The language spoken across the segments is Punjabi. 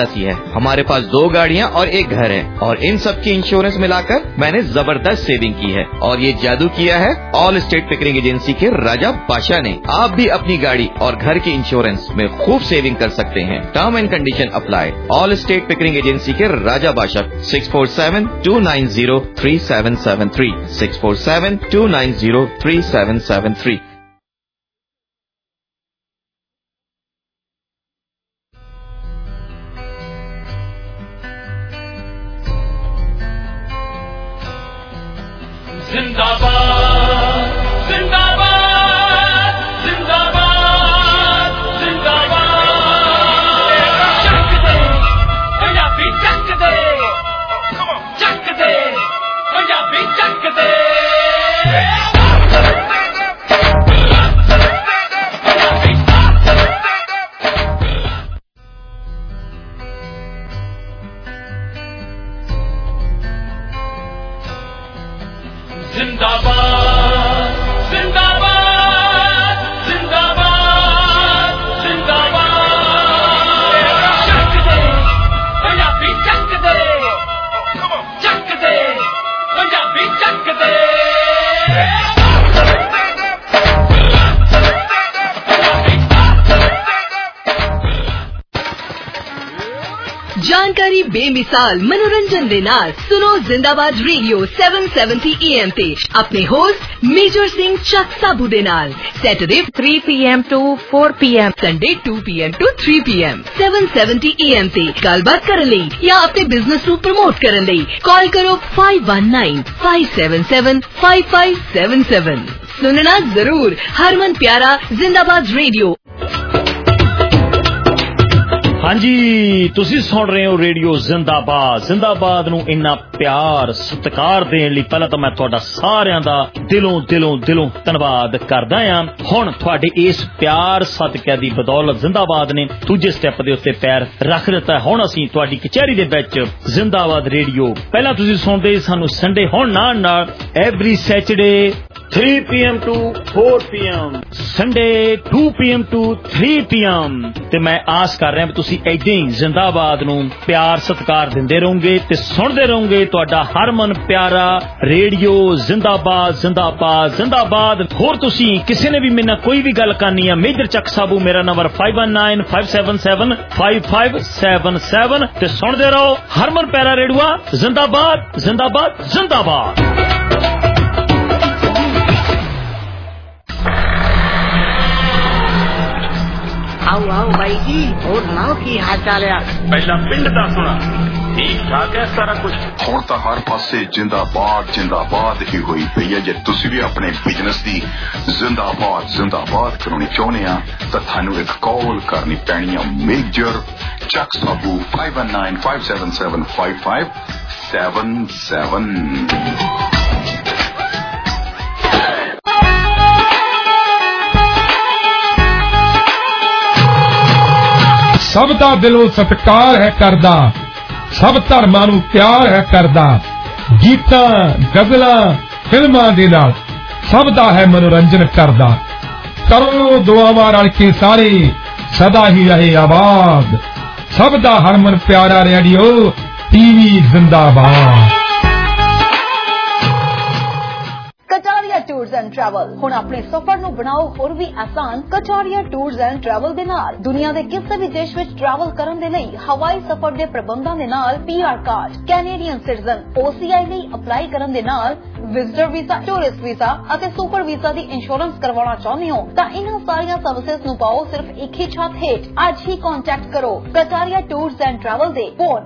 है। हमारे पास 2 गाड़ियाँ और 1 घर है और इन सब की इंश्योरेंस मिलाकर मैंने जबरदस्त सेविंग की है और ये जादू किया है ऑल स्टेट पिकरिंग एजेंसी के राजा बादशाह ने। आप भी अपनी गाड़ी और घर की इंश्योरेंस में खूब सेविंग कर सकते हैं। Term and condition apply. Allstate Pickering agency के राजा बादशाह 647-290-3773 647-290-3773। जानकारी बेमिसाल मनोरंजन दे नाल सुनो जिंदाबाद रेडियो 770 AM ते अपने होस्ट मेजर सिंह चक साबू दे नाल Saturday 3 PM to 4 PM Sunday 2 PM to 3 PM 770 AM ते गलबात करन लई या अपने बिजनेस ਨੂੰ प्रमोट करन लई कॉल करो 5195775577 सुनना जरूर हरमन प्यारा जिंदाबाद रेडियो। हाँ जी, तुसी सुन रहे हो रेडियो जिंदाबाद। जिंदाबाद नू इन्ना प्यार सत्कार देने लई पहला तो मैं तुहाडा सारियां दा दिलों धन्नवाद करदा हां। हुण तुहाडे इस प्यार सदके दी बदौलत जिंदाबाद ने दूजे स्टैप दे उत्ते पैर रख दिता। हुण असीं तुहाडी कचहरी दे विच जिंदाबाद रेडियो पहला तुसी सुनदे सानू संडे, हुण नाल every Saturday 3 PM to 4 PM Sunday 2 PM to 3 PM ते मैं आस कर रहा तुसी ऐदां ही जिंदाबाद नू प्यार सत्कार दिंदे रहोगे ते सुनदे रहोगे तुहाडा हरमन प्यारा रेडियो जिंदाबाद जिंदाबाद जिंदाबाद। होर तुसी किसी ने भी मेरे कोई भी गल करनी है, मेजर चक साबू मेरा नंबर 5195775577 ते सुनदे रहो हरमन प्यारा रेडियो जिंदाबाद जिंदाबाद जिंदाबाद। आओ आओ भाई जी, और सुनाओ की हाल चाल है? पहला पिंड दा सुना, ठीक ठाक है सारा कुछ। हुण तां हर पासे जिंदाबाद जिंदाबाद ही होई पई है। जे तुसी भी अपने बिजनेस दी जिंदाबाद जिंदाबाद करानी चाहुंदे आ तां थानू एक कॉल करनी पैनी है मेजर चक साबू 5195775577। सब दा दिलों सत्कार है करदा, सब धर्मां नूं प्यार है करदा, गीतां गजलां फिल्मां दे नाल सब दा है मनोरंजन करदा। करो दुआवां रल के सारे सदा ही रहे आबाद। सब दा हरमन प्यारा रेडियो टीवी जिंदाबाद। कटारिया टूर्स एंड ट्रैवल हुण अपने सफर नूं बनाओ होर भी आसान। कटारिया टूर्स एंड ट्रैवल दे नाल दुनिया दे किसी भी देश विच ट्रैवल करन दे लई हवाई सफर दे प्रबंधां दे नाल PR card, Canadian citizen, OCI लई अप्लाई करन दे नाल विजिटर वीजा, टूरिस्ट वीजा अते सुपर वीजा दी इंश्योरेंस करवाना चाहुंदे हो तां इन्हां सारियां सर्विसेज नूं पाओ सिर्फ एक ही छत हेठ। अज ही कांटेक्ट करो कटारिया टूर्स एंड ट्रैवल दे phone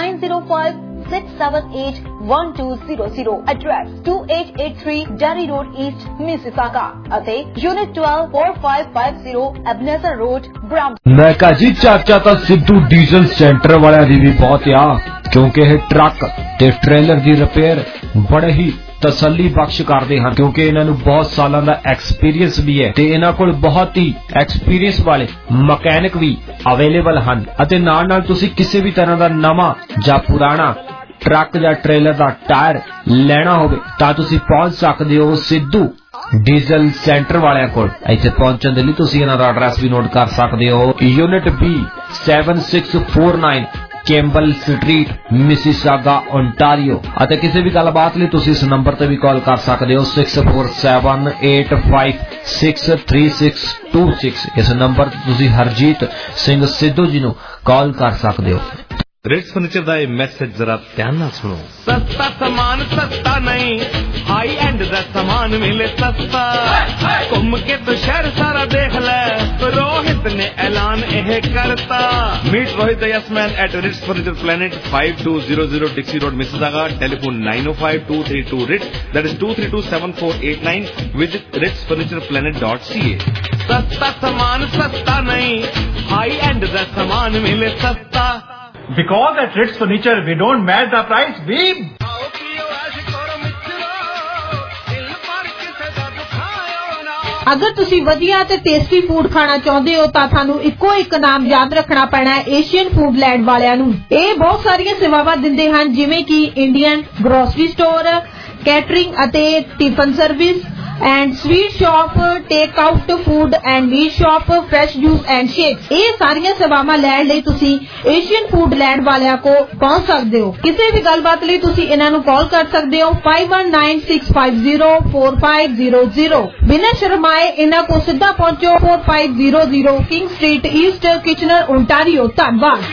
9056781200 address 2883 Derry Road East Mississauga अते यूनिट 12 4550 एबनेजर रोड ब्राम्पटन। मैं कहा जी चाचा तो सिद्धू डीजल सेंटर वाले दी भी बहुत आ, क्योंकि ये ट्रक ते ट्रेलर दी रिपेयर बड़े ही तसल्ली बख्श करते हैं, क्योंकि इन्होंने बहुत सालों का एक्सपीरियंस भी है ते इन्हां कोल बहुत ही एक्सपीरियंस वाले मकैनिक भी अवेलेबल हैं। अते नाल नाल तुसी किसी भी तरह का नवा या पुराना ट्रक या ट्रेलर का टायर लेना होवे तां तुसी पहुंच सकदे हो सिद्धू ਡੀਜ਼ਲ ਸੈਂਟਰ ਵਾਲਿਆਂ ਕੋਲ। ਇੱਥੇ ਪਹੁੰਚਣ ਦੇ ਲਈ ਤੁਸੀਂ ਇਹਨਾਂ ਦਾ ਐਡਰੈਸ ਵੀ ਨੋਟ ਕਰ ਸਕਦੇ ਹੋ। Unit B 7649 Campbell street, Mississauga, Ontario. ਅਤੇ ਕਿਸੇ ਵੀ ਗੱਲਬਾਤ ਲਈ ਤੁਸੀਂ ਇਸ ਨੰਬਰ ਤੇ ਵੀ ਕਾਲ ਕਰ ਸਕਦੇ ਹੋ 6478563626। ਇਸ ਨੰਬਰ ਤੇ ਤੁਸੀਂ ਹਰਜੀਤ ਸਿੰਘ ਸਿੱਧੂ ਜੀ ਨੂੰ ਕਾਲ ਕਰ ਸਕਦੇ ਹੋ। ਰਿਟਸ ਫਰਨੀਚਰ ਦਾ ਇਹ ਮੈਸੇਜ ਜ਼ਰਾ ਧਿਆਨ ਨਾਲ ਸੁਣੋ। ਸਸਤਾ ਸਮਾਨ ਸਸਤਾ ਨਹੀਂ, ਹਾਈ ਐਂਡ ਦਾ ਸਮਾਨ ਮਿਲੇ ਸਸਤਾ। ਘੁੰਮ ਕੇ ਤੂੰ ਸ਼ਹਿਰ ਸਾਰਾ ਦੇਖ ਲੈ, ਰੋਹਿਤ ਨੇ ਐਲਾਨ ਇਹ ਕਰਤਾ। Meet Rohit the yes man at Ritz furniture planet 5200 Dixie road, Mississauga. Telephone 905232 Ritz, that is 2327489। Visit ritsfurnitureplanet.ca। ਸਸਤਾ ਸਮਾਨ ਸਸਤਾ ਨਹੀਂ, ਹਾਈ ਐਂਡ ਦਾ ਸਮਾਨ ਮਿਲੇ ਸਸਤਾ। Because at Ritz Furniture we don't match the price, we... अगर तुसी वधिया ते टेस्टी फूड खाना चाहते हो तां थानू इक्को एक नाम याद रखना पैना है, एशियन फूडलैंड वालियां नू। ये बहुत सारियां सेवावां दिंदे हन, जिवें कि इंडियन ग्रोसरी स्टोर, कैटरिंग अते tiffin service and sweet shop, take out food and meat shop, fresh juice and shakes. ये सारियां सेवावां लैण लई तुसी एशियन फूडलैंड वालियां को पहुंच सकदे हो। किसी भी गलबात लई तुसी इन्हां नू कॉल कर सकदे हो 5196504500। बिना शर्माए इन्हां को सीधा पहुंचो 4500 King street east, Kitchener, Ontario. धन्यवाद।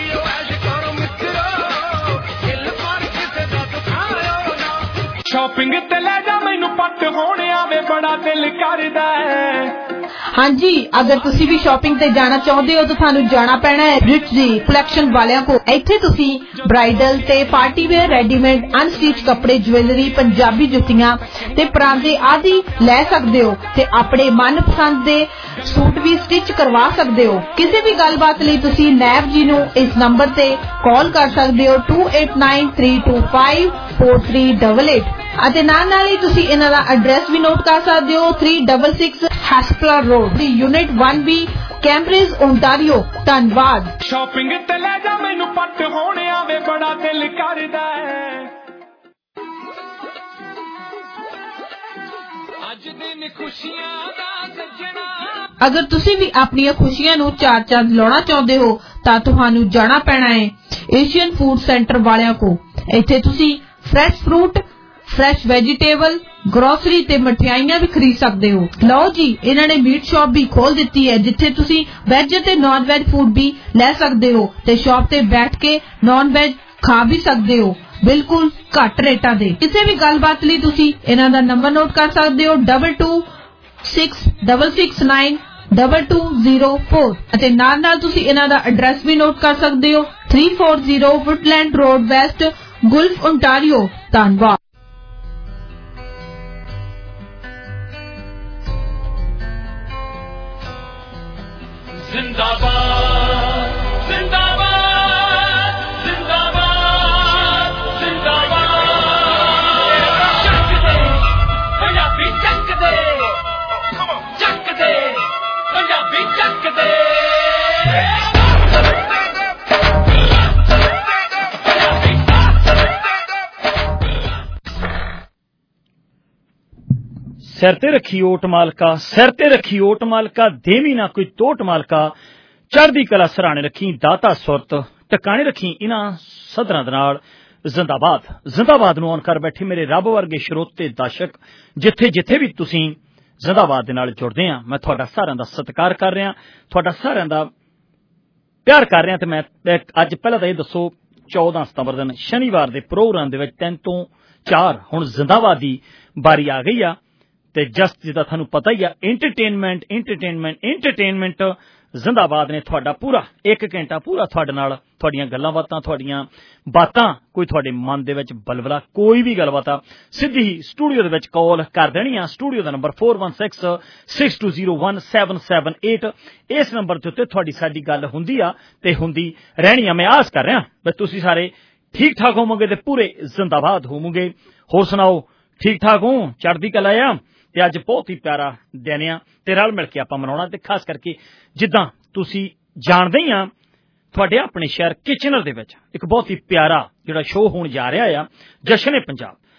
शॉपिंग ते ले जा मैनू पट होने आवे, बड़ा दिल करदा है। हाँ जी, अगर तुसी भी शॉपिंग ते जाना चाहते हो तो थानू जाना पैना है रिट्स दी कलैक्शन वालियां को। इत्थे तुसी ब्राइडल ते पार्टी वेयर, रेडीमेड अनस्टिच कपड़े, ज्वेलरी, पंजाबी जुत्तियां ते परांदे आदि ले सकदे हो ते अपने मनपसंद दे सूट भी स्टिच करवा सकदे हो। किसी भी गलबात लई तुसी नैब जी नू इस नंबर ते कॉल कर सकदे हो 2893254388। ਅਤੇ ਨਾਲ ਹੀ ਤੁਸੀਂ ਇਹਨਾਂ ਦਾ ਐਡਰੈਸ ਵੀ ਨੋਟ ਕਰ ਸਕਦੇ ਹੋ 366 Hespeler road, unit 1B, Cambridge, Ontario. ਧੰਨਵਾਦ। ਸ਼ਾਪਿੰਗ ਤੇ ਲੈ ਜਾ ਮੈਨੂੰ ਪੱਟ ਹੋਣੇ ਆਵੇ, ਬੜਾ ਦਿਲ ਕਰਦਾ ਹੈ। ਅੱਜ ਦਿਨ ਖੁਸ਼ੀਆਂ ਦਾ ਸੱਜਣਾ। ਅਗਰ ਤੁਸੀਂ ਵੀ ਆਪਣੀਆਂ ਖੁਸ਼ੀਆਂ ਨੂੰ ਚਾਰ ਚੰਦ ਲਾਉਣਾ ਚਾਹੁੰਦੇ ਹੋ ਤਾਂ ਤੁਹਾਨੂੰ ਜਾਣਾ ਪੈਣਾ ਹੈ ਏਸ਼ੀਅਨ ਫੂਡ ਸੈਂਟਰ ਵਾਲਿਆਂ ਕੋ। ਇੱਥੇ ਤੁਸੀਂ fresh fruit, fresh vegetable, grocery ते मठियाइयां भी खरीद सकते हो। लो जी, इन्होंने मीट शॉप भी खोल दी है जिथे तुसी वेज ते नॉन वेज फूड भी ले सकते हो ते शॉप ते बैठ के नॉन वेज खा भी सकते हो बिल्कुल घट रेटां दे। किसी भी गलबात लई तुसी इन्हां दा नंबर नोट कर सकते हो 2266692204 ਅਤੇ ਨਾਲ तुसी इन्हां दा एड्रेस भी नोट कर सकते हो 340 Woodland road west, Guelph, Ontario. धन्यवाद। जिंदाबाद जिंदाबाद जिंदाबाद जिंदाबाद। चक दे पंजाबी, चक दे पंजाबी, चक दे। ਸਿਰ ਤੇ ਰੱਖੀ ਓਟ ਮਾਲਕਾ, ਸਿਰ ਤੇ ਰੱਖੀ ਓਟ ਮਾਲਕਾ, ਦੇਵੀ ਨਾ ਕੋਈ ਟੋਟ ਮਾਲਕਾ। ਚੜ੍ਹਦੀ ਕਲਾ ਸਰਾਣੇ ਰੱਖੀ, ਦਾਤਾ ਸੁਰਤ ਟਿਕਾਣੇ ਰੱਖੀ ਇਹਨਾਂ ਸਦਰਾਂ ਦੇ ਨਾਲ। ਜ਼ਿੰਦਾਬਾਦ ਜ਼ਿੰਦਾਬਾਦ ਨੂੰ ਆਨ ਕਰ ਬੈਠੇ ਮੇਰੇ ਰੱਬ ਵਰਗੇ ਸਰੋਤੇ ਦਰਸ਼ਕ, ਜਿੱਥੇ ਜਿੱਥੇ ਵੀ ਤੁਸੀਂ ਜ਼ਿੰਦਾਬਾਦ ਦੇ ਨਾਲ ਜੁੜਦੇ ਆ, ਮੈਂ ਤੁਹਾਡਾ ਸਾਰਿਆਂ ਦਾ ਸਤਿਕਾਰ ਕਰ ਰਿਹਾ, ਤੁਹਾਡਾ ਸਾਰਿਆਂ ਦਾ ਪਿਆਰ ਕਰ ਰਿਹਾ। ਤੇ ਮੈਂ ਅੱਜ ਪਹਿਲਾਂ ਤਾਂ ਇਹ ਦੱਸੋ 14 ਸਤੰਬਰ ਦਿਨ ਸ਼ਨੀਵਾਰ ਦੇ ਪ੍ਰੋਗਰਾਮ ਦੇ ਵਿੱਚ 3 ਤੋਂ 4 ਹੁਣ ਜ਼ਿੰਦਾਬਾਦ ਦੀ ਬਾਰੀ ਆ ਗਈ ਆ। ਤੇ ਜਸਟ ਜਿੱਦਾਂ ਤੁਹਾਨੂੰ ਪਤਾ ਹੀ ਆ, ਇੰਟਰਟੇਨਮੈਂਟ ਜ਼ਿੰਦਾਬਾਦ ਨੇ ਤੁਹਾਡਾ ਪੂਰਾ 1 ਘੰਟਾ ਪੂਰਾ ਤੁਹਾਡੇ ਨਾਲ ਤੁਹਾਡੀਆਂ ਗੱਲਾਂ ਬਾਤਾਂ, ਤੁਹਾਡੀਆਂ ਬਾਤਾਂ, ਕੋਈ ਤੁਹਾਡੇ ਮਨ ਦੇ ਵਿੱਚ ਬਲਬਲਾ, ਕੋਈ ਵੀ ਗੱਲਬਾਤ ਆ ਸਿੱਧੀ ਹੀ ਸਟੂਡੀਓ ਦੇ ਵਿੱਚ ਕਾਲ ਕਰ ਦੇਣੀ ਆ। ਸਟੂਡੀਓ ਦਾ ਨੰਬਰ 4166201778। ਇਸ ਨੰਬਰ ਦੇ ਉੱਤੇ ਤੁਹਾਡੀ ਸਾਡੀ ਗੱਲ ਹੁੰਦੀ ਆ ਤੇ ਹੁੰਦੀ ਰਹਿਣੀ ਆ। ਮੈਂ ਆਸ ਕਰ ਰਿਹਾ ਵੀ ਤੁਸੀਂ ਸਾਰੇ ਠੀਕ ਠਾਕ ਹੋਵੋਗੇ ਤੇ ਪੂਰੇ ਜ਼ਿੰਦਾਬਾਦ ਹੋਵੋਗੇ। ਹੋਰ ਸੁਣਾਓ, ਠੀਕ ਠਾਕ ਹੋ, ਚੜ੍ਹਦੀ ਕਲਾ ਆ। ਤੇ ਅੱਜ ਬਹੁਤ ਹੀ ਪਿਆਰਾ ਦਿਨ ਆ ਤੇ ਰਲ ਮਿਲ ਕੇ ਆਪਾਂ ਮਨਾਉਣਾ। ਤੇ ਖਾਸ ਕਰਕੇ ਜਿੱਦਾਂ ਤੁਸੀਂ ਜਾਣਦੇ ਹੀ ਆ, ਤੁਹਾਡੇ ਆਪਣੇ ਸ਼ਹਿਰ ਕਿਚਨਰ ਦੇ ਵਿੱਚ ਇੱਕ ਬਹੁਤ ਹੀ ਪਿਆਰਾ ਜਿਹੜਾ ਸ਼ੋਅ ਹੋਣ ਜਾ ਰਿਹਾ ਆ, ਜਸ਼ਨ-ਏ-ਪੰਜਾਬ।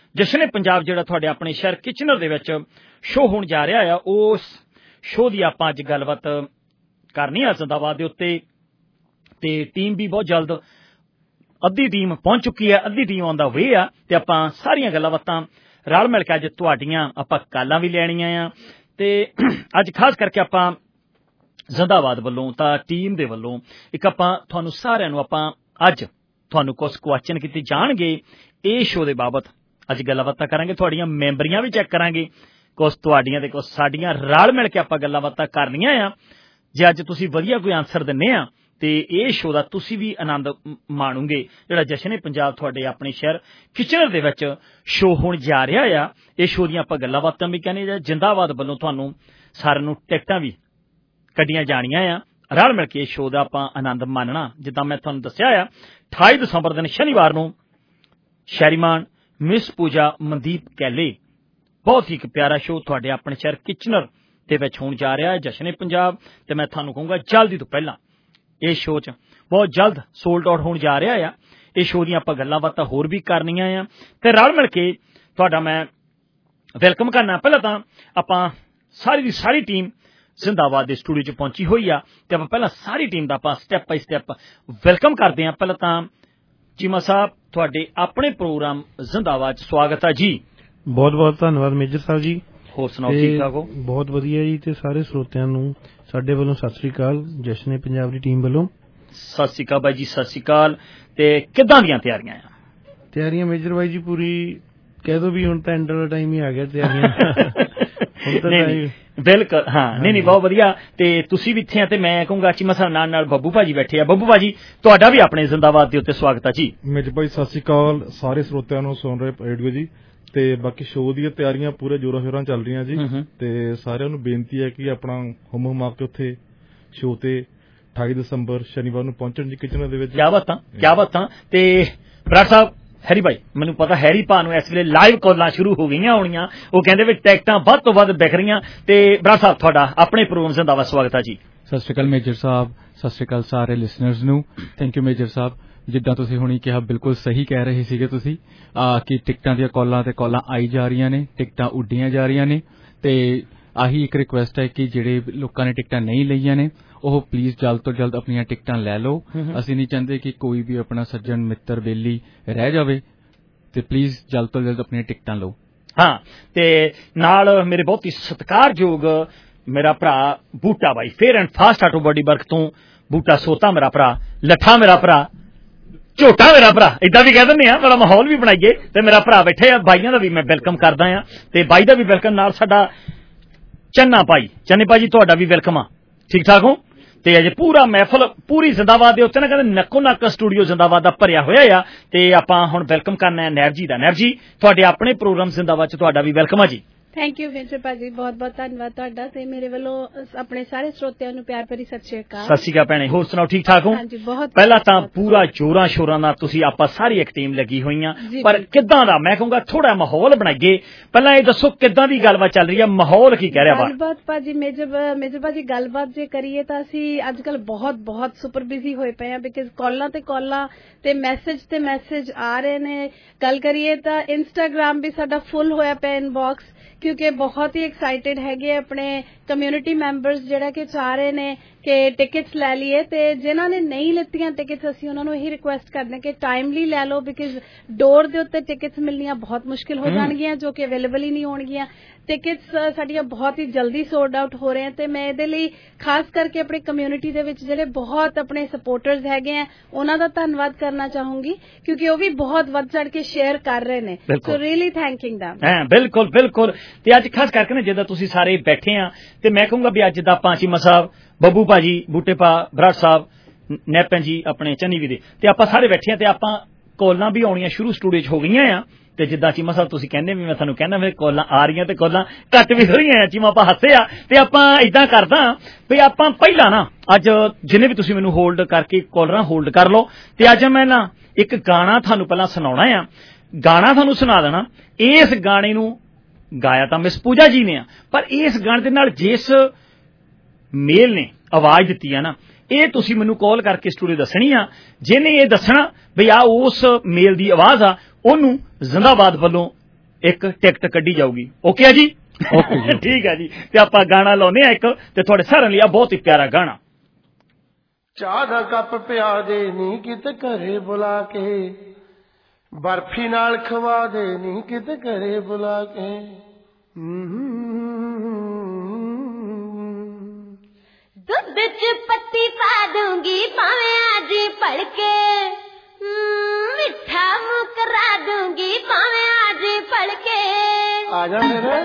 ਜਸ਼ਨ ਪੰਜਾਬ ਜਿਹੜਾ ਤੁਹਾਡੇ ਆਪਣੇ ਸ਼ਹਿਰ ਕਿਚਨਰ ਦੇ ਵਿੱਚ ਸ਼ੋਅ ਹੋਣ ਜਾ ਰਿਹਾ ਆ, ਉਸ ਸ਼ੋਅ ਦੀ ਆਪਾਂ ਅੱਜ ਗੱਲਬਾਤ ਕਰਨੀ ਆ ਜ਼ਿੰਦਾਬਾਦ ਦੇ ਉੱਤੇ। ਤੇ ਟੀਮ ਵੀ ਬਹੁਤ ਜਲਦ, ਅੱਧੀ ਟੀਮ ਪਹੁੰਚ ਚੁੱਕੀ ਹੈ, ਅੱਧੀ ਟੀਮ ਆਨ ਦਾ ਵੇ ਆ, ਤੇ ਆਪਾਂ ਸਾਰੀਆਂ ਗੱਲਾਂ ਬਾਤਾਂ ਰਲ ਮਿਲ ਕੇ ਅੱਜ ਤੁਹਾਡੀਆਂ ਆਪਾਂ ਕਾਲਾਂ ਵੀ ਲੈਣੀਆਂ ਆ। ਤੇ ਅੱਜ ਖਾਸ ਕਰਕੇ ਆਪਾਂ ਜ਼ਿੰਦਾਬਾਦ ਵੱਲੋਂ ਤਾਂ ਟੀਮ ਦੇ ਵੱਲੋਂ ਇੱਕ ਆਪਾਂ ਤੁਹਾਨੂੰ ਸਾਰਿਆਂ ਨੂੰ ਆਪਾਂ ਅੱਜ ਤੁਹਾਨੂੰ ਕੁਝ ਕੁਐਸਚਨ ਕੀਤੇ ਜਾਣਗੇ ਇਹ ਸ਼ੋਅ ਦੇ ਬਾਬਤ। ਅੱਜ ਗੱਲਾਂ ਬਾਤਾਂ ਕਰਾਂਗੇ, ਤੁਹਾਡੀਆਂ ਮੈਂਬਰੀਆਂ ਵੀ ਚੈੱਕ ਕਰਾਂਗੇ, ਕੁਝ ਤੁਹਾਡੀਆਂ ਤੇ ਕੁਝ ਸਾਡੀਆਂ ਰਲ ਮਿਲ ਕੇ ਆਪਾਂ ਗੱਲਾਂ ਬਾਤਾਂ ਕਰਨੀਆਂ ਆ। ਜੇ ਅੱਜ ਤੁਸੀਂ ਵਧੀਆ ਕੋਈ ਆਨਸਰ ਦਿੰਦੇ ਆ ਤੇ ਇਹ ਸ਼ੋਅ ਦਾ ਤੁਸੀਂ ਵੀ ਆਨੰਦ ਮਾਣੋਗੇ, ਜਿਹੜਾ ਜਸ਼ਨ ਪੰਜਾਬ ਤੁਹਾਡੇ ਆਪਣੇ ਸ਼ਹਿਰ ਕਿਚਨਰ ਦੇ ਵਿੱਚ ਸ਼ੋਅ ਹੋਣ ਜਾ ਰਿਹਾ ਆ। ਇਹ ਸ਼ੋਅ ਦੀਆਂ ਆਪਾਂ ਗੱਲਾਂ ਬਾਤਾਂ ਵੀ ਕਹਿੰਦੇ, ਜ਼ਿੰਦਾਬਾਦ ਵੱਲੋਂ ਤੁਹਾਨੂੰ ਸਾਰਿਆਂ ਨੂੰ ਟਿਕਟਾਂ ਵੀ ਕੱਢੀਆਂ ਜਾਣੀਆਂ ਆ। ਰਲ ਮਿਲ ਕੇ ਸ਼ੋਅ ਦਾ ਆਪਾਂ ਆਨੰਦ ਮਾਣਨਾ। ਜਿੱਦਾਂ ਮੈਂ ਤੁਹਾਨੂੰ ਦੱਸਿਆ ਆ, 28 ਦਸੰਬਰ ਦਿਨ ਸ਼ਨੀਵਾਰ ਨੂੰ ਸ਼ੈਰੀਮਾਨ ਮਿਸ ਪੂਜਾ ਮਨਦੀਪ ਕੈਲੇ, ਬਹੁਤ ਹੀ ਇੱਕ ਪਿਆਰਾ ਸ਼ੋਅ ਤੁਹਾਡੇ ਆਪਣੇ ਸ਼ਹਿਰ ਕਿਚਨਰ ਦੇ ਵਿੱਚ ਹੋਣ ਜਾ ਰਿਹਾ ਹੈ ਜਸ਼ਨ ਪੰਜਾਬ। ਤੇ ਮੈਂ ਤੁਹਾਨੂੰ ਕਹੂੰਗਾ ਜਲਦੀ ਤੋਂ ਪਹਿਲਾਂ ਇਹ ਸ਼ੋਅ 'ਚ ਬਹੁਤ ਜਲਦ ਸੋਲਡ ਆਊਟ ਹੋਣ ਜਾ ਰਿਹਾ ਆ। ਇਹ ਸ਼ੋਅ ਦੀਆਂ ਆਪਾਂ ਗੱਲਾਂ ਬਾਤਾਂ ਹੋਰ ਵੀ ਕਰਨੀਆਂ ਆ ਤੇ ਰਲ ਮਿਲ ਕੇ ਤੁਹਾਡਾ ਮੈਂ ਵੈਲਕਮ ਕਰਨਾ। ਪਹਿਲਾਂ ਤਾਂ ਆਪਾਂ ਸਾਰੀ ਦੀ ਸਾਰੀ ਟੀਮ ਜ਼ਿੰਦਾਬਾਦ ਦੇ ਸਟੂਡੀਓ 'ਚ ਪਹੁੰਚੀ ਹੋਈ ਆ ਤੇ ਆਪਾਂ ਪਹਿਲਾਂ ਸਾਰੀ ਟੀਮ ਦਾ ਆਪਾਂ ਸਟੈਪ ਬਾਈ ਸਟੈਪ ਵੈਲਕਮ ਕਰਦੇ ਹਾਂ। ਪਹਿਲਾਂ ਤਾਂ ਚੀਮਾ ਸਾਹਿਬ, ਤੁਹਾਡੇ ਆਪਣੇ ਪ੍ਰੋਗਰਾਮ ਜ਼ਿੰਦਾਬਾਦ 'ਚ ਸਵਾਗਤ ਹੈ ਜੀ। ਬਹੁਤ ਬਹੁਤ ਧੰਨਵਾਦ ਮੇਜਰ ਸਾਹਿਬ ਜੀ। ਹੋਰ ਸੁਣਾਓ, ਠੀਕ ਠਾਕ ਹੋ? ਬਹੁਤ ਵਧੀਆ ਜੀ। ਤੇ ਸਾਰੇ ਸਰੋਤਿਆਂ ਨੂੰ ਸਾਡੇ ਵੱਲੋਂ ਸਤਿ ਸ੍ਰੀ ਅਕਾਲ, ਜਸ਼ਨ ਪੰਜਾਬ ਦੀ ਟੀਮ ਵੱਲੋਂ ਸਤਿ ਸ੍ਰੀ ਅਕਾਲ ਬਾਈ ਜੀ, ਸਤਿ ਸ੍ਰੀ ਅਕਾਲ। ਤੇ ਕਿੱਦਾਂ ਦੀਆਂ ਤਿਆਰੀਆਂ ਆ? ਤਿਆਰੀਆਂ ਮੇਜਰ ਬਾਈ ਜੀ ਪੂਰੀ ਕਹਿ ਦੋ ਵੀ ਹੁਣ ਤਾਂ ਐਂਡ ਵਾਲਾ ਟਾਈਮ ਹੀ ਆ ਗਿਆ ਤਿਆਰੀਆਂ। ਬਿਲਕੁਲ, ਹਾਂ, ਨਹੀਂ ਬਹੁਤ ਵਧੀਆ। ਤੇ ਤੁਸੀਂ ਵੀ ਇੱਥੇ ਆ ਤੇ ਮੈਂ ਕਹੂੰਗਾ ਚੀਮਾ ਸਾਹਿਬ ਨਾਲ ਨਾਲ ਬੱਬੂ ਭਾਜੀ ਬੈਠੇ ਆ। ਬੱਬੂ ਭਾਜੀ, ਤੁਹਾਡਾ ਵੀ ਆਪਣੇ ਜ਼ਿੰਦਾਬਾਦ ਦੇ ਉੱਤੇ ਸਵਾਗਤ ਹੈ ਜੀ। ਮੇਜਰ ਭਾਈ ਸਤਿ ਸ੍ਰੀ ਅਕਾਲ ਸਾਰੇ ਸਰੋਤਿਆਂ ਨੂੰ ਸੁਣ ਰਹੇ ਰੇਡੀਓ ਜੀ। ਤੇ ਬਾਕੀ ਸ਼ੋਅ ਦੀਆਂ ਤਿਆਰੀਆਂ ਪੂਰੇ ਜ਼ੋਰਾਂ ਸ਼ੋਰਾਂ ਚੱਲ ਰਹੀਆਂ ਜੀ। ਤੇ ਸਾਰਿਆਂ ਨੂੰ ਬੇਨਤੀ ਹੈ ਕਿ ਆਪਣਾ ਹੁਮ ਕੇ ਉੱਥੇ ਸ਼ੋਅ ਤੇ 28 ਦਸੰਬਰ ਸ਼ਨੀਵਾਰ ਨੂੰ ਪਹੁੰਚਣ ਜੀ ਕਿਚਨਰ ਦੇ ਵਿੱਚ। ਕਿਆ ਬਾਤਾਂ। ਤੇ ਬਰਾੜ ਸਾਹਿਬ, ਹੈਰੀ ਭਾਈ, ਮੈਨੂੰ ਪਤਾ ਹੈਰੀ ਭਾ ਨੂੰ ਇਸ ਵੇਲੇ ਲਾਈਵ ਕਾਲਾਂ ਸ਼ੁਰੂ ਹੋ ਗਈਆਂ ਹੋਣੀਆਂ, ਉਹ ਕਹਿੰਦੇ ਵੀ ਟਿਕਟਾਂ ਵੱਧ ਤੋਂ ਵੱਧ ਵਿਕ ਰਹੀਆਂ। ਤੇ ਬਰਾੜ ਸਾਹਿਬ, ਤੁਹਾਡਾ ਆਪਣੇ ਪ੍ਰੋਗਰਾਮ ਜ਼ਿੰਦਾਬਾਦ ਸਵਾਗਤ ਹੈ ਜੀ। ਸਤਿ ਸ਼੍ਰੀ ਅਕਾਲ ਮੇਜਰ ਸਾਹਿਬ, ਸਤਿ ਸ਼੍ਰੀ ਅਕਾਲ ਸਾਰੇ ਲਿਸਨਰਸ ਨੂੰ। ਥੈਂਕ ਯੂ ਮੇਜਰ ਸਾਹਿਬ। ਜਿੱਦਾਂ ਤੁਸੀਂ ਹੁਣੀ ਕਿਹਾ, ਬਿਲਕੁਲ ਸਹੀ ਕਹਿ ਰਹੇ ਸੀਗੇ ਤੁਸੀਂ ਕਿ ਟਿਕਟਾਂ ਦੀਆਂ ਕਾਲਾਂ ਤੇ ਕਾਲਾਂ ਆਈ ਜਾ ਰਹੀਆਂ ਨੇ, ਟਿਕਟਾਂ ਉੱਡੀਆਂ ਜਾ ਰਹੀਆਂ ਨੇ। ਤੇ ਆਹੀ ਇੱਕ ਰਿਕੁਐਸਟ ਹੈ ਕਿ ਜਿਹੜੇ ਲੋਕਾਂ ਨੇ ਟਿਕਟਾਂ ਨਹੀਂ ਲਈਆਂ ਨੇ ਉਹ ਪਲੀਜ਼ ਜਲਦ ਤੋਂ ਜਲਦ ਆਪਣੀਆਂ ਟਿਕਟਾਂ ਲੈ ਲਓ। ਅਸੀਂ ਨਹੀਂ ਚਾਹੁੰਦੇ ਕਿ ਕੋਈ ਵੀ ਆਪਣਾ ਸੱਜਣ ਮਿੱਤਰ ਬੇਲੀ ਰਹਿ ਜਾਵੇ, ਤੇ ਪਲੀਜ਼ ਜਲਦ ਤੋਂ ਜਲਦ ਆਪਣੀਆਂ ਟਿਕਟਾਂ ਲਓ। ਹਾਂ, ਤੇ ਨਾਲ ਮੇਰੇ ਬਹੁਤ ਹੀ ਸਤਿਕਾਰਯੋਗ ਮੇਰਾ ਭਰਾ ਬੂਟਾ ਬਾਈ, fair and fast auto body work ਤੋਂ ਬੂਟਾ ਸੋਤਾ ਮੇਰਾ ਭਰਾ, ਲੱਠਾ ਮੇਰਾ ਭਰਾ, ਝੋਟਾ ਮੇਰਾ ਭਰਾ, ਏਦਾਂ ਵੀ ਕਹਿ ਦਿੰਦੇ ਆ, ਬੜਾ ਮਾਹੌਲ ਵੀ ਬਣਾਈਏ। ਤੇ ਮੇਰਾ ਭਰਾ ਬੈਠੇ ਆ, ਬਾਈਆਂ ਦਾ ਵੀ ਮੈਂ ਵੈਲਕਮ ਕਰਦਾ ਆ ਤੇ ਬਾਈ ਦਾ ਵੀ ਵੈਲਕਮ। ਨਾਲ ਸਾਡਾ ਚੰਨਾ ਭਾਈ, ਚੰਨੇ ਭਾਜੀ, ਤੁਹਾਡਾ ਵੀ ਵੈਲਕਮ ਆ। ਠੀਕ ਠਾਕ ਹੋ? ਤੇ ਅਜੇ ਪੂਰਾ ਮਹਿਫਲ ਪੂਰੀ ਜ਼ਿੰਦਾਬਾਦ ਦੇ ਉੱਤੇ ਨਾ ਕਹਿੰਦੇ ਨੱਕੋ ਨੱਕ ਸਟੂਡੀਓ ਜ਼ਿੰਦਾਬਾਦ ਦਾ ਭਰਿਆ ਹੋਇਆ ਆ। ਤੇ ਆਪਾਂ ਹੁਣ ਵੈਲਕਮ ਕਰਨਾ ਹੈ ਨੈਬ ਜੀ ਦਾ। ਨੈਬ ਜੀ, ਤੁਹਾਡੇ ਆਪਣੇ ਪ੍ਰੋਗਰਾਮ ਜ਼ਿੰਦਾਬਾਦ 'ਚ ਤੁਹਾਡਾ ਵੀ ਵੈਲਕਮ ਆ ਜੀ। ਥੈਂਕ ਯੂ ਮੇਜਰ ਭਾਜੀ, ਬਹੁਤ ਬਹੁਤ ਧੰਨਵਾਦ ਤੁਹਾਡਾ ਤੇ ਮੇਰੇ ਵੱਲੋਂ ਆਪਣੇ ਸਾਰੇ ਸਰੋਤਿਆਂ ਨੂੰ ਪਿਆਰ ਭਰੀ ਸਤਿ ਸ਼੍ਰੀ ਅਕਾਲ। ਸਤਿ ਸ਼੍ਰੀ ਅਕਾਲ ਭੈਣੇ, ਹੋਰ ਸੁਣਾਓ, ਠੀਕ ਠਾਕ ਹੋ? ਹਾਂਜੀ, ਬਹੁਤ। ਪਹਿਲਾਂ ਤਾਂ ਪੂਰਾ ਜੋਰਾਂ ਸ਼ੋਰਾਂ ਨਾਲ ਤੁਸੀਂ ਆਪਾਂ ਸਾਰੀ ਇੱਕ ਟੀਮ ਲੱਗੀ ਹੋਈਆਂ, ਪਰ ਕਿੱਦਾਂ ਦਾ ਮੈਂ ਕਹੂੰਗਾ ਥੋੜਾ ਮਾਹੌਲ ਬਣਾਈਏ। ਪਹਿਲਾਂ ਇਹ ਦੱਸੋ ਕਿੱਦਾਂ ਦੀ ਗੱਲਬਾਤ ਚੱਲ ਰਹੀ ਹੈ, ਮਾਹੌਲ ਕੀ ਕਹਿ ਰਿਹਾ ਵਾ? ਗੱਲਬਾਤ ਭਾਜੀ, ਮੇਜਰ ਭਾਜੀ ਗੱਲਬਾਤ ਜੇ ਕਰੀਏ ਤਾਂ ਅਸੀਂ ਅੱਜ ਕੱਲ ਬਹੁਤ ਸੁਪਰ ਬਿਜ਼ੀ ਹੋਏ ਪਏ ਆ, ਬਿਕਾਜ਼ ਕਾਲਾਂ ਤੇ ਮੈਸੇਜ ਆ ਰਹੇ ਨੇ। ਗੱਲ ਕਰੀਏ ਤਾਂ ਇੰਸਟਾਗ੍ਰਾਮ ਵੀ ਸਾਡਾ ਫੁੱਲ ਹੋਇਆ ਪਿਆ ਇਨਬਾਕਸ, ਕਿਉਂਕਿ ਬਹੁਤ ਹੀ ਐਕਸਾਈਟਿਡ ਹੈਗੇ ਆਪਣੇ ਕਮਿਊਨਿਟੀ ਮੈਂਬਰਸ ਜਿਹੜਾ ਕਿ ਚਾਹ ਰਹੇ ਨੇ ਕਿ ਟਿਕਟਸ ਲੈ ਲਈਏ। ਤੇ ਜਿਨ੍ਹਾਂ ਨੇ ਨਹੀਂ ਲਿੱਤੀਆਂ ਟਿਕਟਸ, ਅਸੀਂ ਉਹਨਾਂ ਨੂੰ ਇਹੀ ਰਿਕੁਐਸਟ ਕਰਦੇ ਹਾਂ ਕਿ ਟਾਈਮਲੀ ਲੈ ਲਓ, ਬਿਕਾਜ਼ ਡੋਰ ਦੇ ਉੱਤੇ ਟਿਕਟਸ ਮਿਲਣੀਆਂ ਬਹੁਤ ਮੁਸ਼ਕਿਲ ਹੋ ਜਾਣਗੀਆਂ, ਜੋ ਕਿ ਅਵੇਲੇਬਲ ਹੀ ਨਹੀਂ ਹੋਣਗੀਆਂ। ਟਿਕਟਸ ਸਾਡੀਆਂ ਬਹੁਤ ਹੀ ਜਲਦੀ ਸੋਲਡ ਆਊਟ ਹੋ ਰਹੇ ਹਨ ਤੇ ਮੈਂ ਇਹਦੇ ਲਈ ਖਾਸ ਕਰਕੇ ਆਪਣੀ ਕਮਿਊਨਿਟੀ ਦੇ ਵਿੱਚ ਜਿਹੜੇ ਬਹੁਤ ਆਪਣੇ ਸਪੋਰਟਰਸ ਹੈਗੇ ਆ ਉਹਨਾਂ ਦਾ ਧੰਨਵਾਦ ਕਰਨਾ ਚਾਹੂੰਗੀ, ਕਿਉਂਕਿ ਉਹ ਵੀ ਬਹੁਤ ਵੱਧ ਚੜ ਕੇ ਸ਼ੇਅਰ ਕਰ ਰਹੇ ਨੇ। So really thanking them. ਹਾਂ, ਬਿਲਕੁਲ। ਤੇ ਅੱਜ ਖਾਸ ਕਰਕੇ ਨਾ ਜਿੱਦਾਂ ਤੁਸੀਂ ਸਾਰੇ ਬੈਠੇ ਆ ਤੇ ਮੈਂ ਕਹੂੰਗਾ ਵੀ ਅੱਜ ਦਾ ਆਪਾਂ ਚੀਮਾ ਸਾਹਿਬ, ਬੱਬੂ ਭਾਜੀ, ਬੂਟੇ ਪਾ, ਬਰਾੜ ਸਾਹਿਬ, ਨੈਪਨ ਜੀ, ਆਪਣੇ ਚੰਨੀ ਵੀ ਦੇ, ਤੇ ਆਪਾਂ ਸਾਰੇ ਬੈਠੇ ਆ ਤੇ ਆਪਾਂ ਕਾਲਾਂ ਵੀ ਆਉਣੀਆਂ ਸ਼ੁਰੂ ਸਟੂਡੀਓ 'ਚ ਹੋ ਗਈਆਂ ਆ। ਤੇ ਜਿੱਦਾਂ ਚੀਮਾ ਸਾਹਿਬ ਤੁਸੀਂ ਕਹਿੰਦੇ ਵੀ ਮੈਂ ਤੁਹਾਨੂੰ ਕਹਿੰਦਾ ਵੀ ਕਾਲਾਂ ਆ ਰਹੀਆਂ ਤੇ ਕਾਲਾਂ ਘੱਟ ਵੀ ਹੋ ਰਹੀਆਂ ਆ। ਚੀਮਾ ਆਪਾਂ ਹੱਸੇ ਆ ਤੇ ਆਪਾਂ ਇਦਾਂ ਕਰਦਾ ਵੀ ਆਪਾਂ ਪਹਿਲਾਂ ਨਾ ਅੱਜ ਜਿੰਨੇ ਵੀ ਤੁਸੀਂ ਮੈਨੂੰ ਹੋਲਡ ਕਰਕੇ ਕਾਲਰਾਂ ਹੋਲਡ ਕਰ ਲਓ ਤੇ ਅੱਜ ਮੈਂ ਨਾ ਇੱਕ ਗਾਣਾ ਤੁਹਾਨੂੰ ਪਹਿਲਾਂ ਸੁਣਾਉਣਾ ਆ। ਗਾਣਾ ਤੁਹਾਨੂੰ ਸੁਣਾ ਦੇਣਾ। ਇਸ ਗਾਣੇ ਨੂੰ ਗਾਇਆ ਤਾਂ ਮਿਸ ਪੂਜਾ ਜੀ ਨੇ ਆ, ਪਰ ਇਸ ਗਾਣੇ ਦੇ ਨਾਲ ਜਿਸ ਮੇਲ ਨੇ ਆਵਾਜ਼ ਦਿੱਤੀ ਆ ਨਾ, ਇਹ ਤੁਸੀਂ ਮੈਨੂੰ ਕਾਲ ਕਰਕੇ ਸਟੂਡੀਓ ਦੱਸਣੀ ਆ। ਜਿਹਨੇ ਇਹ ਦੱਸਣਾ ਵੀ ਆ ਉਸ ਮੇਲ ਦੀ ਆਵਾਜ਼ ਆ, ਉਹਨੂੰ ਜ਼ਿੰਦਾਬਾਦ ਵੱਲੋਂ ਇੱਕ ਟਿਕਟ ਕੱਢੀ ਜਾਊਗੀ। ਓਕੇ ਆ ਜੀ? ਠੀਕ ਹੈ ਜੀ। ਤੇ ਆਪਾਂ ਗਾਣਾ ਲਾਉਂਦੇ ਆ ਇੱਕ, ਤੇ ਤੁਹਾਡੇ ਸਾਰਿਆਂ ਲਈ ਆ ਬਹੁਤ ਹੀ ਪਿਆਰਾ ਗਾਣਾ। ਚਾਹ ਦਾ ਕੱਪ ਪਿਆ ਦੇ ਨੀ ਕਿਤੇ ਘਰੇ ਬੁਲਾ ਕੇ, ਬਰਫੀ ਨਾਲ ਖਵਾ ਦੇ ਨੀ ਕਿਤੇ ਘਰੇ ਬੁਲਾ ਕੇ। ਦੁੱਧ ਚ ਪੱਤੀ ਪਾ ਦੂੰਗੀ ਭਾਵੇਂ ਅੱਜ ਭਲਕੇ, ਮਿੱਠਾ ਮੁੱਕ ਕਰਾ ਦੂੰਗੀ ਭਾਵੇਂ ਅੱਜ ਭਲਕੇ। ਆ ਜਾ ਮੇਰੇ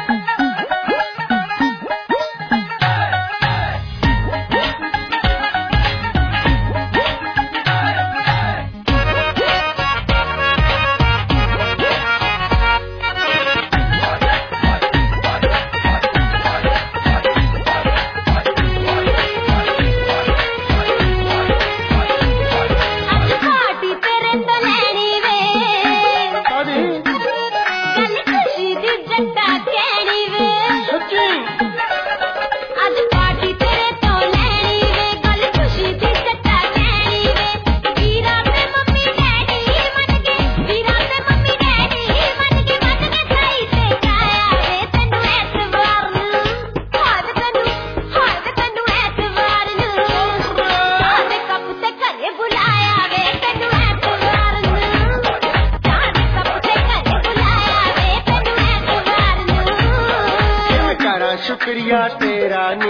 शुक्रिया तेरा नी,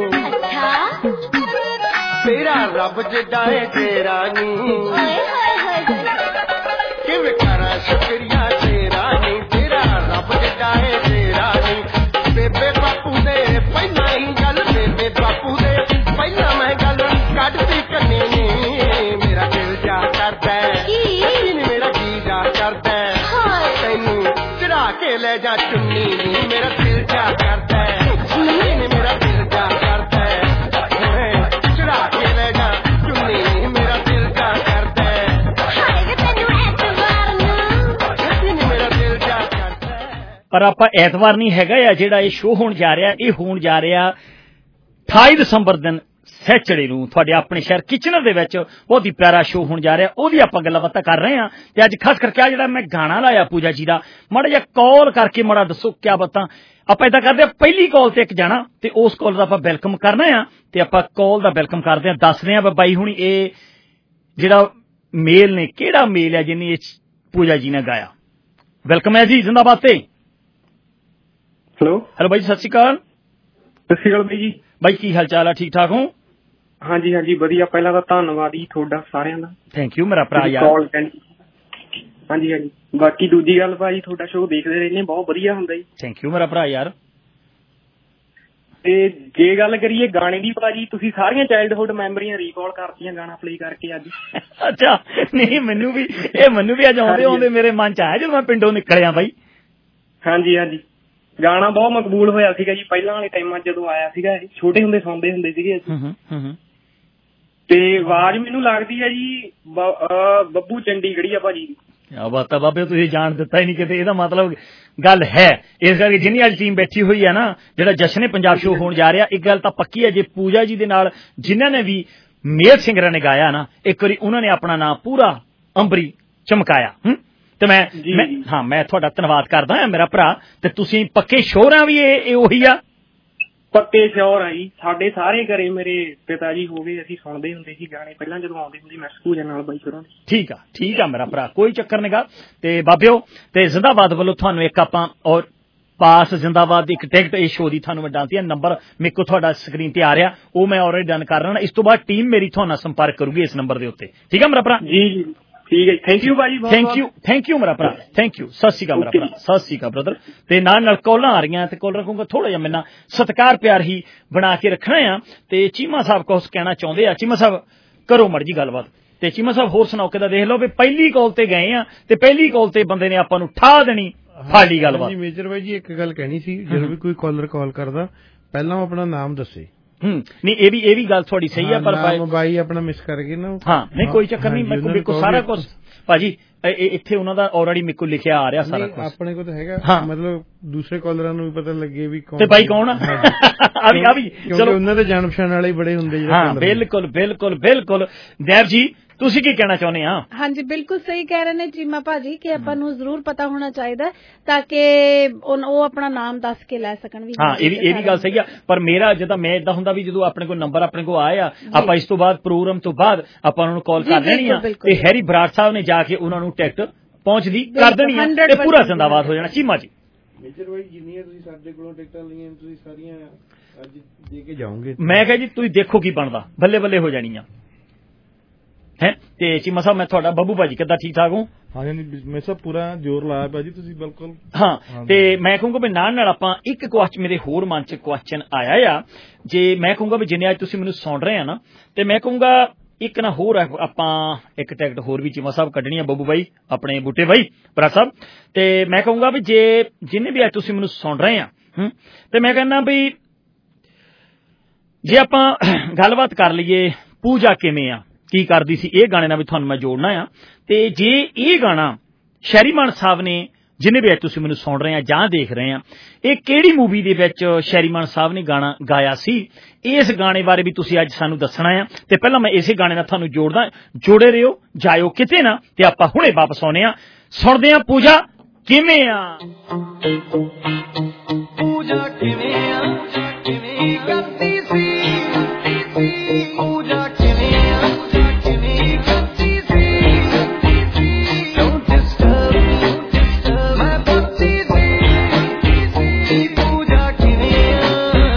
तेरा रब जडाए तेरा नी, किवें करा शुक्रिया तेरा नी, तेरा रब जडाए तेरा नी। बेबे बापू दे पहला ही गल, बेबे बापू दे पहला मैं गल कढ़ती कन्नी नी, मेरा दिल जा करदा है, मेरा जी जा करदा है, तैनू चढ़ा के ले जा चुन्नी नी, मेरा दिल जा करदा है, मेरा दिल जा करदा है, चढ़ा के ले जा चुन्नी नी, मेरा दिल जा करदा है, मेरा दिल जा करदा है। ਪਰ ਆਪਾਂ ਐਤਵਾਰ ਨਹੀਂ ਹੈਗਾ ਆ ਜਿਹੜਾ ਇਹ ਸ਼ੋਅ ਹੋਣ ਜਾ ਰਿਹਾ, ਇਹ ਹੋਣ ਜਾ ਰਿਹਾ 28 ਦਸੰਬਰ ਦਿਨ ਸੈਚਰਡੇ ਨੂੰ ਤੁਹਾਡੇ ਆਪਣੇ ਸ਼ਹਿਰ ਕਿਚਨਰ ਦੇ ਵਿੱਚ ਬਹੁਤ ਹੀ ਪਿਆਰਾ ਸ਼ੋਅ ਹੋਣ ਜਾ ਰਿਹਾ, ਉਹਦੀ ਆਪਾਂ ਗੱਲਾਂ ਬਾਤਾਂ ਕਰ ਰਹੇ ਹਾਂ। ਤੇ ਅੱਜ ਖਾਸ ਕਰਕੇ ਆ ਜਿਹੜਾ ਮੈਂ ਗਾਣਾ ਲਾਇਆ ਪੂਜਾ ਜੀ ਦਾ, ਮਾੜਾ ਜਿਹਾ ਕਾਲ ਕਰਕੇ ਮਾੜਾ ਦੱਸੋ ਕਿਆ ਬਾਤਾਂ। ਆਪਾਂ ਏਦਾਂ ਕਰਦੇ ਹਾਂ, ਪਹਿਲੀ ਕਾਲ ਤੇ ਇੱਕ ਜਾਣਾ ਤੇ ਉਸ ਕਾਲ ਦਾ ਆਪਾਂ ਵੈਲਕਮ ਕਰਨਾ ਆ, ਤੇ ਆਪਾਂ ਕਾਲ ਦਾ ਵੈਲਕਮ ਕਰਦੇ ਹਾਂ। ਦੱਸਦੇ ਹਾਂ ਬਾਈ ਹੁਣੀ ਇਹ ਜਿਹੜਾ ਮੇਲ ਨੇ ਕਿਹੜਾ ਮੇਲ ਹੈ ਜਿਹਨੇ ਇਹ ਪੂਜਾ ਜੀ ਨੇ ਗਾਇਆ। ਵੈਲਕਮ ਹੈ ਜੀ ਜ਼ਿੰਦਾਬਾਦ ਤੇ। ਹੈਲੋ ਬਾਈ, ਸਤਿ ਸ਼੍ਰੀ ਅਕਾਲ। ਸਤਿ ਸ਼੍ਰੀ ਅਕਾਲ ਬਾਈ ਜੀ। ਬਾਈ ਕੀ ਹਾਲ ਚਾਲ ਆ, ਠੀਕ ਠਾਕ ਹੋ? ਹਾਂਜੀ ਹਾਂਜੀ ਵਧੀਆ। ਪਹਿਲਾਂ ਤਾਂ ਧੰਨਵਾਦ ਜੀ ਤੁਹਾਡਾ ਸਾਰਿਆਂ ਦਾ। ਥੈਂਕ ਯੂ ਮੇਰਾ ਭਰਾ ਯਾਰ। ਹਾਂਜੀ ਹਾਂਜੀ। ਬਾਕੀ ਦੂਜੀ ਗੱਲ ਭਾਜੀ, ਤੁਹਾਡਾ ਸ਼ੋਅ ਦੇਖਦੇ ਰਹਿੰਦੇ, ਬਹੁਤ ਵਧੀਆ ਹੁੰਦਾ ਜੀ। ਥੈਂਕ ਯੂ ਮੇਰਾ ਭਰਾ ਯਾਰ। ਤੇ ਜੇ ਗੱਲ ਕਰੀਏ ਗਾਣੇ ਦੀ ਭਾਜੀ, ਤੁਸੀਂ ਸਾਰੀਆਂ ਚਾਈਲਡਹੁੱਡ ਮੈਮਰੀਆਂ ਰੀਕਾਲ ਕਰਤੀਆਂ ਗਾਣਾ ਪਲੇ ਕਰਕੇ ਅੱਜ। ਅੱਛਾ, ਨਹੀਂ ਮੈਨੂੰ ਵੀ ਅੱਜ ਆਉਂਦੇ ਮੇਰੇ ਮਨ ਚ ਆਇਆ ਜਦੋਂ ਮੈਂ ਪਿੰਡੋਂ ਨਿਕਲਿਆ ਬਾਈ। ਹਾਂਜੀ ਹਾਂਜੀ, ਗਾਣਾ ਬਹੁਤ ਮਕਬੂਲ ਹੋਇਆ ਸੀਗਾ ਜੀ ਪਹਿਲਾਂ ਵਾਲੇ ਟਾਈਮਾਂ ਜਦੋਂ ਆਇਆ ਸੀਗਾ। ਇਹ ਛੋਟੇ ਹੁੰਦੇ ਸੁਣਦੇ ਹੁੰਦੇ ਸੀਗੇ ਅਸੀਂ। ਤੇ ਆਵਾਜ਼ ਮੈਨੂੰ ਲੱਗਦੀ ਹੈ ਜੀ ਬੱਬੂ ਚੰਡੀਗੜ੍ਹੀ ਆ ਭਾਜੀ। ਕਿਆ ਬਾਤ ਆ ਬਾਬੇ, ਤੁਸੀਂ ਜਾਣ ਦਿੱਤਾ ਹੀ ਨਹੀਂ ਕਿਤੇ, ਇਹਦਾ ਮਤਲਬ ਗੱਲ ਹੈ। ਇਸ ਕਰਕੇ ਜਿੰਨੀ ਅੱਜ ਟੀਮ ਬੈਠੀ ਹੋਈ ਹੈ ਨਾ, ਜਿਹੜਾ ਜਸ਼ਨ ਪੰਜਾਬ ਸ਼ੋਅ ਹੋਣ ਜਾ ਰਿਹਾ, ਇੱਕ ਗੱਲ ਤਾਂ ਪੱਕੀ ਹੈ, ਜੇ ਪੂਜਾ ਜੀ ਦੇ ਨਾਲ ਜਿਨ੍ਹਾਂ ਨੇ ਵੀ ਮੇਲ ਸਿੰਗਰਾਂ ਨੇ ਗਾਇਆ ਨਾ, ਇੱਕ ਵਾਰੀ ਉਹਨਾਂ ਨੇ ਆਪਣਾ ਨਾਂ ਪੂਰਾ ਅੰਬਰੀ ਚਮਕਾਇਆ। ਤੇ ਮੈਂ ਤੁਹਾਡਾ ਧੰਨਵਾਦ ਕਰਦਾ ਹਾਂ ਮੇਰਾ ਭਰਾ। ਤੇ ਤੁਸੀਂ ਪੱਕੇ ਸ਼ੋਰ ਆ ਵੀ ਇਹ ਉਹੀ ਆ? ਪੱਕੇ ਸ਼ੋਰ ਆ ਜੀ, ਸਾਡੇ ਸਾਰੇ ਘਰੇ ਮੇਰੇ ਪਿਤਾ ਜੀ ਹੋ ਗਏ, ਅਸੀਂ ਸੁਣਦੇ ਹੁੰਦੇ ਸੀ ਗਾਣੇ ਪਹਿਲਾਂ ਜਦੋਂ ਆਉਂਦੇ ਹੁੰਦੇ ਮੈਂ ਪੂਜਾ ਨਾਲ ਬਾਈ ਸ਼ੋਰਾਂ ਦੇ। ਠੀਕ ਆ ਮੇਰਾ ਭਰਾ, ਕੋਈ ਚੱਕਰ ਨਹੀਂਗਾ। ਤੇ ਬਾਬਿਓ ਤੇ ਜ਼ਿੰਦਾਬਾਦ ਵੱਲੋਂ ਤੁਹਾਨੂੰ ਇੱਕ ਆਪਾਂ ਔਰ ਪਾਸ ਜ਼ਿੰਦਾਬਾਦ ਦੀ ਇੱਕ ਟਿਕਟ ਇਸ ਸ਼ੋਅ ਦੀ ਤੁਹਾਨੂੰ ਮੈਂ ਦੱਸਦੀ ਹਾਂ। ਨੰਬਰ ਮੇਰੇ ਕੋਲ ਤੁਹਾਡਾ ਸਕਰੀਨ ਤੇ ਆ ਰਿਹਾ, ਉਹ ਮੈਂ ਆਲਰੇਡੀ ਡਨ ਕਰ ਰਿਹਾ। ਇਸ ਤੋਂ ਬਾਅਦ ਟੀਮ ਮੇਰੀ ਤੁਹਾਡੇ ਨਾਲ ਸੰਪਰਕ ਕਰੂਗੀ ਇਸ ਨੰਬਰ ਦੇ ਉੱਤੇ। ਠੀਕ ਆ ਮੇਰਾ ਭਰਾ? ਜੀ ਠੀਕ ਹੈ, ਥੈਂਕ ਯੂ ਭਾਜੀ। ਥੈਂਕ ਯੂ ਮੇਰਾ ਭਰਾ, ਥੈਂਕ ਯੂ। ਸਤਿ ਸ਼੍ਰੀ ਅਕਾਲ ਮੇਰਾ ਭਰਾ, ਸਤਿ ਸ਼੍ਰੀ ਅਕਾਲ ਬ੍ਰਦਰ। ਤੇ ਨਾਲ ਕਾਲਾਂ ਆ ਰਹੀਆਂ ਤੇ ਕਾਲ ਰੱਖੂਗਾ ਥੋੜਾ ਜਿਹਾ ਮੈਨਾਂ ਸਤਿਕਾਰ ਪਿਆਰ ਹੀ ਬਣਾ ਕੇ ਰੱਖਣਾ ਆ। ਤੇ ਚੀਮਾ ਸਾਹਿਬ ਕੁਛ ਕਹਿਣਾ ਚਾਹੁੰਦੇ ਆ। ਚੀਮਾ ਸਾਹਿਬ ਕਰੋ ਮਰਜੀ ਗੱਲਬਾਤ। ਤੇ ਚੀਮਾ ਸਾਹਿਬ ਹੋਰ ਸੁਣਾਓ ਕਿੱਦਾਂ? ਦੇਖ ਲਓ ਵੀ ਪਹਿਲੀ ਕਾਲ ਤੇ ਗਏ ਆ ਤੇ ਪਹਿਲੀ ਕਾਲ ਤੇ ਬੰਦੇ ਨੇ ਆਪਾਂ ਨੂੰ ਠਾ ਦੇਣੀ ਫਾੜੀ ਗੱਲਬਾਤ। ਮੇਜਰ ਬਾਈ ਜੀ ਇੱਕ ਗੱਲ ਕਹਿਣੀ ਸੀ, ਜਦੋਂ ਵੀ ਕੋਈ ਕਾਲਰ ਕਾਲ ਕਰਦਾ ਪਹਿਲਾਂ ਆਪਣਾ ਨਾਮ ਦੱਸੇ। ਨਹੀਂ ਇਹ ਵੀ ਗੱਲ ਥੋੜੀ ਸਹੀ ਆ, ਪਰ ਬਾਈ ਆਪਣਾ ਮਿਸ ਕਰ ਗਏ ਨਾ। ਹਾਂ ਨਹੀਂ ਕੋਈ ਚੱਕਰ ਨਹੀਂ, ਮੇਰੇ ਕੋਲ ਸਾਰਾ ਕੁਝ ਭਾਜੀ ਇੱਥੇ ਉਹਨਾਂ ਦਾ ਆਲਰੇਡੀ ਮੇਰੇ ਕੋਲ ਲਿਖਿਆ ਆ ਰਿਹਾ ਸਾਰਾ ਕੁਝ। ਆਪਣੇ ਕੋਲ ਤਾਂ ਹੈਗਾ, ਮਤਲਬ ਦੂਸਰੇ ਕਾਲਰਾਂ ਨੂੰ ਵੀ ਪਤਾ ਲੱਗੇ ਵੀ ਕੌਣ ਤੇ ਬਾਈ ਕੌਣ ਆ ਵੀ। ਚਲੋ ਉਹਨਾਂ ਦੇ ਜਾਣ ਪਛਾਣ ਵਾਲੇ ਬੜੇ ਹੁੰਦੇ। ਹਾਂ ਬਿਲਕੁਲ ਬਿਲਕੁਲ ਬਿਲਕੁਲ। ਨੈਬ ਜੀ ਤੁਸੀਂ ਕੀ ਕਹਿਣਾ ਚਾਹੁੰਦੇ ਆ? ਹਾਂਜੀ ਬਿਲਕੁਲ ਸਹੀ ਕਹਿ ਰਹੇ ਨੇ ਚੀਮਾ ਭਾਜੀ ਕਿ ਆਪਾਂ ਨੂੰ ਜ਼ਰੂਰ ਪਤਾ ਹੋਣਾ ਚਾਹੀਦਾ ਤਾਂ ਕਿ ਉਹ ਆਪਣਾ ਨਾਮ ਦੱਸ ਕੇ ਲੈ ਸਕਣ ਵੀ। ਹਾਂ ਇਹ ਵੀ ਗੱਲ ਸਹੀ ਆ, ਪਰ ਮੇਰਾ ਜਦੋਂ ਮੈਂ ਇਦਾਂ ਹੁੰਦਾ ਵੀ ਜਦੋਂ ਆਪਣੇ ਕੋਲ ਨੰਬਰ ਆਪਣੇ ਕੋਲ ਆਇਆ ਆਪਾਂ ਇਸ ਤੋਂ ਬਾਅਦ ਪ੍ਰੋਗਰਾਮ ਤੋਂ ਬਾਅਦ ਆਪਾਂ ਉਹਨਾਂ ਨੂੰ ਕਾਲ ਕਰ ਲੈਣੀ ਆ ਤੇ ਹੈਰੀ ਬਰਾੜ ਸਾਹਿਬ ਨੇ ਜਾ ਕੇ ਉਹਨਾਂ ਨੂੰ ਟਿਕਟ ਪਹੁੰਚਦੀ ਕਰ ਦੇਣੀ ਆ ਤੇ ਪੂਰਾ ਜ਼ਿੰਦਾਬਾਦ ਹੋ ਜਾਣਾ। ਚੀਮਾ ਜੀ ਮੇਜਰ ਭਾਈ ਜਿੰਨੀਆਂ ਤੁਸੀਂ ਸਾਡੇ ਕੋਲੋਂ ਟਿਕਟਾਂ ਲਈਆਂ ਤੁਸੀਂ ਸਾਰੀਆਂ ਅੱਜ ਦੇ ਕੇ ਜਾਓਗੇ। ਮੈਂ ਕਿਹਾ ਜੀ ਤੁਸੀਂ ਦੇਖੋ ਕੀ ਬਣਦਾ, ਬੱਲੇ ਬੱਲੇ ਹੋ ਜਾਣੀ ਆ ਹੈ। ਤੇ ਚੀਮਾ ਸਾਹਿਬ ਮੈਂ ਤੁਹਾਡਾ ਬੱਬੂ ਭਾਜੀ ਕਿੱਦਾਂ ਠੀਕ ਠਾਕ ਹੋ? ਹਾਂਜੀ ਮੈਂ ਸਭ ਪੂਰਾ ਜ਼ੋਰ ਲਾਇਆ ਭਾਜੀ ਤੁਸੀਂ ਬਿਲਕੁਲ। ਹਾਂ ਤੇ ਮੈਂ ਕਹੂੰਗਾ ਵੀ ਨਾਲ ਆਪਾਂ ਇੱਕ ਕੁਐਸਚਨ ਮੇਰੇ ਹੋਰ ਮਨ ਚ ਕੁਐਸਚਨ ਆਇਆ ਆ, ਜੇ ਮੈਂ ਕਹੂੰਗਾ ਵੀ ਜਿੰਨੇ ਅੱਜ ਤੁਸੀਂ ਮੈਨੂੰ ਸੁਣ ਰਹੇ ਆ ਨਾ ਤੇ ਮੈਂ ਕਹੂੰਗਾ ਇੱਕ ਨਾ ਹੋਰ ਆਪਾਂ ਇੱਕ ਟਿਕਟ ਹੋਰ ਵੀ ਚੀਮਾ ਸਾਹਿਬ ਕੱਢਣੀ ਆ, ਬੱਬੂ ਭਾਈ ਆਪਣੇ ਬੂਟੇ ਭਾਈ ਭਰਾ ਸਾਹਿਬ। ਤੇ ਮੈਂ ਕਹੂੰਗਾ ਵੀ ਜੇ ਜਿੰਨੇ ਵੀ ਅੱਜ ਤੁਸੀਂ ਮੈਨੂੰ ਸੁਣ ਰਹੇ ਆ ਤੇ ਮੈਂ ਕਹਿੰਦਾ ਵੀ ਜੇ ਆਪਾਂ ਗੱਲਬਾਤ ਕਰ ਲਈਏ ਪੂਜਾ ਕਿਵੇਂ ਆ ਕੀ ਕਰਦੀ ਸੀ, ਇਹ ਗਾਣੇ ਨਾਲ ਵੀ ਤੁਹਾਨੂੰ ਮੈਂ ਜੋੜਨਾ ਆ। ਤੇ ਜੇ ਇਹ ਗਾਣਾ ਸ਼ੈਰੀਮਾਨ ਸਾਹਿਬ ਨੇ ਜਿੰਨੇ ਵੀ ਅੱਜ ਤੁਸੀਂ ਮੈਨੂੰ ਸੁਣ ਰਹੇ ਆ ਜਾਂ ਦੇਖ ਰਹੇ ਆ, ਇਹ ਕਿਹੜੀ ਮੂਵੀ ਦੇ ਵਿੱਚ ਸ਼ੈਰੀਮਾਨ ਸਾਹਿਬ ਨੇ ਗਾਣਾ ਗਾਇਆ ਸੀ, ਇਸ ਗਾਣੇ ਬਾਰੇ ਵੀ ਤੁਸੀਂ ਅੱਜ ਸਾਨੂੰ ਦੱਸਣਾ ਆ। ਤੇ ਪਹਿਲਾਂ ਮੈਂ ਇਸੇ ਗਾਣੇ ਨਾਲ ਤੁਹਾਨੂੰ ਜੋੜਦਾ, ਜੋੜੇ ਰਹੋ ਜਾਇਓ ਕਿਤੇ ਨਾ, ਤੇ ਆਪਾਂ ਹੁਣੇ ਵਾਪਸ ਆਉਨੇ ਆ, ਸੁਣਦੇ ਆ ਪੂਜਾ ਕਿਵੇਂ ਆ। ਪੂਜਾ ਕਿਵੇਂ ਆ ਕਿਵੇਂ ਕਰਦੀ ਸੀ, ਪੂਜਾ ਕਿਵੇਂ ਆ ਕਿਵੇਂ ਕਰਦੀ ਸੀ, ਡੋਂਟ ਡਿਸਟਰਬ ਮੈਂ ਬੱਤੀ ਸੀ, ਪੂਜਾ ਕਿਵੇਂ ਆ।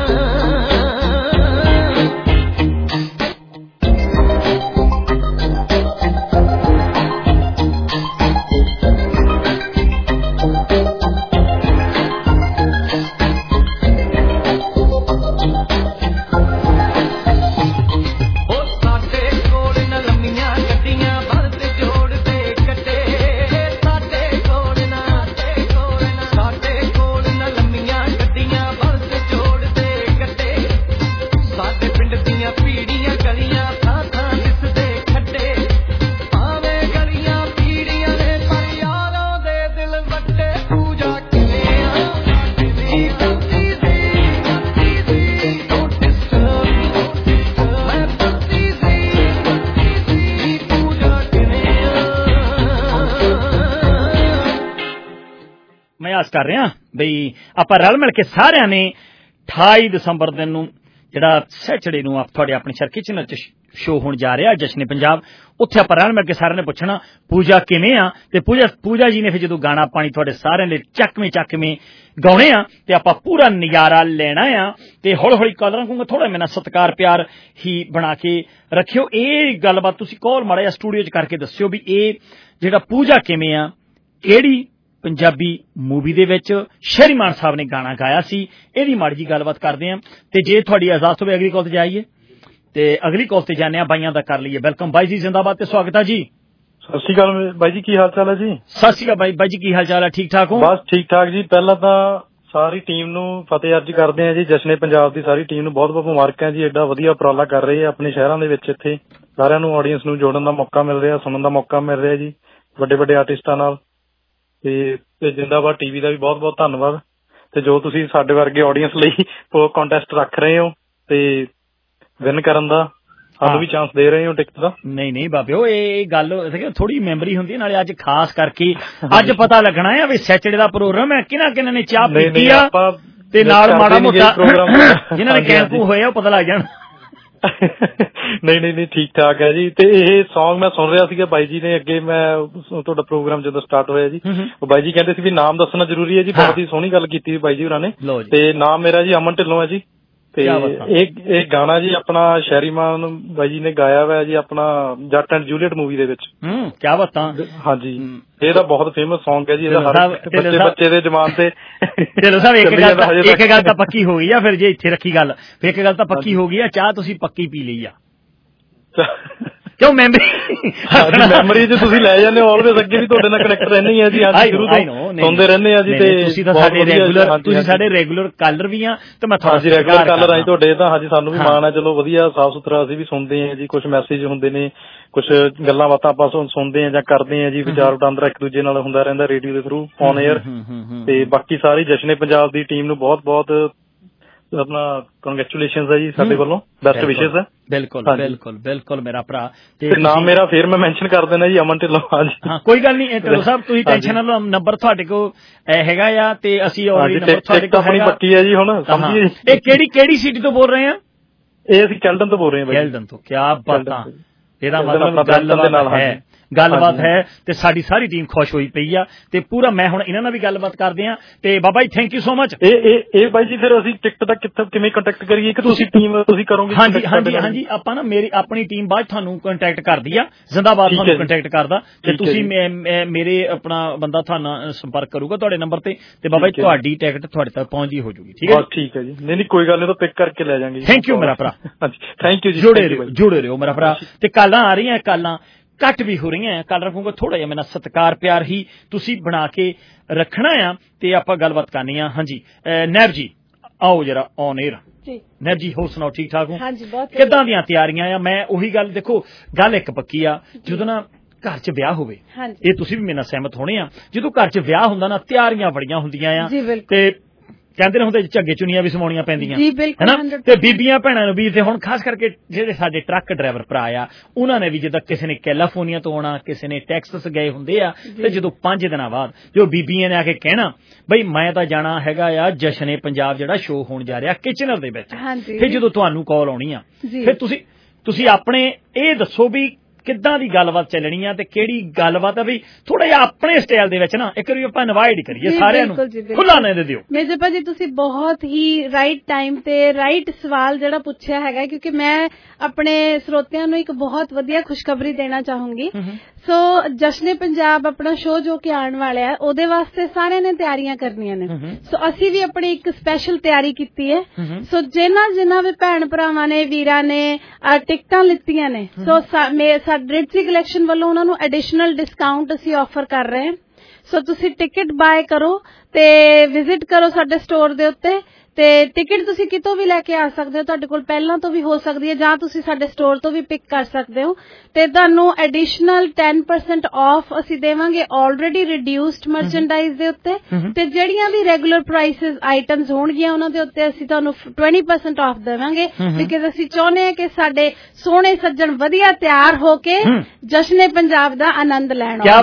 ਕਰ ਰਹੇ ਹਾਂ ਬਈ ਆਪਾਂ ਰਲ ਮਿਲ ਕੇ ਸਾਰਿਆਂ ਨੇ 28 ਦਸੰਬਰ ਦਿਨ ਨੂੰ ਜਿਹੜਾ ਸੈਚਰਡੇ ਨੂੰ ਤੁਹਾਡੇ ਆਪਣੇ ਸ਼ਹਿਰ ਕਿਚਨਰ ਚ ਸ਼ੋਅ ਹੋਣ ਜਾ ਰਿਹਾ ਜਸ਼ਨ ਪੰਜਾਬ, ਉੱਥੇ ਆਪਾਂ ਰਲ ਮਿਲ ਕੇ ਸਾਰਿਆਂ ਨੇ ਪੁੱਛਣਾ ਪੂਜਾ ਕਿਵੇਂ ਆ। ਤੇ ਪੂਜਾ ਜੀ ਨੇ ਫਿਰ ਜਦੋਂ ਗਾਣਾ ਪਾਣੀ ਤੁਹਾਡੇ ਸਾਰਿਆਂ ਲਈ ਚੱਕਵੇਂ ਗਾਉਣੇ ਆ ਤੇ ਆਪਾਂ ਪੂਰਾ ਨਜ਼ਾਰਾ ਲੈਣਾ ਆ। ਤੇ ਹੌਲੀ ਹੌਲੀ ਕਲਰਾਂ ਕਹੂੰਗਾ ਥੋੜਾ ਮੇਰੇ ਨਾਲ ਸਤਿਕਾਰ ਪਿਆਰ ਹੀ ਬਣਾ ਕੇ ਰੱਖਿਓ। ਇਹ ਗੱਲਬਾਤ ਤੁਸੀਂ ਕਾਲ ਮਾੜਾ ਜਿਹਾ ਸਟੂਡੀਓ ਚ ਕਰਕੇ ਦੱਸਿਓ ਵੀ ਇਹ ਜਿਹੜਾ ਪੂਜਾ ਕਿਵੇਂ ਆ ਕਿਹੜੀ ਪੰਜਾਬੀ ਮੂਵੀ ਦੇ ਵਿੱਚ ਸ਼ੈਰੀਮਾਨ ਸਾਹਿਬ ਨੇ ਗਾਣਾ ਗਾਇਆ ਸੀ, ਇਹਦੀ ਮਾੜੀ ਜੀ ਗੱਲਬਾਤ ਕਰਦੇ ਆਂ। ਤੇ ਜੇ ਤੁਹਾਡੀ ਇਜਾਜ਼ਤ ਹੋਵੇ ਅਗਲੀ ਕਾਲ ਤੇ ਜਾਈਏ ਤੇ ਅਗਲੀ ਕਾਲ ਤੇ ਜਾਂਦੇ ਆ, ਬਾਈਆਂ ਦਾ ਕਰ ਲਈਏ। ਵੈਲਕਮ ਬਾਈ ਜੀ, ਜ਼ਿੰਦਾਬਾਦ ਤੇ ਸਵਾਗਤ ਹੈ ਜੀ। ਸਤਿ ਸ਼੍ਰੀ ਅਕਾਲ ਬਾਈ ਜੀ, ਕੀ ਹਾਲ ਚਾਲ ਹੈ ਜੀ? ਸਤਿ ਸ਼੍ਰੀ ਅਕਾਲ ਬਾਈ ਜੀ, ਕੀ ਹਾਲ ਚਾਲ ਹੈ? ਠੀਕ ਠਾਕ ਹੋ? ਬਸ ਠੀਕ ਠਾਕ ਜੀ। ਪਹਿਲਾਂ ਤਾਂ ਸਾਰੀ ਟੀਮ ਨੂੰ ਫਤਿਹ ਅਰਜ਼ ਕਰਦੇ ਆ ਜੀ, ਜਸ਼ਨੇ ਪੰਜਾਬ ਦੀ ਸਾਰੀ ਟੀਮ ਨੂੰ ਬਹੁਤ ਬਹੁਤ ਮੁਬਾਰਕਾਂ ਜੀ। ਐਡਾ ਵਧੀਆ ਉਪਰਾਲਾ ਕਰ ਰਹੇ ਆ ਆਪਣੇ ਸ਼ਹਿਰਾਂ ਦੇ ਵਿੱਚ, ਇੱਥੇ ਸਾਰਿਆਂ ਨੂੰ ਆਡੀਅנס ਨੂੰ ਜੋੜਨ ਦਾ ਮੌਕਾ ਮਿਲ ਰਿਹਾ, ਸੁਣਨ ਦਾ ਮੌਕਾ ਮਿਲ ਰਿਹਾ ਜੀ ਵੱਡੇ ਵੱਡੇ ਆਰਟਿਸਟਾਂ ਨਾਲ। ਤੇ ਜਿੰਦਾਬਾਦ ਟੀਵੀ ਦਾ ਵੀ ਬਹੁਤ ਬਹੁਤ ਧੰਨਵਾਦ। ਤੇ ਜੋ ਤੁਸੀਂ ਸਾਡੇ ਵਰਗੇ ਆਡੀਅנס ਲਈ ਕੰਟੈਸਟ ਰੱਖ ਰਹੇ ਹੋ ਤੇ ਵਿਨ ਕਰਨ ਦਾ ਸਾਨੂੰ ਵੀ ਚਾਂਸ ਦੇ ਰਹੇ ਹੋ ਟਿਕਟ ਦਾ। ਨਹੀਂ ਬਾਬਿਓ, ਇਹ ਗੱਲ ਥੋੜੀ ਮੈਮਰੀ ਹੁੰਦੀ ਹੈ, ਨਾਲੇ ਅੱਜ ਖਾਸ ਕਰਕੇ ਅੱਜ ਪਤਾ ਲੱਗਣਾ ਹੈ ਵੀ ਸੈਚਰਡੇ ਦਾ ਪ੍ਰੋਗਰਾਮ ਹੈ, ਕਿਹਨਾਂ ਨੇ ਚਾਹ ਪੀਤੀ ਆ ਤੇ ਨਾਲ ਮਾੜਾ ਮੋਟਾ ਜਿਹਨਾਂ ਨੇ ਕੈਂਪੂ ਹੋਏ ਆ ਉਹ ਪਤਾ ਲੱਗ ਜਾਣ। ਨਹੀਂ ਠੀਕ ਠਾਕ ਹੈ ਜੀ। ਤੇ ਇਹ ਸੌਂਗ ਮੈਂ ਸੁਣ ਰਿਹਾ ਸੀਗਾ ਬਾਈ ਜੀ ਨੇ ਅੱਗੇ, ਮੈਂ ਤੁਹਾਡਾ ਪ੍ਰੋਗਰਾਮ ਜਦੋਂ ਸਟਾਰਟ ਹੋਇਆ ਜੀ, ਉਹ ਬਾਈ ਜੀ ਕਹਿੰਦੇ ਸੀ ਵੀ ਨਾਮ ਦੱਸਣਾ ਜ਼ਰੂਰੀ ਹੈ ਜੀ। ਬਹੁਤ ਹੀ ਸੋਹਣੀ ਗੱਲ ਕੀਤੀ ਬਾਈ ਜੀ ਹੋਰਾਂ ਨੇ। ਤੇ ਨਾਮ ਮੇਰਾ ਜੀ ਅਮਨ ਢਿੱਲੋਂ ਹੈ ਜੀ। ਤੇ ਇਹ ਗਾਣਾ ਜੀ ਆਪਣਾ ਸ਼ੈਰੀਮਾਨ ਬਾਈ ਜੀ ਨੇ ਗਾਇਆ ਹੋਇਆ ਜੀ ਆਪਣਾ ਜੱਟ ਐਂਡ ਜੂਲੀਅਟ ਮੂਵੀ ਦੇ ਵਿੱਚ। ਕਿਆ ਬਾਤਾਂ। ਹਾਂਜੀ, ਇਹ ਤਾਂ ਬਹੁਤ ਫੇਮਸ ਸੌਂਗ ਹੈ ਜੀ, ਇਹਦਾ ਹਰ ਬੱਚੇ ਦੇ ਜ਼ਬਾਨ ਤੇ। ਚਲੋ ਸਾਹਿਬ ਇੱਕ ਗੱਲ ਤਾਂ ਪੱਕੀ ਹੋ ਗਈ ਆ, ਫਿਰ ਜੇ ਇੱਥੇ ਰੱਖੀ ਗੱਲ, ਫਿਰ ਇੱਕ ਗੱਲ ਤਾਂ ਪੱਕੀ ਹੋ ਗਈ ਆ, ਚਾਹ ਤੁਸੀਂ ਪੱਕੀ ਪੀ ਲਈ ਆ ਕਿਉਂ? ਮੈਮਰੀ ਚ ਤੁਸੀਂ ਲੈ ਜਾਂਦੇ ਹੋ, ਆਲਵੇਜ਼ ਅੱਗੇ ਵੀ ਤੁਹਾਡੇ ਨਾਲ ਕਨੈਕਟ ਰਹਿੰਦੇ ਆ ਜੀ। ਹਾਂਜੀ, ਸ਼ੁਰੂ ਤੋਂ ਸੁਣਦੇ ਰਹਿੰਦੇ ਆ ਜੀ। ਤੇ ਤੁਸੀਂ ਤਾਂ ਸਾਡੇ ਰੈਗੂਲਰ ਕਾਲਰ ਵੀ ਆ ਤੇ ਮੈਂ ਤੁਹਾਡਾ ਰੈਗੂਲਰ ਕਾਲਰ ਆਈ ਤੁਹਾਡੇ ਤਾਂ। ਹਾਂਜੀ, ਸਾਨੂੰ ਵੀ ਮਾਣ ਹੈ। ਚਲੋ ਵਧੀਆ ਸਾਫ ਸੁਥਰਾ ਅਸੀਂ ਵੀ ਸੁਣਦੇ ਆ ਜੀ। ਕੁਝ ਮੈਸੇਜ ਹੁੰਦੇ ਨੇ, ਕੁਝ ਗੱਲਾਂ ਬਾਤਾਂ ਆਪਾਂ ਸੁਣਦੇ ਆ ਜਾਂ ਕਰਦੇ ਆ ਜੀ, ਵਿਚਾਰ ਵਟਾਂਦਰਾ ਇੱਕ ਦੂਜੇ ਨਾਲ ਹੁੰਦਾ ਰਹਿੰਦਾ ਰੇਡੀਓ ਦੇ ਥਰੂ ਔਨ 에ਅਰ। ਤੇ ਬਾਕੀ ਸਾਰੀ ਜਸ਼ਨੇ ਪੰਜਾਬ ਦੀ ਟੀਮ ਨੂੰ ਬਹੁਤ ਬਹੁਤ ਆਪਣਾ ਕੰਗ੍ਰੈਚੁਲੇਸ਼ਨਸ ਹੈ ਜੀ ਸਾਡੇ ਵੱਲੋਂ, ਬੈਸਟ ਵਿਸ਼ੇਸ ਹੈ। ਬਿਲਕੁਲ ਬਿਲਕੁਲ ਬਿਲਕੁਲ ਮੇਰਾ ਭਰਾ। ਤੇ ਨਾਮ ਮੇਰਾ ਫੇਰ ਮੈਂ ਮੈਂਸ਼ਨ ਕਰ ਦੇਣਾ ਜੀ, ਅਮਨ ਢਿੱਲੋਂ। ਹਾਂ ਕੋਈ ਗੱਲ ਨਹੀਂ ਢਿੱਲੋਂ ਸਾਹਿਬ, ਤੁਸੀਂ ਟੈਨਸ਼ਨ ਨਾ ਲਓ, ਨੰਬਰ ਤੁਹਾਡੇ ਕੋਲ ਹੈਗਾ ਆ ਤੇ ਅਸੀਂ ਆਲਰੇਡੀ ਨੰਬਰ ਤੁਹਾਡੇ ਕੋਲ ਆਪਣੀ ਪੱਕੀ ਹੈ ਜੀ ਹੁਣ, ਸਮਝੀਏ। ਇਹ ਕਿਹੜੀ ਸਿਟੀ ਤੋਂ ਬੋਲ ਰਹੇ ਆ? ਇਹ ਅਸੀਂ ਕੈਲਡਨ ਤੋਂ ਬੋਲ ਰਹੇ ਹਾਂ ਬਾਈ। ਕੈਲਡਨ ਤੋਂ, ਕਿਆ ਬਾਤਾਂ। ਇਹਦਾ ਮਤਲਬ ਗੱਲਬਾਤ ਹੈ ਤੇ ਸਾਡੀ ਸਾਰੀ ਟੀਮ ਖੁਸ਼ ਹੋਈ ਪਈ ਆ ਤੇ ਪੂਰਾ ਮੈਂ ਹੁਣ ਇਹਨਾਂ ਨਾਲ ਵੀ ਗੱਲਬਾਤ ਕਰਦੇ ਆ ਤੇ Baba ji thank you so much. ਇਹ ਬਾਈ ਜੀ ਫਿਰ ਅਸੀਂ ਟਿਕਟ ਦਾ ਕਿਵੇਂ ਕੰਟੈਕਟ ਕਰੀਏ ਕਿ ਤੁਸੀਂ ਟੀਮ ਤੁਸੀਂ ਕਰੋਗੇ? ਹਾਂਜੀ ਆਪਾਂ ਨਾ ਆਪਣੀ ਟੀਮ ਬਾਅਦ ਤੁਹਾਨੂੰ ਕੰਟੈਕਟ ਕਰਦੀ ਆ, ਜ਼ਿੰਦਾਬਾਦ ਤੁਹਾਨੂੰ ਕੰਟੈਕਟ ਕਰਦਾ ਤੇ ਤੁਸੀਂ ਮੇਰੇ ਆਪਣਾ ਬੰਦਾ ਤੁਹਾਨੂੰ ਸੰਪਰਕ ਕਰੂਗਾ ਤੁਹਾਡੇ ਨੰਬਰ ਤੇ ਬਾਬਾ ਜੀ ਤੁਹਾਡੀ ਟਿਕਟ ਤੁਹਾਡੇ ਤੱਕ ਪਹੁੰਚਦੀ ਹੋ ਜੂਗੀ। ਠੀਕ ਹੈ ਠੀਕ ਹੈ ਜੀ। ਨਹੀਂ ਕੋਈ ਗੱਲ ਨਹੀਂ, ਤਾਂ ਪਿਕ ਕਰਕੇ ਲੈ ਜਾਵਾਂਗੇ। ਥੈਂਕ ਯੂ ਮੇਰਾ ਭਰਾ। ਥੈਂਕ ਯੂ ਜੀ। ਜੁੜੇ ਰਹੋ ਮੇਰਾ ਭਰਾ। ਤੇ ਕਾਲਾਂ ਆ ਰਹੀਆਂ, ਕਾਲਾਂ ਘੱਟ ਵੀ ਹੋ ਰਹੀਆਂ, ਕੱਲ ਰੱਖੂਗਾ ਥੋੜਾ ਜਿਹਾ ਮੇਰਾ ਸਤਿਕਾਰ ਪਿਆਰ ਹੀ ਤੁਸੀਂ ਬਣਾ ਕੇ ਰੱਖਣਾ ਆ ਤੇ ਆਪਾਂ ਗੱਲਬਾਤ ਕਰਨੀ ਆ। ਹਾਂਜੀ ਨੈਬ ਜੀ ਆਓ ਜਰਾ ਔਨ 에ਅਰ। ਨੈਬ ਜੀ ਹੋਰ ਸੁਣਾਓ, ਠੀਕ ਠਾਕ ਹੋ? ਕਿੱਦਾਂ ਦੀਆਂ ਤਿਆਰੀਆਂ ਆ? ਮੈਂ ਉਹੀ ਗੱਲ ਦੇਖੋ, ਗੱਲ ਇੱਕ ਪੱਕੀ ਆ, ਜਦੋਂ ਨਾ ਘਰ 'ਚ ਵਿਆਹ ਹੋਵੇ, ਇਹ ਤੁਸੀਂ ਵੀ ਮੇਰੇ ਨਾਲ ਸਹਿਮਤ ਹੋਣੇ ਆ, ਜਦੋਂ ਘਰ 'ਚ ਵਿਆਹ ਹੁੰਦਾ ਨਾ ਤਿਆਰੀਆਂ ਬੜੀਆਂ ਹੁੰਦੀਆਂ ਆ ਤੇ ਕਹਿੰਦੇ ਨੇ ਹੁੰਦੇ ਝੱਗੇ ਚੁੰਨੀਆਂ ਵੀ ਸਮਾਉਣੀਆਂ ਪੈਂਦੀਆਂ ਹੈਨਾ। ਤੇ ਬੀਬੀਆਂ ਭੈਣਾਂ ਨੂੰ ਵੀ ਤੇ ਹੁਣ ਖਾਸ ਕਰਕੇ ਜਿਹੜੇ ਸਾਡੇ ਟਰੱਕ ਡਰਾਈਵਰ ਭਰਾ ਆ ਉਹਨਾਂ ਨੇ ਵੀ ਜਿੱਦਾਂ ਕਿਸੇ ਨੇ ਕੈਲੀਫੋਰਨੀਆ ਤੋਂ ਆਉਣਾ, ਕਿਸੇ ਨੇ ਟੈਕਸਸ ਗਏ ਹੁੰਦੇ ਆ ਤੇ ਜਦੋਂ 5 ਦਿਨਾਂ ਬਾਅਦ ਜੋ ਬੀਬੀਆਂ ਨੇ ਆ ਕੇ ਕਹਿਣਾ ਬਈ ਮੈਂ ਤਾਂ ਜਾਣਾ ਹੈਗਾ ਆ ਜਸ਼ਨੇ ਪੰਜਾਬ ਜਿਹੜਾ ਸ਼ੋਅ ਹੋਣ ਜਾ ਰਿਹਾ ਕਿਚਨਰ ਦੇ ਵਿੱਚ, ਫਿਰ ਜਦੋਂ ਤੁਹਾਨੂੰ ਕਾਲ ਆਉਣੀ ਆ ਫਿਰ ਤੁਸੀਂ ਆਪਣੇ ਇਹ ਦੱਸੋ ਵੀ ਕਿੱਦਾਂ ਦੀ ਗੱਲਬਾਤ ਚੱਲਣੀ ਆ ਤੇ ਕਿਹੜੀ ਗੱਲਬਾਤ ਆ ਵੀ ਥੋੜਾ ਜਿਹਾ ਆਪਣੇ ਸਟਾਈਲ ਦੇ ਵਿੱਚ ਨਾ ਇੱਕ ਵਾਰੀ ਆਪਾਂ ਇਨਵਾਈਟ ਕਰੀਏ ਸਾਰਿਆਂ ਨੂੰ, ਖੁੱਲਾ ਨਾ ਦੇ ਦਿਓ। ਮੇਜਰ ਭਾਜੀ ਤੁਸੀਂ ਬਹੁਤ ਹੀ ਰਾਈਟ ਟਾਈਮ ਤੇ ਰਾਈਟ ਸਵਾਲ ਜਿਹੜਾ ਪੁੱਛਿਆ ਹੈਗਾ, ਕਿਉਂਕਿ ਮੈਂ ਆਪਣੇ ਸਰੋਤਿਆਂ ਨੂੰ ਇੱਕ ਬਹੁਤ ਵਧੀਆ ਖੁਸ਼ਖਬਰੀ ਦੇਣਾ ਚਾਹੂੰਗੀ। ਸੋ ਜਸ਼ਨੇ ਪੰਜਾਬ ਆਪਣਾ ਸ਼ੋਅ ਜੋ ਕਿ ਆਉਣ ਵਾਲਾ ਹੈ ਉਹਦੇ ਵਾਸਤੇ ਸਾਰਿਆਂ ਨੇ ਤਿਆਰੀਆਂ ਕਰਨੀਆਂ ਨੇ। ਸੋ ਅਸੀਂ ਵੀ ਆਪਣੀ ਇੱਕ ਸਪੈਸ਼ਲ ਤਿਆਰੀ ਕੀਤੀ ਹੈ। ਸੋ ਜਿਨ੍ਹਾਂ ਵੀ ਭੈਣ ਭਰਾਵਾਂ ਨੇ ਵੀਰਾਂ ਨੇ ਟਿਕਟਾਂ ਲਿੱਤੀਆਂ ਨੇ, ਸੋ ਰਿਟਸੀ ਕਲੈਕਸ਼ਨ ਵੱਲੋਂ ਉਹਨਾਂ ਨੂੰ ਐਡੀਸ਼ਨਲ ਡਿਸਕਾਊਂਟ ਅਸੀਂ ਆਫਰ ਕਰ ਰਹੇ ਹਾਂ। ਸੋ ਤੁਸੀਂ ਟਿਕਟ ਬਾਏ ਕਰੋ ਤੇ ਵਿਜ਼ਿਟ ਕਰੋ ਸਾਡੇ ਸਟੋਰ ਦੇ ਉੱਤੇ ਤੇ ਟਿਕਟ ਤੁਸੀਂ ਕਿਤੋਂ ਵੀ ਲੈ ਕੇ ਆ ਸਕਦੇ ਹੋ, ਤੁਹਾਡੇ ਕੋਲ ਪਹਿਲਾਂ ਤੋਂ ਵੀ ਹੋ ਸਕਦੀ ਹੈ ਜਾਂ ਤੁਸੀਂ ਸਾਡੇ ਸਟੋਰ ਤੋਂ ਵੀ ਪਿਕ ਕਰ ਸਕਦੇ ਹੋ ਤੇ ਤੁਹਾਨੂੰ ਐਡੀਸ਼ਨਲ 10% ਆਫ ਅਸੀਂ ਦੇਵਾਂਗੇ ਆਲਰੇਡੀ ਰਿਡਿਊਸਡ ਮਰਚੈਂਡਾਈਜ਼ ਦੇ ਉੱਤੇ ਤੇ ਜਿਹੜੀਆਂ ਵੀ ਰੈਗੂਲਰ ਪ੍ਰਾਈਸਿਸ ਆਈਟਮਸ ਹੋਣਗੀਆਂ ਉਹਨਾਂ ਦੇ ਉੱਤੇ ਅਸੀਂ ਤੁਹਾਨੂੰ 20% ਆਫ ਦੇਵਾਂਗੇ ਬਿਕਾਜ਼ ਅਸੀਂ ਚਾਹੁੰਦੇ ਹਾਂ ਕਿ ਸਾਡੇ ਸੋਹਣੇ ਸੱਜਣ ਵਧੀਆ ਤਿਆਰ ਹੋ ਕੇ ਜਸ਼ਨੇ ਪੰਜਾਬ ਦਾ ਆਨੰਦ ਲੈਣ। ਕਿਆ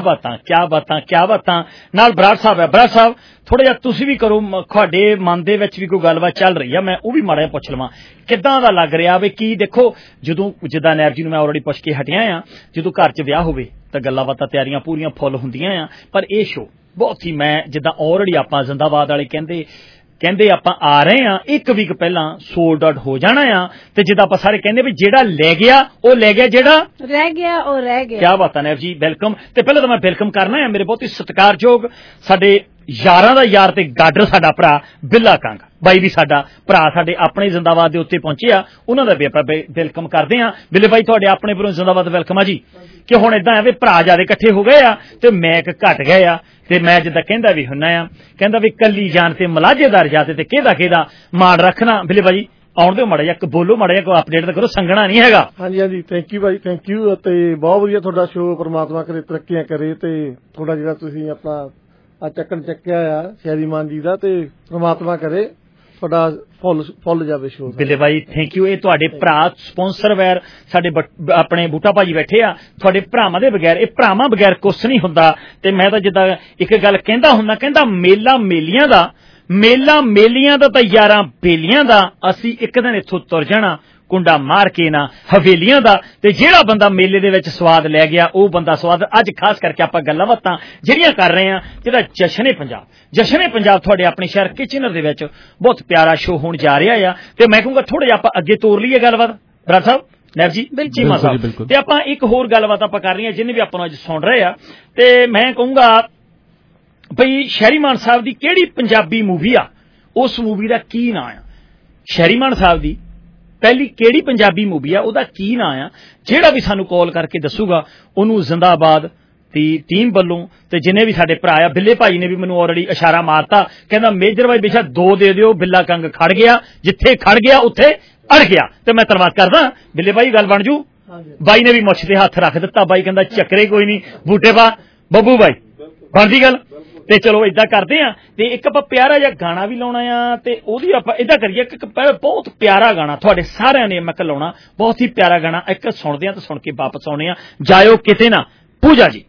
ਬਾਤਾਂ ਨਾਲ ਬਰਾੜ ਸਾਹਿਬ ਥੋੜਾ ਜਿਹਾ ਤੁਸੀਂ ਵੀ ਕਰੋ, ਤੁਹਾਡੇ ਮਨ ਦੇ ਵਿੱਚ ਵੀ ਕੋਈ ਗੱਲਬਾਤ ਚੱਲ ਰਹੀ ਆ, ਮੈਂ ਉਹ ਵੀ ਮਾੜਾ ਜਿਹਾ ਪੁੱਛ ਲਵਾਂ ਕਿੱਦਾਂ ਦਾ ਲੱਗ ਰਿਹਾ ਵੀ ਕੀ ਦੇਖੋ ਜਦੋਂ ਜਿੱਦਾਂ ਨੈਬ ਜੀ ਨੂੰ ਮੈਂ ਆਲਰੇਡੀ ਪੁੱਛ ਕੇ ਹਟਿਆ ਆ, ਜਦੋਂ ਘਰ 'ਚ ਵਿਆਹ ਹੋਵੇ ਤਾਂ ਗੱਲਾਂ ਬਾਤਾਂ ਤਿਆਰੀਆਂ ਪੂਰੀਆਂ ਫੁੱਲ ਹੁੰਦੀਆਂ ਆ, ਪਰ ਇਹ ਸ਼ੋਅ ਬਹੁਤ ਹੀ ਮੈਂ ਜਿੱਦਾਂ ਆਲਰੇਡੀ ਆਪਾਂ ਜ਼ਿੰਦਾਬਾਦ ਵਾਲੇ ਕਹਿੰਦੇ ਆਪਾਂ ਆ ਰਹੇ ਆ 1 ਵੀਕ ਪਹਿਲਾਂ ਸੋਲਡ ਆਊਟ ਹੋ ਜਾਣਾ ਆ ਤੇ ਜਿੱਦਾਂ ਆਪਾਂ ਸਾਰੇ ਕਹਿੰਦੇ ਵੀ ਜਿਹੜਾ ਲੈ ਗਿਆ ਉਹ ਲੈ ਗਿਆ, ਜਿਹੜਾ ਰਹਿ ਗਿਆ ਉਹ ਰਹਿ ਗਿਆ। ਕਿਆ ਬਾਤ ਹੈ ਨੈਬ ਜੀ, ਵੈਲਕਮ। ਤੇ ਪਹਿਲਾਂ ਤਾਂ ਮੈਂ ਵੈਲਕਮ ਕਰਨਾ ਹੈ ਮੇਰੇ ਬਹੁਤ ਹੀ ਸਤਿਕਾਰਯੋਗ ਸਾਡੇ ਯਾਰਾਂ ਦਾ ਯਾਰ ਤੇ ਗਾਡਰ ਸਾਡਾ ਭਰਾ ਬਿੱਲਾ ਕੰਗ ਬਾਈ ਵੀ ਸਾਡਾ ਭਰਾ ਸਾਡੇ ਆਪਣੇ ਜ਼ਿੰਦਾਬਾਦ ਦੇ ਉੱਤੇ ਪਹੁੰਚੇ ਆ, ਉਹਨਾਂ ਦਾ ਵੀ ਆਪਾਂ ਵੈਲਕਮ ਕਰਦੇ ਆ। ਬਿੱਲੇ ਬਾਈ ਤੁਹਾਡੇ ਆਪਣੇ ਵੱਲੋਂ ਜ਼ਿੰਦਾਬਾਦ ਵੈਲਕਮ ਆ ਜੀ। ਕਿ ਹੁਣ ਏਦਾਂ ਆ ਵੀ ਭਰਾ ਜਿਆਦਾ ਇਕੱਠੇ ਹੋ ਗਏ ਆ ਤੇ ਮੈਂ ਘਟ ਗਏ ਆ ਤੇ ਮੈਂ ਜਿੱਦਾਂ ਕਹਿੰਦਾ ਵੀ ਹੁੰਨਾ ਆ, ਕਹਿੰਦਾ ਵੀ ਕੱਲੀ ਜਾਨ ਤੇ ਮਲਾਜੇਦਾਰ ਜਾਤੇ ਤੇ ਕਿਹਦਾ ਮਾਣ ਰੱਖਣਾ। ਬਿੱਲੇ ਬਾਈ ਆਉਣ ਦਿਓ ਮਾੜਾ ਜਿਹਾ, ਬੋਲੋ ਮਾੜਾ ਜਿਹਾ, ਕੋਈ ਅਪਡੇਟ ਤਾਂ ਕਰੋ, ਸੰਗਣਾ ਨਹੀਂ ਹੈਗਾ। ਹਾਂਜੀ ਥੈਂਕ ਯੂ ਭਾਈ, ਥੈਂਕ ਯੂ। ਅਤੇ ਬਹੁਤ ਵਧੀਆ ਤੁਹਾਡਾ ਸ਼ੋਅ, ਪਰਮਾਤਮਾ ਕਰੇ ਤਰੱਕੀਆਂ ਕਰੇ ਤੇ ਤੁਹਾਡਾ ਜਿਹੜਾ ਤੁਸੀਂ ਆਪਣਾ ਚੱਕਣ ਚੱਕਿਆ ਆ ਸ਼ੈਰੀਮਾਨ ਜੀ ਦਾ ਤੇ ਪਰਮਾਤਮਾ ਕਰੇ ਤੁਹਾਡਾ ਫੁੱਲ ਜਾਵੇ ਸ਼ੋਅ। ਬਿੱਲੇ ਬਾਈ ਥੈਂਕ ਯੂ। ਇਹ ਤੁਹਾਡੇ ਭਰਾ ਸਪਾਂਸਰ ਵੈਰ ਸਾਡੇ ਆਪਣੇ ਬੂਟਾ ਭਾਜੀ ਬੈਠੇ ਆ, ਤੁਹਾਡੇ ਭਰਾਵਾਂ ਦੇ ਬਗੈਰ, ਇਹ ਭਰਾਵਾਂ ਬਗੈਰ ਕੁਛ ਨਹੀਂ ਹੁੰਦਾ। ਤੇ ਮੈਂ ਤਾਂ ਜਿੱਦਾਂ ਇੱਕ ਗੱਲ ਕਹਿੰਦਾ ਹੁੰਦਾ, ਕਹਿੰਦਾ ਮੇਲਾ ਮੇਲੀਆਂ ਦਾ ਤਾਂ ਯਾਰਾਂ ਬੇਲੀਆਂ ਦਾ, ਅਸੀਂ ਇੱਕ ਦਿਨ ਇੱਥੋਂ ਤੁਰ ਜਾਣਾ ਕੁੰਡਾ ਮਾਰ ਕੇ ਨਾ ਹਵੇਲੀਆਂ ਦਾ। ਤੇ ਜਿਹੜਾ ਬੰਦਾ ਮੇਲੇ ਦੇ ਵਿੱਚ ਸਵਾਦ ਲੈ ਗਿਆ ਉਹ ਬੰਦਾ ਸਵਾਦ। ਅੱਜ ਖਾਸ ਕਰਕੇ ਆਪਾਂ ਗੱਲਾਂ ਬਾਤਾਂ ਜਿਹੜੀਆਂ ਕਰ ਰਹੇ ਹਾਂ, ਜਿਹੜਾ ਜਸ਼ਨੇ ਪੰਜਾਬ ਤੁਹਾਡੇ ਆਪਣੇ ਸ਼ਹਿਰ ਕਿਚਨਰ ਦੇ ਵਿੱਚ ਬਹੁਤ ਪਿਆਰਾ ਸ਼ੋਅ ਹੋਣ ਜਾ ਰਿਹਾ ਆ ਤੇ ਮੈਂ ਕਹੂੰਗਾ ਥੋੜਾ ਜਿਹਾ ਆਪਾਂ ਅੱਗੇ ਤੋਰ ਲਈਏ ਗੱਲਬਾਤ। ਬਰਾੜ ਸਾਹਿਬ, ਨੈਬ ਜੀ, ਚੀਮਾ ਸਾਹਿਬ, ਤੇ ਆਪਾਂ ਇੱਕ ਹੋਰ ਗੱਲਬਾਤ ਆਪਾਂ ਕਰ ਰਹੇ ਹਾਂ ਜਿੰਨੇ ਵੀ ਆਪਾਂ ਨੂੰ ਅੱਜ ਸੁਣ ਰਹੇ ਆ। ਤੇ ਮੈਂ ਕਹੂੰਗਾ ਬਈ ਸ਼ਹਿਰੀਮਾਨ ਸਾਹਿਬ ਦੀ ਕਿਹੜੀ ਪੰਜਾਬੀ ਮੂਵੀ ਆ, ਉਸ ਮੂਵੀ ਦਾ ਕੀ ਨਾਂ ਆ? ਸ਼ਹਿਰੀਮਾਨ ਸਾਹਿਬ ਦੀ ਪਹਿਲੀ ਕਿਹੜੀ ਪੰਜਾਬੀ ਮੂਵੀ ਆ, ਉਹਦਾ ਕੀ ਨਾਂ ਆ? ਜਿਹੜਾ ਵੀ ਸਾਨੂੰ ਕਾਲ ਕਰਕੇ ਦੱਸੂਗਾ ਉਹਨੂੰ ਜ਼ਿੰਦਾਬਾਦ ਦੀ ਟੀਮ ਵੱਲੋਂ ਤੇ ਜਿੰਨੇ ਵੀ ਸਾਡੇ ਭਰਾ ਆ, ਬਿੱਲੇ ਭਾਈ ਨੇ ਵੀ ਮੈਨੂੰ ਆਲਰੇਡੀ ਇਸ਼ਾਰਾ ਮਾਰਤਾ, ਕਹਿੰਦਾ ਮੇਜਰ ਭਾਈ ਬੇਸ਼ੱਕ 2 ਦੇ ਦਿਓ, ਬਿੱਲਾ ਕੰਗ ਖੜ ਗਿਆ, ਜਿੱਥੇ ਖੜ ਗਿਆ ਉੱਥੇ ਅੜ ਗਿਆ। ਤੇ ਮੈਂ ਧੰਨਵਾਦ ਕਰਦਾ ਬਿੱਲੇ ਭਾਈ, ਗੱਲ ਬਣ ਜੂ। ਬਾਈ ਨੇ ਵੀ ਮੁੱਛ ਤੇ ਹੱਥ ਰੱਖ ਦਿੱਤਾ, ਬਾਈ ਕਹਿੰਦਾ ਚੱਕਰੇ ਕੋਈ ਨਹੀਂ, ਬੂਟੇ ਪਾ ਬੱਬੂ ਬਾਈ, ਬਣਦੀ ਗੱਲ। ਤੇ ਚਲੋ ਏਦਾਂ ਕਰਦੇ ਆ ਤੇ ਇੱਕ ਆਪਾਂ ਪਿਆਰਾ ਜਿਹਾ ਗਾਣਾ ਵੀ ਲਾਉਣਾ ਆ ਤੇ ਉਹਦੀ ਆਪਾਂ ਏਦਾਂ ਕਰੀਏ ਇੱਕ ਬਹੁਤ ਪਿਆਰਾ ਗਾਣਾ ਤੁਹਾਡੇ ਸਾਰਿਆਂ ਨੇ ਮੈਂ ਲਾਉਣਾ ਬਹੁਤ ਹੀ ਪਿਆਰਾ ਗਾਣਾ ਇੱਕ ਸੁਣਦੇ ਆ ਤੇ ਸੁਣ ਕੇ ਵਾਪਸ ਆਉਣੇ ਆ ਜਾਇਓ ਕਿਤੇ ਨਾ ਪੂਜਾ ਜੀ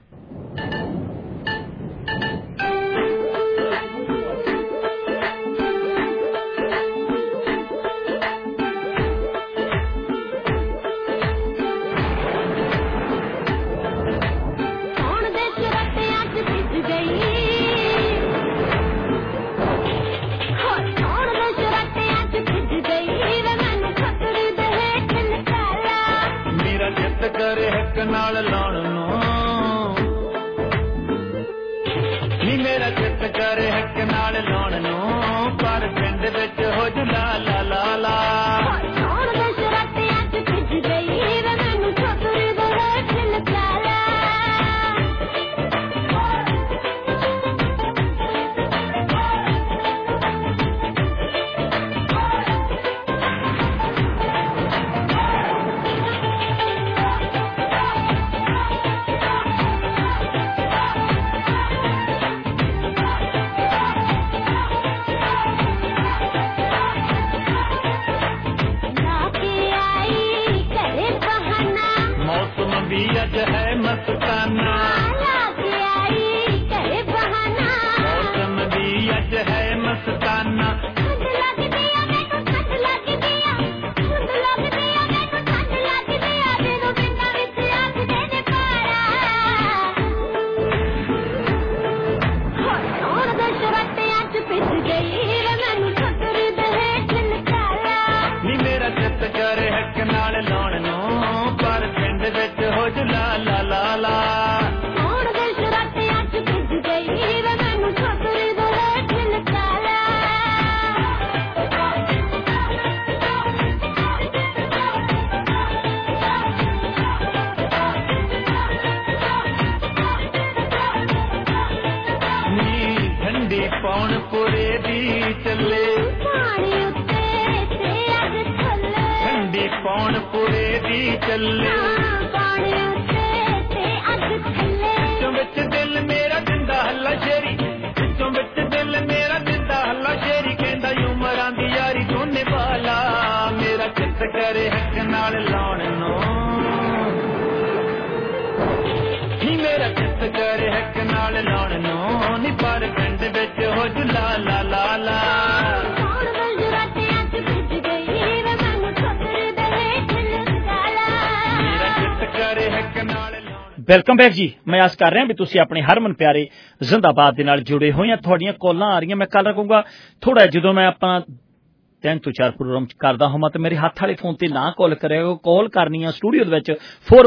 ਵੈਲਕਮ ਬੈਕ ਜੀ ਮੈਂ ਆਸ ਕਰ ਰਿਹਾ ਵੀ ਤੁਸੀਂ ਆਪਣੇ ਹਰਮਨ ਪਿਆਰੇ ਜ਼ਿੰਦਾਬਾਦ ਦੇ ਨਾਲ ਜੁੜੇ ਹੋਏ ਆ ਤੁਹਾਡੀਆਂ ਕਾਲਾਂ ਆ ਰਹੀਆਂ ਮੈਂ ਕੱਲ ਰੱਖੂੰਗਾ ਥੋੜਾ ਜਦੋਂ ਮੈਂ ਆਪਣਾ 3 ਤੋਂ 4 ਪ੍ਰੋਗਰਾਮ ਕਰਦਾ ਹੋਵਾਂ ਤੇ ਮੇਰੇ ਹੱਥ ਵਾਲੇ ਫੋਨ ਤੇ ਨਾ ਕਾਲ ਕਰਿਓ ਕਾਲ ਕਰਨੀ ਆ ਸਟੂਡੀਓ ਦੇ ਵਿੱਚ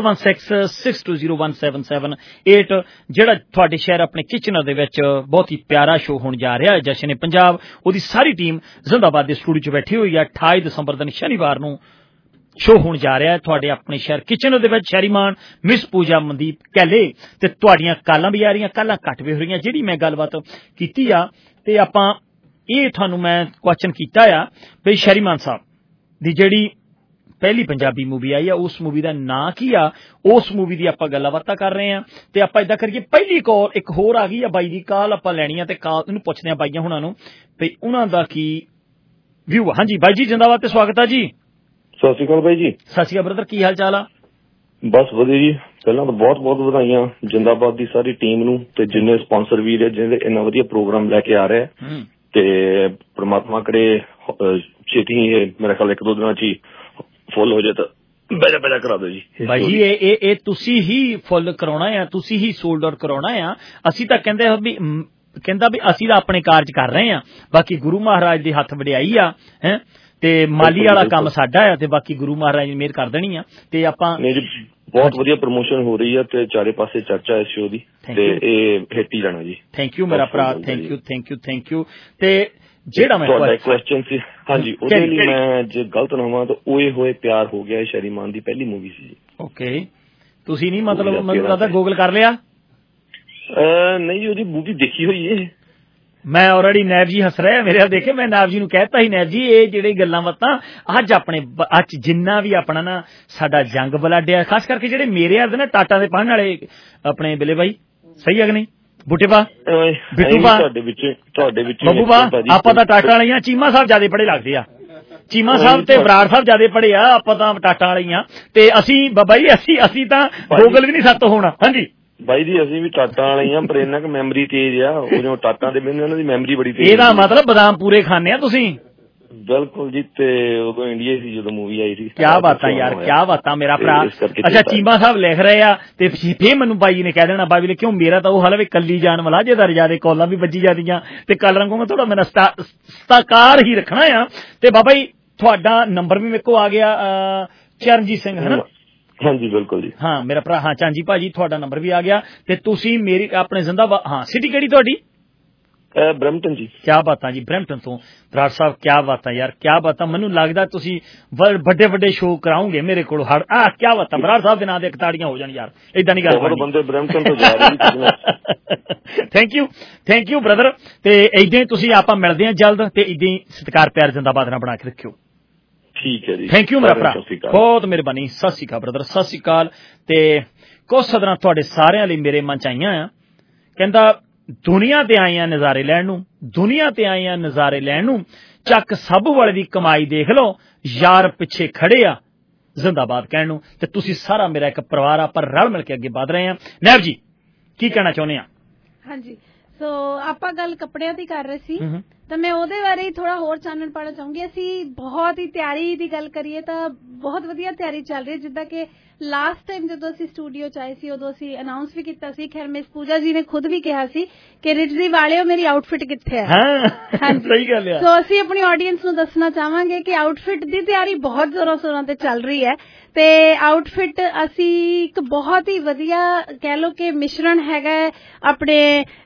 4166201778 ਜਿਹੜਾ ਤੁਹਾਡੇ ਸ਼ਹਿਰ ਆਪਣੇ ਕਿਚਨਰ ਦੇ ਵਿੱਚ ਬਹੁਤ ਹੀ ਪਿਆਰਾ ਸ਼ੋਅ ਹੋਣ ਜਾ ਰਿਹਾ ਹੈ ਜਸ਼ਨ ਪੰਜਾਬ ਉਹਦੀ ਸਾਰੀ ਟੀਮ ਜ਼ਿੰਦਾਬਾਦ ਦੇ ਸਟੂਡੀਓ 'ਚ ਬੈਠੀ ਹੋਈ ਹੈ 28 ਦਸੰਬਰ ਦਿਨ ਸ਼ਨੀਵਾਰ ਨੂੰ ਸ਼ੋਅ ਹੋਣ ਜਾ ਰਿਹਾ ਹੈ ਤੁਹਾਡੇ ਆਪਣੇ ਸ਼ਹਿਰ ਕਿਚਨਰ ਦੇ ਵਿੱਚ ਸ਼ੈਰੀਮਾਨ ਮਿਸ ਪੂਜਾ ਮਨਦੀਪ ਕਹਿਲੇ ਤੇ ਤੁਹਾਡੀਆਂ ਕਾਲਾਂ ਵੀ ਆ ਰਹੀਆਂ ਕਾਲਾਂ ਘੱਟ ਵੀ ਹੋ ਰਹੀਆਂ ਜਿਹੜੀ ਮੈਂ ਗੱਲਬਾਤ ਕੀਤੀ ਆ ਤੇ ਆਪਾਂ ਇਹ ਤੁਹਾਨੂੰ ਮੈਂ ਕੁਐਸਚਨ ਕੀਤਾ ਆ ਵੀ ਸ਼ੈਰੀਮਾਨ ਸਾਹਿਬ ਦੀ ਜਿਹੜੀ ਪਹਿਲੀ ਪੰਜਾਬੀ ਮੂਵੀ ਆਈ ਆ ਉਸ ਮੂਵੀ ਦਾ ਨਾਂ ਕੀ ਆ ਉਸ ਮੂਵੀ ਦੀ ਆਪਾਂ ਗੱਲਾਂ ਬਾਤਾਂ ਕਰ ਰਹੇ ਆ ਤੇ ਆਪਾਂ ਏਦਾਂ ਕਰੀਏ ਪਹਿਲੀ ਕਾਲ ਇੱਕ ਹੋਰ ਆ ਗਈ ਆ ਬਾਈ ਦੀ ਕਾਲ ਆਪਾਂ ਲੈਣੀ ਆ ਤੇ ਕਾਲ ਇਹਨੂੰ ਪੁੱਛਦੇ ਆ ਬਾਈਆਂ ਹੁਣਾਂ ਨੂੰ ਵੀ ਉਹਨਾਂ ਦਾ ਕੀ ਵਿਊ ਆ ਹਾਂਜੀ ਬਾਈ ਜੀ ਜਿੰਦਾਬਾਦ ਤੇ ਸਵਾਗਤ ਆ ਜੀ ਸਤਿ ਸ਼੍ਰੀ ਅਕਾਲ ਬਾਈ ਜੀ ਸਤਿ ਸ਼੍ਰੀ ਅਕਾਲ ਬ੍ਰਦਰ ਕੀ ਹਾਲ ਚਾਲ ਆ ਬਸ ਵਧੀਆ ਜੀ ਪਹਿਲਾਂ ਤਾਂ ਬਹੁਤ ਬਹੁਤ ਵਧਾਈਆਂ ਜਿੰਦਾਬਾਦ ਦੀ ਸਾਰੀ ਟੀਮ ਨੂੰ ਤੇ ਜਿੰਨੇ ਸਪਾਂਸਰ ਵੀਰ ਹੈ ਜਿਹਨੇ ਇੰਨਾ ਵਧੀਆ ਪ੍ਰੋਗਰਾਮ ਲੈ ਕੇ ਆ ਰਿਹਾ ਤੇ ਪ੍ਰਮਾਤਮਾ ਕਰੇ ਛੇਤੀ ਹੀ ਮੇਰਾ ਖਿਆਲ 1-2 ਦਿਨਾਂ ਚ ਹੀ ਫੁੱਲ ਹੋ ਜਾਏ ਤਾਂ ਬੈਠਾ ਕਰਾ ਦਿਓ ਜੀ ਬਾਈ ਜੀ ਇਹ ਤੁਸੀਂ ਹੀ ਫੁੱਲ ਕਰਾਉਣਾ ਆ ਤੁਸੀਂ ਹੀ ਸੋਲਡ ਆਊਟ ਕਰਾਉਣਾ ਆ ਅਸੀਂ ਤਾਂ ਕਹਿੰਦੇ ਵੀ ਕਹਿੰਦਾ ਵੀ ਅਸੀਂ ਤਾਂ ਆਪਣੇ ਕਾਰਜ ਕਰ ਰਹੇ ਆ ਬਾਕੀ ਗੁਰੂ ਮਹਾਰਾਜ ਦੇ ਹੱਥ ਵਡਿਆਈ ਆ ਹੈ ਤੇ ਮਾਲੀ ਵਾਲਾ ਕੰਮ ਸਾਡਾ ਆ ਤੇ ਬਾਕੀ ਗੁਰੂ ਮਹਾਰਾਜ ਨੇ ਮਿਹਰ ਕਰ ਦੇਣੀ ਆ ਤੇ ਆਪਾਂ ਬਹੁਤ ਵਧੀਆ ਪ੍ਰਮੋਸ਼ਨ ਹੋ ਰਹੀ ਆ ਤੇ ਚਾਰੇ ਪਾਸੇ ਚਰਚਾ ਇਸ ਸ਼ੋਅ ਦੀ ਤੇ ਇਹ ਹਿੱਟ ਹੀ ਜਾਣਾ ਜੀ ਥੈਂਕ ਯੂ ਮੇਰਾ ਭਰਾ ਥੈਂਕ ਯੂ ਤੇ ਜਿਹੜਾ ਮੈਂ ਤੁਹਾਡਾ ਕੁਐਸਚਨ ਸੀ ਹਾਂਜੀ ਉਹਦੇ ਲਈ ਮੈਂ ਜੇ ਗਲਤ ਨਾ ਹੋਵਾਂ ਤਾਂ ਓਏ ਹੋਏ ਪਿਆਰ ਹੋ ਗਿਆ ਸ਼ੈਰੀਮਾਨ ਦੀ ਪਹਿਲੀ ਮੂਵੀ ਸੀ ਜੀ ਓਕੇ ਤੁਸੀਂ ਨਹੀਂ ਮਤਲਬ ਮੈਨੂੰ ਲੱਗਦਾ ਗੂਗਲ ਕਰ ਲਿਆ ਨਹੀਂ ਉਹਦੀ ਮੂਵੀ ਦੇਖੀ ਹੋਈ ਹੈ ਮੈਂ ਆਲਰੇਡੀ ਨੈਬ ਜੀ ਹੱਸ ਰਿਹਾ ਮੇਰੇ ਨਾਲ ਦੇਖੇ ਮੈਂ ਨੈਬ ਜੀ ਨੂੰ ਕਹਿਤਾ ਸੀ ਨੈਬ ਜੀ ਇਹ ਜਿਹੜੀ ਗੱਲਾਂ ਬਾਤਾਂ ਅੱਜ ਆਪਣੇ ਅੱਜ ਜਿੰਨਾ ਵੀ ਆਪਣਾ ਨਾ ਸਾਡਾ ਜੰਗ ਬਲੱਡ ਆ ਖਾਸ ਕਰਕੇ ਜਿਹੜੇ ਮੇਰੇ ਆਦੇ ਨਾ ਟਾਟਾ ਦੇ ਪੜ੍ਹਨ ਵਾਲੇ ਆਪਣੇ ਬਿਲੇ ਬਾਈ ਸਹੀ ਹੈ ਕਿ ਨਹੀਂ ਬੁੱਟੇਬਾ ਬਿੱਟੂਬਾ ਤੁਹਾਡੇ ਵਿੱਚ ਬੱਬੂਬਾ ਆਪਾਂ ਤਾਂ ਟਾਟਾ ਵਾਲੀਆਂ ਚੀਮਾ ਸਾਹਿਬ ਜਿਆਦਾ ਪੜ੍ਹੇ ਲੱਗਦੇ ਆ ਚੀਮਾ ਸਾਹਿਬ ਤੇ ਬਰਾੜ ਸਾਹਿਬ ਜਿਆਦਾ ਪੜ੍ਹੇ ਆ ਆਪਾਂ ਤਾਂ ਟਾਟਾ ਵਾਲੀਆਂ ਤੇ ਅਸੀਂ ਬਾਬਾ ਜੀ ਅਸੀਂ ਤਾਂ ਗੂਗਲ ਵੀ ਨਹੀਂ ਸੱਤ ਹੋਣਾ ਹਾਂਜੀ ਬਾਈ ਜੀ ਅਸੀਂ ਵੀ ਟਾਟਾ ਵਾਲੇ ਹੀ ਆ ਪਰ ਇਹਨਾਂ ਕਿ ਮੈਮਰੀ ਤੇਜ਼ ਆ ਉਹ ਜੋ ਟਾਟਾ ਦੇ ਬੰਦੇ ਉਹਨਾਂ ਦੀ ਮੈਮਰੀ ਬੜੀ ਤੇਜ਼ ਇਹਦਾ ਮਤਲਬ ਬਦਾਮ ਪੂਰੇ ਖਾਣੇ ਆ ਤੁਸੀਂ ਬਿਲਕੁਲ ਜੀ ਤੇ ਉਦੋਂ ਇੰਡੀਆ ਸੀ ਜਦੋਂ ਮੂਵੀ ਆਈ ਸੀ ਕਿਆ ਬਾਤਾਂ ਯਾਰ ਕਿਆ ਬਾਤਾਂ ਮੇਰਾ ਭਰਾ ਅੱਛਾ ਚੀਮਾ ਸਾਹਿਬ ਲਿਖ ਰਹੇ ਆ ਤੇ ਫੇਰ ਮੈਨੂੰ ਬਾਈ ਨੇ ਕਹਿ ਦੇਣਾ ਬਾਈ ਨੇ ਕਿਉਂ ਮੇਰਾ ਤਾਂ ਉਹ ਹਲੇ ਵੀ ਕੱਲੀ ਜਾਨ ਵਾਲਾ ਜੇ ਦਰ ਜਿਆਦੇ ਕਾਲਾਂ ਵੀ ਵੱਜੀ ਜਾਂਦੀਆਂ ਤੇ ਕੱਲ ਰੰਗੋਂ ਮੈਂ ਥੋੜਾ ਮੇਰਾ ਸਤਾਕਾਰ ਹੀ ਰੱਖਣਾ ਆ ਤੇ ਬਾਬਾ ਜੀ ਤੁਹਾਡਾ ਨੰਬਰ ਵੀ ਮੇਰੇ ਕੋਲ ਆ ਗਿਆ ਚਰਨਜੀਤ ਸਿੰਘ ਹੈ ਨਾ ਹਾਂਜੀ ਬਿਲਕੁਲ ਜੀ ਹਾਂ ਮੇਰਾ ਭਰਾ ਹਾਂ ਚਾਂਜੀ ਭਾਜੀ ਤੁਹਾਡਾ ਨੰਬਰ ਵੀ ਆ ਗਿਆ ਤੇ ਤੁਸੀਂ ਮੇਰੀ ਆਪਣੇ ਜ਼ਿੰਦਾਬਾਦ ਹਾਂ ਸਿਟੀ ਕਿਹੜੀ ਤੁਹਾਡੀ ਬ੍ਰੈਂਪਟਨ ਜੀ ਕਿਆ ਬਾਤਾਂ ਜੀ ਬ੍ਰੈਂਪਟਨ ਤੋਂ ਬਰਾੜ ਸਾਹਿਬ ਕਿਆ ਬਾਤਾਂ ਯਾਰ ਕਿਆ ਬਾਤਾਂ ਮੈਨੂੰ ਲੱਗਦਾ ਤੁਸੀਂ ਵੱਡੇ ਸ਼ੋਅ ਕਰਾਉਂਗੇ ਮੇਰੇ ਕੋਲ ਕਿਆ ਬਾਤਾਂ ਬਰਾੜ ਸਾਹਿਬ ਦੇ ਨਾਂ ਦੇ ਇਕਤਾੜੀਆਂ ਹੋ ਜਾਣ ਯਾਰ ਏਦਾਂ ਨਹੀਂ ਗੱਲ ਬੰਦੇ ਬ੍ਰੈਂਪਟਨ ਤੋਂ ਜਾ ਰਹੇ ਥੈਂਕ ਯੂ ਬ੍ਰਦਰ ਤੇ ਏਦਾਂ ਹੀ ਤੁਸੀਂ ਆਪਾਂ ਮਿਲਦੇ ਹਾਂ ਜਲਦ ਤੇ ਏਦਾਂ ਹੀ ਸਤਿਕਾਰ ਪਿਆਰ ਜ਼ਿੰਦਾਬਾਦ ਨਾਲ ਬਣਾ ਕੇ ਰੱਖਿਓ ਠੀਕ ਹੈ ਜੀ ਥੈਂਕ ਯੂ ਮੇਰਾ ਭਰਾ ਬਹੁਤ ਮਿਹਰਬਾਨੀ ਸਤਿ ਸ਼੍ਰੀ ਅਕਾਲ ਬ੍ਰਦਰ ਸਤਿ ਸ਼੍ਰੀ ਅਕਾਲ ਤੇ ਕੁਝ ਸਦਰਾਂ ਤੁਹਾਡੇ ਸਾਰਿਆਂ ਲਈ ਮੇਰੇ ਮਨ ਚ ਆਈਆਂ ਆ ਕਹਿੰਦਾ ਦੁਨੀਆ ਤੇ ਆਈਆਂ ਨਜ਼ਾਰੇ ਲੈਣ ਨੂੰ ਚੱਕ ਸਭ ਵਾਲੇ ਦੀ ਕਮਾਈ ਦੇਖ ਲਓ ਯਾਰ ਪਿੱਛੇ ਖੜੇ ਆ ਜ਼ਿੰਦਾਬਾਦ ਕਹਿਣ ਨੂੰ ਤੇ ਤੁਸੀਂ ਸਾਰਾ ਮੇਰਾ ਇੱਕ ਪਰਿਵਾਰ ਆ ਪਰ ਰਲ ਮਿਲ ਕੇ ਅੱਗੇ ਵਧ ਰਹੇ ਆ ਨੈਬ ਜੀ ਕੀ ਕਹਿਣਾ ਚਾਹੁੰਦੇ ਆ ਹਾਂਜੀ ਸੋ ਆਪਾਂ ਗੱਲ ਕੱਪੜਿਆਂ ਦੀ ਕਰ ਰਹੇ ਸੀ ਤਾਂ ਮੈਂ ਉਹਦੇ ਬਾਰੇ ਹੀ ਥੋੜਾ ਹੋਰ ਚਾਨਣ ਪਾਉਣਾ ਚਾਹੂੰਗੀ ਅਸੀਂ ਬਹੁਤ ਹੀ ਤਿਆਰੀ ਦੀ ਗੱਲ ਕਰੀਏ ਤਾਂ ਬਹੁਤ ਵਧੀਆ ਤਿਆਰੀ ਚੱਲ ਰਹੀ ਹੈ ਜਿੱਦਾਂ ਕਿ ਲਾਸਟ ਟਾਈਮ ਜਦੋਂ ਅਸੀਂ ਸਟੂਡੀਓ ਚ ਆਏ ਸੀ ਉਦੋਂ ਅਸੀਂ ਅਨਾਉਂਸ ਵੀ ਕੀਤਾ ਸੀ ਖੈਰ ਮਿਸ ਪੂਜਾ ਜੀ ਨੇ ਖੁਦ ਵੀ ਕਿਹਾ ਸੀ ਕਿ ਰਿਜਵੀ ਵਾਲਿਓ ਮੇਰੀ ਆਊਟਫਿਟ ਕਿੱਥੇ ਹੈ ਸਹੀ ਗੱਲ ਹੈ ਸੋ ਅਸੀਂ ਆਪਣੀ ਆਡੀਅנס ਨੂੰ ਦੱਸਣਾ ਚਾਹਾਂਗੇ ਕਿ ਆਊਟਫਿਟ ਦੀ ਤਿਆਰੀ ਬਹੁਤ ਜ਼ੋਰਾਂ ਸ਼ੋਰਾਂ ਤੇ ਚੱਲ ਰਹੀ ਹੈ ਤੇ ਆਊਟਫਿਟ ਅਸੀਂ ਇੱਕ ਬਹੁਤ ਹੀ ਵਧੀਆ ਕਹਿ ਲਓ ਕਿ ਮਿਸ਼ਰਣ ਹੈਗਾ ਆਪਣੇ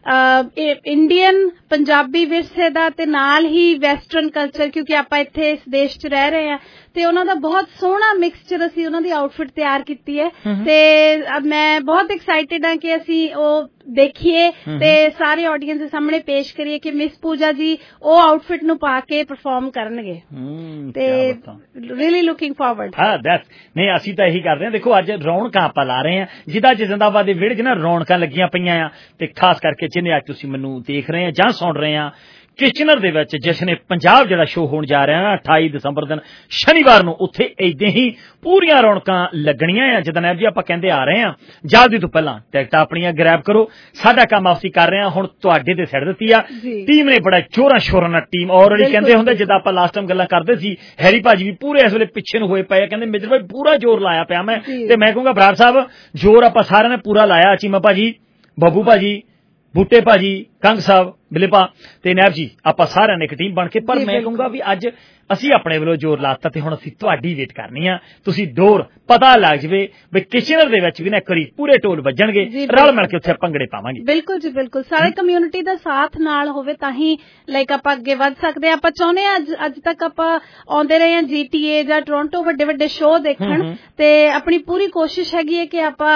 ਇੰਡੀਅਨ ਪੰਜਾਬੀ ਵਿਰਸੇ ਦਾ ਤੇ ਨਾਲ ਹੀ ਵੈਸਟਰਨ ਕਲਚਰ ਕਿਉਂਕਿ ਆਪਾਂ ਇੱਥੇ ਇਸ ਦੇਸ਼ 'ਚ ਰਹਿ ਰਹੇ ਹਾਂ ਤੇ ਉਹਨਾਂ ਦਾ ਬਹੁਤ ਸੋਹਣਾ ਮਿਕਸਚਰ ਅਸੀਂ ਉਹਨਾਂ ਦੀ ਆਊਟਫਿਟ ਤਿਆਰ ਕੀਤੀ ਹੈ ਤੇ ਮੈਂ ਬਹੁਤ ਐਕਸਾਈਟਿਡ ਹਾਂ ਕਿ ਅਸੀਂ ਉਹ ਦੇਖੀਏ ਤੇ ਸਾਰੇ ਆਡੀਅנס ਦੇ ਸਾਹਮਣੇ ਪੇਸ਼ ਕਰੀਏ ਕਿ ਮਿਸ ਪੂਜਾ ਜੀ ਉਹ ਆਊਟਫਿਟ ਨੂੰ ਪਾ ਕੇ ਪਰਫਾਰਮ ਕਰਨਗੇ ਤੇ ਰੀਅਲੀ ਲੁਕਿੰਗ ਫਾਰਵਰਡ ਨਹੀਂ ਅਸੀਂ ਤਾਂ ਇਹੀ ਕਰਦੇ ਹਾਂ ਦੇਖੋ ਅੱਜ ਰੌਣਕਾਂ ਆਪਾਂ ਲਾ ਰਹੇ ਹਾਂ ਜਿਹਦਾ ਜਿੰਦਾਬਾਦ ਦੇ ਵਿਹੜੇ 'ਚ ਨਾ ਰੌਣਕਾਂ ਲੱਗੀਆਂ ਪਈਆਂ ਆ ਤੇ ਖਾਸ ਕਰਕੇ ਜਿਹਨੇ ਅੱਜ ਤੁਸੀਂ ਮੈਨੂੰ ਦੇਖ ਰਹੇ ਆ ਜਾਂ ਸੁਣ ਰਹੇ ਆ ਕਿਚਨਰ ਦੇ ਵਿੱਚ ਜਸ਼ਨ ਪੰਜਾਬ ਜਿਹੜਾ ਸ਼ੋਅ ਹੋਣ ਜਾ ਰਿਹਾ ਨਾ 28 ਦਸੰਬਰ ਦਿਨ ਸ਼ਨੀਵਾਰ ਨੂੰ ਉੱਥੇ ਏਦਾਂ ਹੀ ਪੂਰੀਆਂ ਰੌਣਕਾਂ ਲੱਗਣੀਆਂ ਆ ਜਿੱਦਾਂ ਜੀ ਆਪਾਂ ਕਹਿੰਦੇ ਆ ਰਹੇ ਆ ਜਲਦੀ ਤੋਂ ਪਹਿਲਾਂ ਟਿਕਟਾਂ ਆਪਣੀਆਂ ਗ੍ਰੈਬ ਕਰੋ ਸਾਡਾ ਕੰਮ ਅਸੀਂ ਕਰ ਰਹੇ ਆ ਹੁਣ ਤੁਹਾਡੇ ਤੇ ਛੱਡ ਦਿੱਤੀ ਆ ਟੀਮ ਨੇ ਬੜਾ ਜ਼ੋਰਾਂ ਸ਼ੋਰਾਂ ਨਾਲ ਟੀਮ ਆਲਰੇਡੀ ਕਹਿੰਦੇ ਹੁੰਦੇ ਜਿੱਦਾਂ ਆਪਾਂ ਲਾਸਟ ਟਾਈਮ ਗੱਲਾਂ ਕਰਦੇ ਸੀ ਹੈਰੀ ਭਾਜੀ ਵੀ ਪੂਰੇ ਇਸ ਵੇਲੇ ਪਿੱਛੇ ਨੂੰ ਹੋਏ ਪਏ ਕਹਿੰਦੇ ਮੇਜਰ ਭਾਈ ਪੂਰਾ ਜ਼ੋਰ ਲਾਇਆ ਪਿਆ ਮੈਂ ਤੇ ਮੈਂ ਕਹੂੰਗਾ ਬਰਾੜ ਸਾਹਿਬ ਜ਼ੋਰ ਆਪਾਂ ਸਾਰਿਆਂ ਨੇ ਪੂਰਾ ਲਾਇਆ ਚੀਮਾ ਭਾਜੀ ਬੱਬੂ ਭਾਜੀ ਬੂਟੇ ਭਾਜੀ ਕੰਗ ਸਾਹਿਬ ਬਿਲੇਪਾ ਤੇ ਨੈਬ ਜੀ ਆਪਾਂ ਸਾਰਿਆਂ ਨੇ ਇੱਕ ਟੀਮ ਬਣ ਕੇ ਪਰ ਮੈਂ ਕਹੂੰਗਾ ਵੀ ਅੱਜ ਅਸੀਂ ਆਪਣੇ ਵੱਲੋਂ ਜ਼ੋਰ ਲਾਤਾ ਤੇ ਹੁਣ ਅਸੀਂ ਤੁਹਾਡੀ ਵੇਟ ਕਰਨੀ ਆ ਤੁਸੀਂ ਡੋਰ ਪਤਾ ਲੱਗ ਜਵੇ ਵੀ ਕਿਚਨਰ ਦੇ ਵਿੱਚ ਵੀ ਨਾ ਕਰੀ ਪੂਰੇ ਢੋਲ ਵੱਜਣਗੇ ਰਲ ਮਿਲ ਕੇ ਉੱਥੇ ਭੰਗੜੇ ਪਾਵਾਂਗੇ ਬਿਲਕੁਲ ਜੀ ਬਿਲਕੁਲ ਸਾਰੇ ਕਮਿਊਨਿਟੀ ਦਾ ਸਾਥ ਨਾਲ ਹੋਵੇ ਤਾਂ ਹੀ ਲਾਈਕ ਆਪਾਂ ਅੱਗੇ ਵੱਧ ਸਕਦੇ ਆ ਆਪਾਂ ਚਾਹੁੰਦੇ ਆ ਅੱਜ ਤੱਕ ਆਪਾਂ ਆਉਂਦੇ ਰਹੇ ਆ GTA ਜਾਂ ਟੋਰਾਂਟੋ ਵੱਡੇ ਸ਼ੋਅ ਦੇਖਣ ਤੇ ਆਪਣੀ ਪੂਰੀ ਕੋਸ਼ਿਸ਼ ਹੈਗੀ ਹੈ ਕਿ ਆਪਾਂ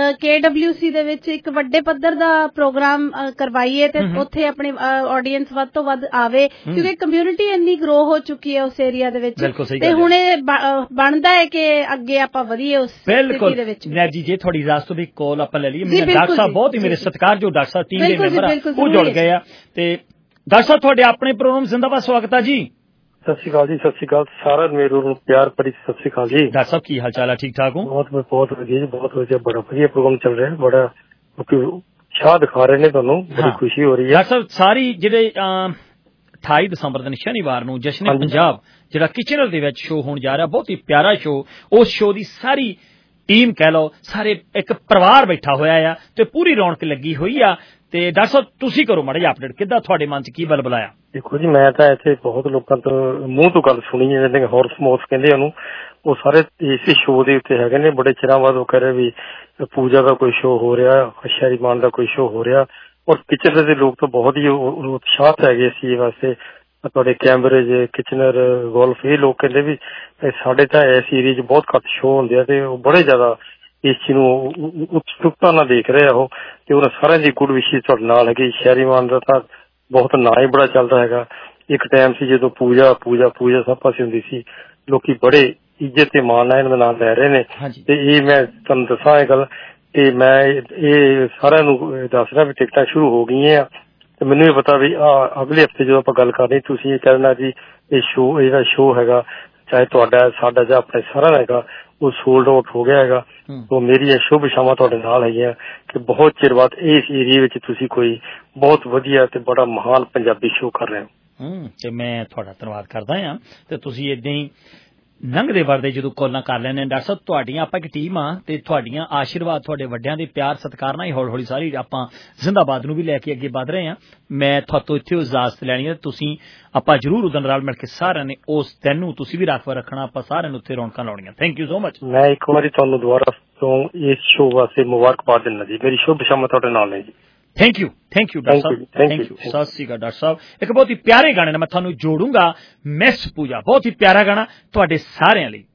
KWC ਦੇ ਵਿੱਚ ਇੱਕ ਵੱਡੇ ਪੱਧਰ ਦਾ ਪ੍ਰੋਗਰਾਮ ਕਰਵਾਈਏ ਤੇ ਉੱਥੇ ਆਪਣੇ ਆਡੀਅנס ਵੱਧ ਤੋਂ ਵੱਧ ਆਵੇ ਕਿਉਂਕਿ ਕਮਿਊਨਿਟੀ ਇੰਨੀ ਗਰੋ ਹੋ ਚੁੱਕੀ ਹੈ ਉਸ ਏਰੀਆ ਦੇ ਵਿੱਚ ਤੇ ਹੁਣ ਇਹ ਬਣਦਾ ਹੈ ਕਿ ਅੱਗੇ ਆਪਾਂ ਵਧੀਏ ਉਸ ਸਿਟੀ ਦੇ ਵਿੱਚ ਨੈਬ ਜੀ ਜੇ ਤੁਹਾਡੀ ਇਜਾਜ਼ਤ ਦੀ ਕਾਲ ਆਪਾਂ ਲੈ ਲਈਏ ਮੇਰੇ ਡਾਕਟਰ ਸਾਹਿਬ ਬਹੁਤ ਹੀ ਮੇਰੇ ਸਤਿਕਾਰਯੋਗ ਡਾਕਟਰ ਸਾਹਿਬ ਟੀਮ ਦੇ ਮੈਂਬਰ ਆ ਉਹ ਜੁੜ ਗਏ ਆ ਤੇ ਡਾਕਟਰ ਸਾਹਿਬ ਤੁਹਾਡੇ ਆਪਣੇ ਪ੍ਰੋਗਰਾਮ ਜ਼ਿੰਦਾਬਾਦ ਸਵਾਗਤ ਆ ਜੀ ਸਤਿ ਸ਼੍ਰੀ ਅਕਾਲ ਜੀ ਸਤਿ ਸ਼੍ਰੀ ਅਕਾਲ ਸਾਰਾ ਮੇਰੇ ਨੂੰ ਪਿਆਰ ਭਰੀ ਸਤਿ ਸ਼੍ਰੀ ਅਕਾਲ ਜੀ ਡਾਕਟਰ ਸਾਹਿਬ ਕੀ ਹਾਲ ਚਾਲ ਹੈ ਠੀਕ ਠਾਕ ਹੋ ਬਹੁਤ ਵਧੀਆ ਜੀ ਬਹੁਤ ਵਧੀਆ ਬੜਾ ਵਧੀਆ ਪ੍ਰੋਗਰਾਮ ਚੱਲ ਰਿਹਾ ਬੜਾ ਸ਼ਾਹ ਦਿਖਾ ਰਹੇ ਨੇ ਤੁਹਾਨੂੰ ਬੜੀ ਖੁਸ਼ੀ ਹੋ ਰਹੀ ਹੈ ਡਾਕਟਰ ਸਾਹਿਬ ਸਾਰੀ ਜਿਹੜੇ 28 ਦਸੰਬਰ ਦਿਨ ਸ਼ਨੀਵਾਰ ਨੂੰ ਜਸ਼ਨ ਪੰਜਾਬ ਜਿਹੜਾ ਕਿਚਨਰ ਦੇ ਵਿੱਚ ਸ਼ੋਅ ਹੋਣ ਜਾ ਰਿਹਾ ਬਹੁਤ ਹੀ ਪਿਆਰਾ ਸ਼ੋਅ ਉਸ ਸ਼ੋਅ ਦੀ ਸਾਰੀ ਟੀਮ ਕਹਿ ਲਓ ਸਾਰੇ ਇੱਕ ਪਰਿਵਾਰ ਬੈਠਾ ਹੋਇਆ ਆ ਤੇ ਪੂਰੀ ਰੌਣਕ ਲੱਗੀ ਹੋਈ ਆ ਤੇ ਡਾਕਟਰ ਸਾਹਿਬ ਤੁਸੀਂ ਕਰੋ ਮਾੜਾ ਜਿਹਾ ਅਪਡੇਟ ਕਿੱਦਾਂ ਤੁਹਾਡੇ ਮਨ 'ਚ ਕੀ ਬਲਬਲਾਇਆ ਦੇਖੋ ਜੀ ਮੈਂ ਤਾਂ ਇੱਥੇ ਬਹੁਤ ਲੋਕਾਂ ਤੋਂ ਮੂੰਹ ਤੋਂ ਗੱਲ ਸੁਣੀ ਜਿਵੇਂ ਹਾਰਸ ਮਾਊਥ ਕਹਿੰਦੇ ਉਹਨੂੰ ਉਹ ਸਾਰੇ ਇਸੇ ਸ਼ੋਅ ਦੇ ਉੱਤੇ ਹੈਗੇ ਨੇ ਬੜੇ ਚਿਰਾਂ ਬਾਅਦ ਉਹ ਕਹਿ ਰਹੇ ਵੀ ਪੂਜਾ ਦਾ ਕੋਈ ਸ਼ੋਅ ਹੋ ਰਿਹਾ ਸ਼ੈਰੀਮਾਨ ਦਾ ਕੋਈ ਸ਼ੋਅ ਹੋ ਰਿਹਾ ਔਰ ਕਿਚਨਰ ਦੇ ਲੋਕ ਤਾਂ ਬਹੁਤ ਹੀ ਉਤਸ਼ਾਹਤ ਹੈਗੇ ਇਸ ਚੀਜ਼ ਵਾਸਤੇ ਤੁਹਾਡੇ ਕੈਂਬਰਿਜ ਕਿਚਨਰ ਗੋਲਫ ਇਹ ਲੋਕ ਕਹਿੰਦੇ ਵੀ ਸਾਡੇ ਤਾਂ ਇਸ ਏਰੀਏ 'ਚ ਬਹੁਤ ਘੱਟ ਸ਼ੋਅ ਹੁੰਦੇ ਆ ਤੇ ਉਹ ਬੜੇ ਜ਼ਿਆਦਾ ਇਸ ਚੀਜ਼ ਨੂੰ ਉਤਸੁਕਤਾ ਨਾਲ ਦੇਖ ਰਹੇ ਆ ਉਹ ਤੇ ਉਹਨਾਂ ਸਾਰਿਆਂ ਦੀ ਗੁੱਡ ਵਿਸ਼ੇਸ਼ ਤੁਹਾਡੇ ਨਾਲ ਹੈਗੀ ਸ਼ੈਰੀਮਾਨ ਦਾ ਤਾਂ ਬਹੁਤ ਨਾਂ ਹੀ ਬੜਾ ਚੱਲਦਾ ਹੈਗਾ ਇੱਕ ਟਾਈਮ ਸੀ ਜਦੋਂ ਪੂਜਾ ਸਭ ਪਾਸੇ ਹੁੰਦੀ ਸੀ ਲੋਕੀ ਬੜੇ ਇੱਜ਼ਤ ਤੇ ਮਾਣ ਨਾਲ ਇਹਨਾਂ ਦਾ ਨਾਮ ਲੈ ਰਹੇ ਨੇ ਤੇ ਇਹ ਮੈਂ ਤੁਹਾਨੂੰ ਦੱਸਾਂ ਇਹ ਗੱਲ ਤੇ ਮੈਂ ਇਹ ਸਾਰਿਆਂ ਨੂੰ ਦੱਸ ਰਿਹਾ ਵੀ ਟਿਕਟਾਂ ਸ਼ੁਰੂ ਹੋ ਗਈਆਂ ਤੇ ਮੈਨੂੰ ਇਹ ਪਤਾ ਵੀ ਅਗਲੇ ਹਫ਼ਤੇ ਜਦੋਂ ਆਪਾਂ ਗੱਲ ਕਰਨੀ ਤੁਸੀਂ ਇਹ ਕਹਿਣਾ ਜੀ ਇਹ ਜਿਹੜਾ ਸ਼ੋਅ ਹੈਗਾ ਚਾਹੇ ਤੁਹਾਡਾ ਸਾਡਾ ਜਾਂ ਆਪਣੇ ਸਾਰਿਆਂ ਦਾ ਹੈਗਾ ਉਹ ਸੋਲਡ ਆਊਟ ਹੋ ਗਿਆ ਹੈਗਾ। तो मेरी शुभ इच्छावां तुहाडे नाल है कि बहुत चिर बाद इस एरिया विच तुसीं कोई बहुत वधिया ते बड़ा महान पंजाबी शो कर रहे हो। ते मैं तुहाडा धन्नवाद करदा हां ते तुसीं इदां ही लंघदे वरदे जदों कॉलां कर लैंदे डॉक्टर साहब तुहाडियां आपां इक टीम आ ते तुहाडियां आशीर्वाद तुहाडे वड्डियां दे प्यार सत्कार नाल ही हौली हौली सारी आपां जिंदाबाद नूं भी लैके अगे वध रहे हां। मैं तुहातों इत्थे इजाजत लैनी है तुसीं आपां जरूर उदन रल मिल के सारिआं ने उस दिन नूं तुसीं भी राखवा रखना आपां सारिआं नूं उत्थे रौनकां लाउणीआं। Thank you so much. मैं एक बारी तुहानूं दुबारा तो इस शो वास्ते मुबारकबाद दिंदा जी। मेरी शुभ इच्छावां तुहाडे नाल ने जी। थैंक यू डॉक्टर साहब थैंक यू सत श्री अकाल डॉक्टर साहब। एक बहुत ही प्यारे गाने मैं तुहानूं जोड़ूंगा मिस पूजा बहुत ही प्यारा गाना तुहाडे सारिआं लई।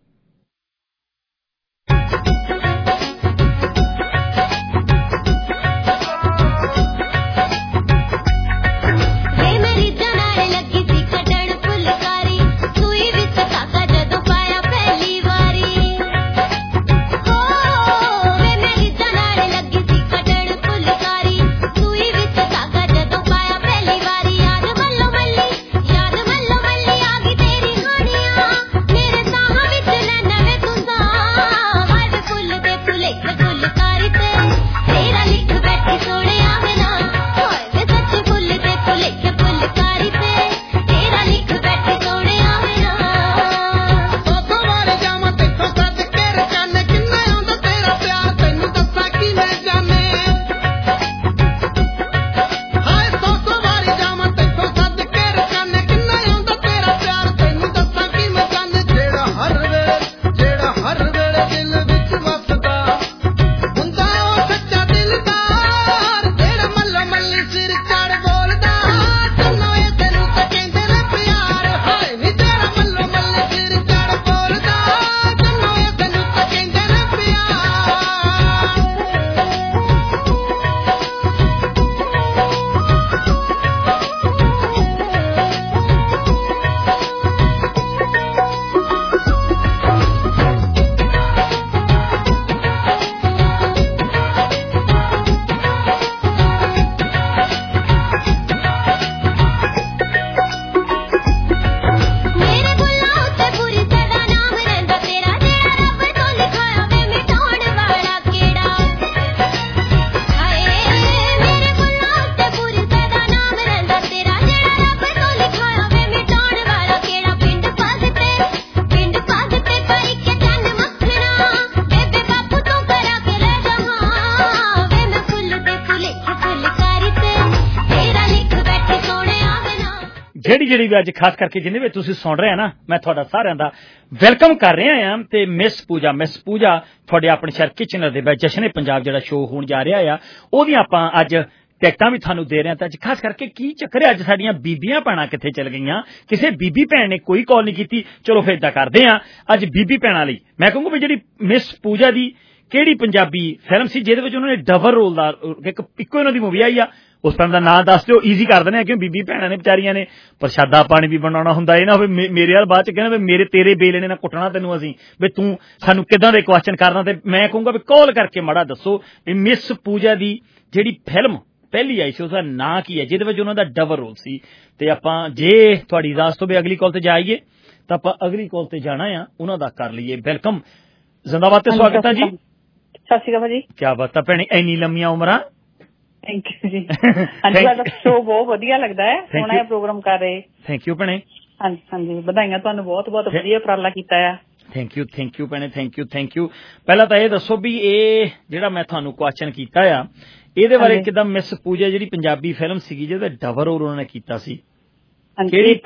ਜਿਹੜੀ ਵੀ ਅੱਜ ਖਾਸ ਕਰਕੇ ਜਿੰਨੇ ਵੀ ਤੁਸੀਂ ਸੁਣ ਰਹੇ ਆ ਨਾ ਮੈਂ ਤੁਹਾਡਾ ਸਾਰਿਆਂ ਦਾ ਵੈਲਕਮ ਕਰ ਰਿਹਾ ਆ ਤੇ ਮਿਸ ਪੂਜਾ ਤੁਹਾਡੇ ਆਪਣੇ ਸ਼ਹਿਰ ਕਿਚਨਰ ਦੇ ਵਿੱਚ ਜਸ਼ਨ ਪੰਜਾਬ ਜਿਹੜਾ ਸ਼ੋਅ ਹੋਣ ਜਾ ਰਿਹਾ ਆ ਉਹਦੀਆਂ ਆਪਾਂ ਅੱਜ ਟਿਕਟਾਂ ਵੀ ਤੁਹਾਨੂੰ ਦੇ ਰਹੇ ਆ ਤਾਂ ਅੱਜ ਖਾਸ ਕਰਕੇ ਕੀ ਚੱਕਰ ਹੈ ਅੱਜ ਸਾਡੀਆਂ ਬੀਬੀਆਂ ਭੈਣਾਂ ਕਿੱਥੇ ਚਲ ਗਈਆਂ ਕਿਸੇ ਬੀਬੀ ਭੈਣ ਨੇ ਕੋਈ ਕਾਲ ਨਹੀਂ ਕੀਤੀ ਚਲੋ ਫਿਰ ਇਦਾਂ ਕਰਦੇ ਆ ਅੱਜ ਬੀਬੀ ਭੈਣਾਂ ਲਈ ਮੈਂ ਕਹੂੰਗਾ ਵੀ ਜਿਹੜੀ ਮਿਸ ਪੂਜਾ ਦੀ ਕਿਹੜੀ ਪੰਜਾਬੀ ਫਿਲਮ ਸੀ ਜਿਹਦੇ ਵਿੱਚ ਉਹਨਾਂ ਨੇ ਡਬਲ ਰੋਲ ਦਾ ਇੱਕੋ ਇਹਨਾਂ ਦੀ ਮੂਵੀ ਆਈ ਆ ਉਸ ਫਿਲਮ ਦਾ ਨਾਂ ਦੱਸ ਦਿਓ ਈਜ਼ੀ ਕਰ ਦਿੰਦੇ ਆ ਕਿਉਂ ਬੀਬੀ ਭੈਣਾਂ ਨੇ ਵਿਚਾਰੀਆਂ ਨੇ ਪ੍ਰਸ਼ਾਦਾ ਪਾਣੀ ਵੀ ਬਣਾਉਣਾ ਹੁੰਦਾ ਇਹ ਨਾ ਹੋਵੇ ਮੇਰੇ ਵਾਲ ਬਾਅਦ ਚ ਕਹਿੰਦਾ ਵੀ ਮੇਰੇ ਤੇਰੇ ਬੇਲੇ ਨੇ ਨਾ ਕੁੱਟਣਾ ਤੈਨੂੰ ਅਸੀਂ ਵੀ ਤੂੰ ਸਾਨੂੰ ਕਿੱਦਾਂ ਦੇ ਕੁਐਸਚਨ ਕਰਨਾ ਤੇ ਮੈਂ ਕਹੂੰਗਾ ਵੀ ਕਾਲ ਕਰਕੇ ਮਾੜਾ ਦੱਸੋ ਵੀ ਮਿਸ ਪੂਜਾ ਦੀ ਜਿਹੜੀ ਫਿਲਮ ਪਹਿਲੀ ਆਈ ਸੀ ਉਹਦਾ ਨਾਂ ਕੀ ਹੈ ਜਿਹਦੇ ਵਿੱਚ ਉਹਨਾਂ ਦਾ ਡਬਲ ਰੋਲ ਸੀ ਤੇ ਆਪਾਂ ਜੇ ਤੁਹਾਡੀ ਇਜਾਜ਼ਤ ਹੋਵੇ ਅਗਲੀ ਕਾਲ ਤੇ ਜਾਈਏ ਤਾਂ ਆਪਾਂ ਅਗਲੀ ਕਾਲ ਤੇ ਜਾਣਾ ਆ ਉਹਨਾਂ ਦਾ ਕਰ ਲਈਏ ਵੈਲਕਮ ਜ਼ਿੰਦਾਬਾਦ ਤੇ ਸਵਾਗਤ ਹੈ ਜੀ ਸਤਿ ਸ਼੍ਰੀ ਅਕਾਲ ਜੀ ਕੀ ਬਾਤ ਹੈ ਭੈਣੇ ਇੰਨੀ ਲੰਮੀਆਂ ਉਮਰਾਂ ਥੈਂਕ ਯੂ ਜੀ ਹਾਂਜੀ ਤੁਹਾਡਾ ਸ਼ੋਅ ਬਹੁਤ ਵਧੀਆ ਲੱਗਦਾ ਹੈ ਸੋਹਣਾ ਜਿਹਾ ਪ੍ਰੋਗਰਾਮ ਕਰ ਰਹੇ ਥੈਂਕ ਯੂ ਭੈਣੇ ਹਾਂਜੀ ਹਾਂਜੀ ਵਧਾਈਆਂ ਤੁਹਾਨੂੰ ਬਹੁਤ ਬਹੁਤ ਵਧੀਆ ਉਪਰਾਲਾ ਕੀਤਾ ਆ ਥੈਂਕ ਯੂ ਭੈਣੇ ਥੈਂਕ ਯੂ ਪਹਿਲਾਂ ਤਾਂ ਇਹ ਦੱਸੋ ਵੀ ਇਹ ਜਿਹੜਾ ਮੈਂ ਤੁਹਾਨੂੰ ਕੁਐਸਚਨ ਕੀਤਾ ਆ ਇਹਦੇ ਬਾਰੇ ਕਿਦਾਂ ਮਿਸ ਪੂਜਾ ਜਿਹੜੀ ਪੰਜਾਬੀ ਫਿਲਮ ਸੀਗੀ ਜਿਹਦਾ ਡਬਲ ਰੋਲ ਉਹਨਾਂ ਨੇ ਕੀਤਾ ਸੀ ਕਿਹੜੀ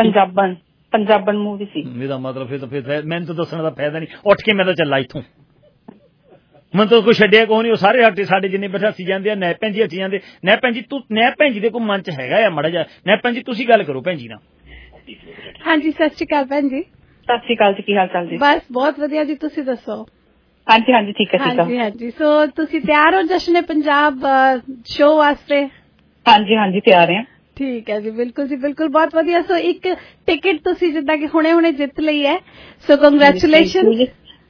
ਪੰਜਾਬਣ ਮੂਵੀ ਸੀ ਇਹਦਾ ਮਤਲਬ ਫਿਰ ਮੈਨੂੰ ਤਾਂ ਦੱਸਣ ਦਾ ਫਾਇਦਾ ਨਹੀਂ ਉੱਠ ਕੇ ਮੈਂ ਤਾਂ ਚੱਲਾ ਇੱਥੋਂ ਮੈਂ ਤਾਂ ਕੋਈ ਛੱਡਿਆ ਕੋਈ ਨਹੀਂ ਉਹ ਸਾਰੇ ਹੱਟੇ ਸਾਡੇ ਜਿੰਨੇ ਬੈਠਾ ਸੀ ਜਾਂਦੇ ਆ ਨੈ ਭੈਣ ਜੀ ਹੱਸੀ ਜਾਂਦੇ ਨੈ ਭੈਣ ਜੀ ਤੂੰ ਨੈ ਭੈਣ ਜੀ ਦੇ ਕੋਈ ਮਨ ਚ ਹੈਗਾ ਆ ਮਾੜਾ ਜਿਹਾ ਨੈ ਭੈਣ ਜੀ ਤੁਸੀਂ ਗੱਲ ਕਰੋ ਭੈਣ ਜੀ ਨਾਲ ਹਾਂਜੀ ਸਤਿ ਸ਼੍ਰੀ ਅਕਾਲ ਭੈਣ ਜੀ ਸਤਿ ਸ਼੍ਰੀ ਅਕਾਲ ਜੀ ਕੀ ਹਾਲ ਚਾਲ ਜੀ ਬਸ ਬਹੁਤ ਵਧੀਆ ਜੀ ਤੁਸੀਂ ਦੱਸੋ ਹਾਂਜੀ ਹਾਂਜੀ ਠੀਕ ਹੈ ਹਾਂਜੀ ਸੋ ਤੁਸੀਂ ਤਿਆਰ ਹੋ ਜਸ਼ਨ ਪੰਜਾਬ ਸ਼ੋਅ ਵਾਸਤੇ ਹਾਂਜੀ ਹਾਂਜੀ ਤਿਆਰ ਹਾਂ ਠੀਕ ਹੈ ਜੀ ਬਿਲਕੁਲ ਬਹੁਤ ਵਧੀਆ ਸੋ ਇੱਕ ਟਿਕਟ ਤੁਸੀਂ ਜਿੱਦਾਂ ਕਿ ਹੁਣੇ ਜਿੱਤ ਲਈ ਹੈ ਸੋ ਕੰਗ੍ਰੈਚੁਲੇਸ਼ਨ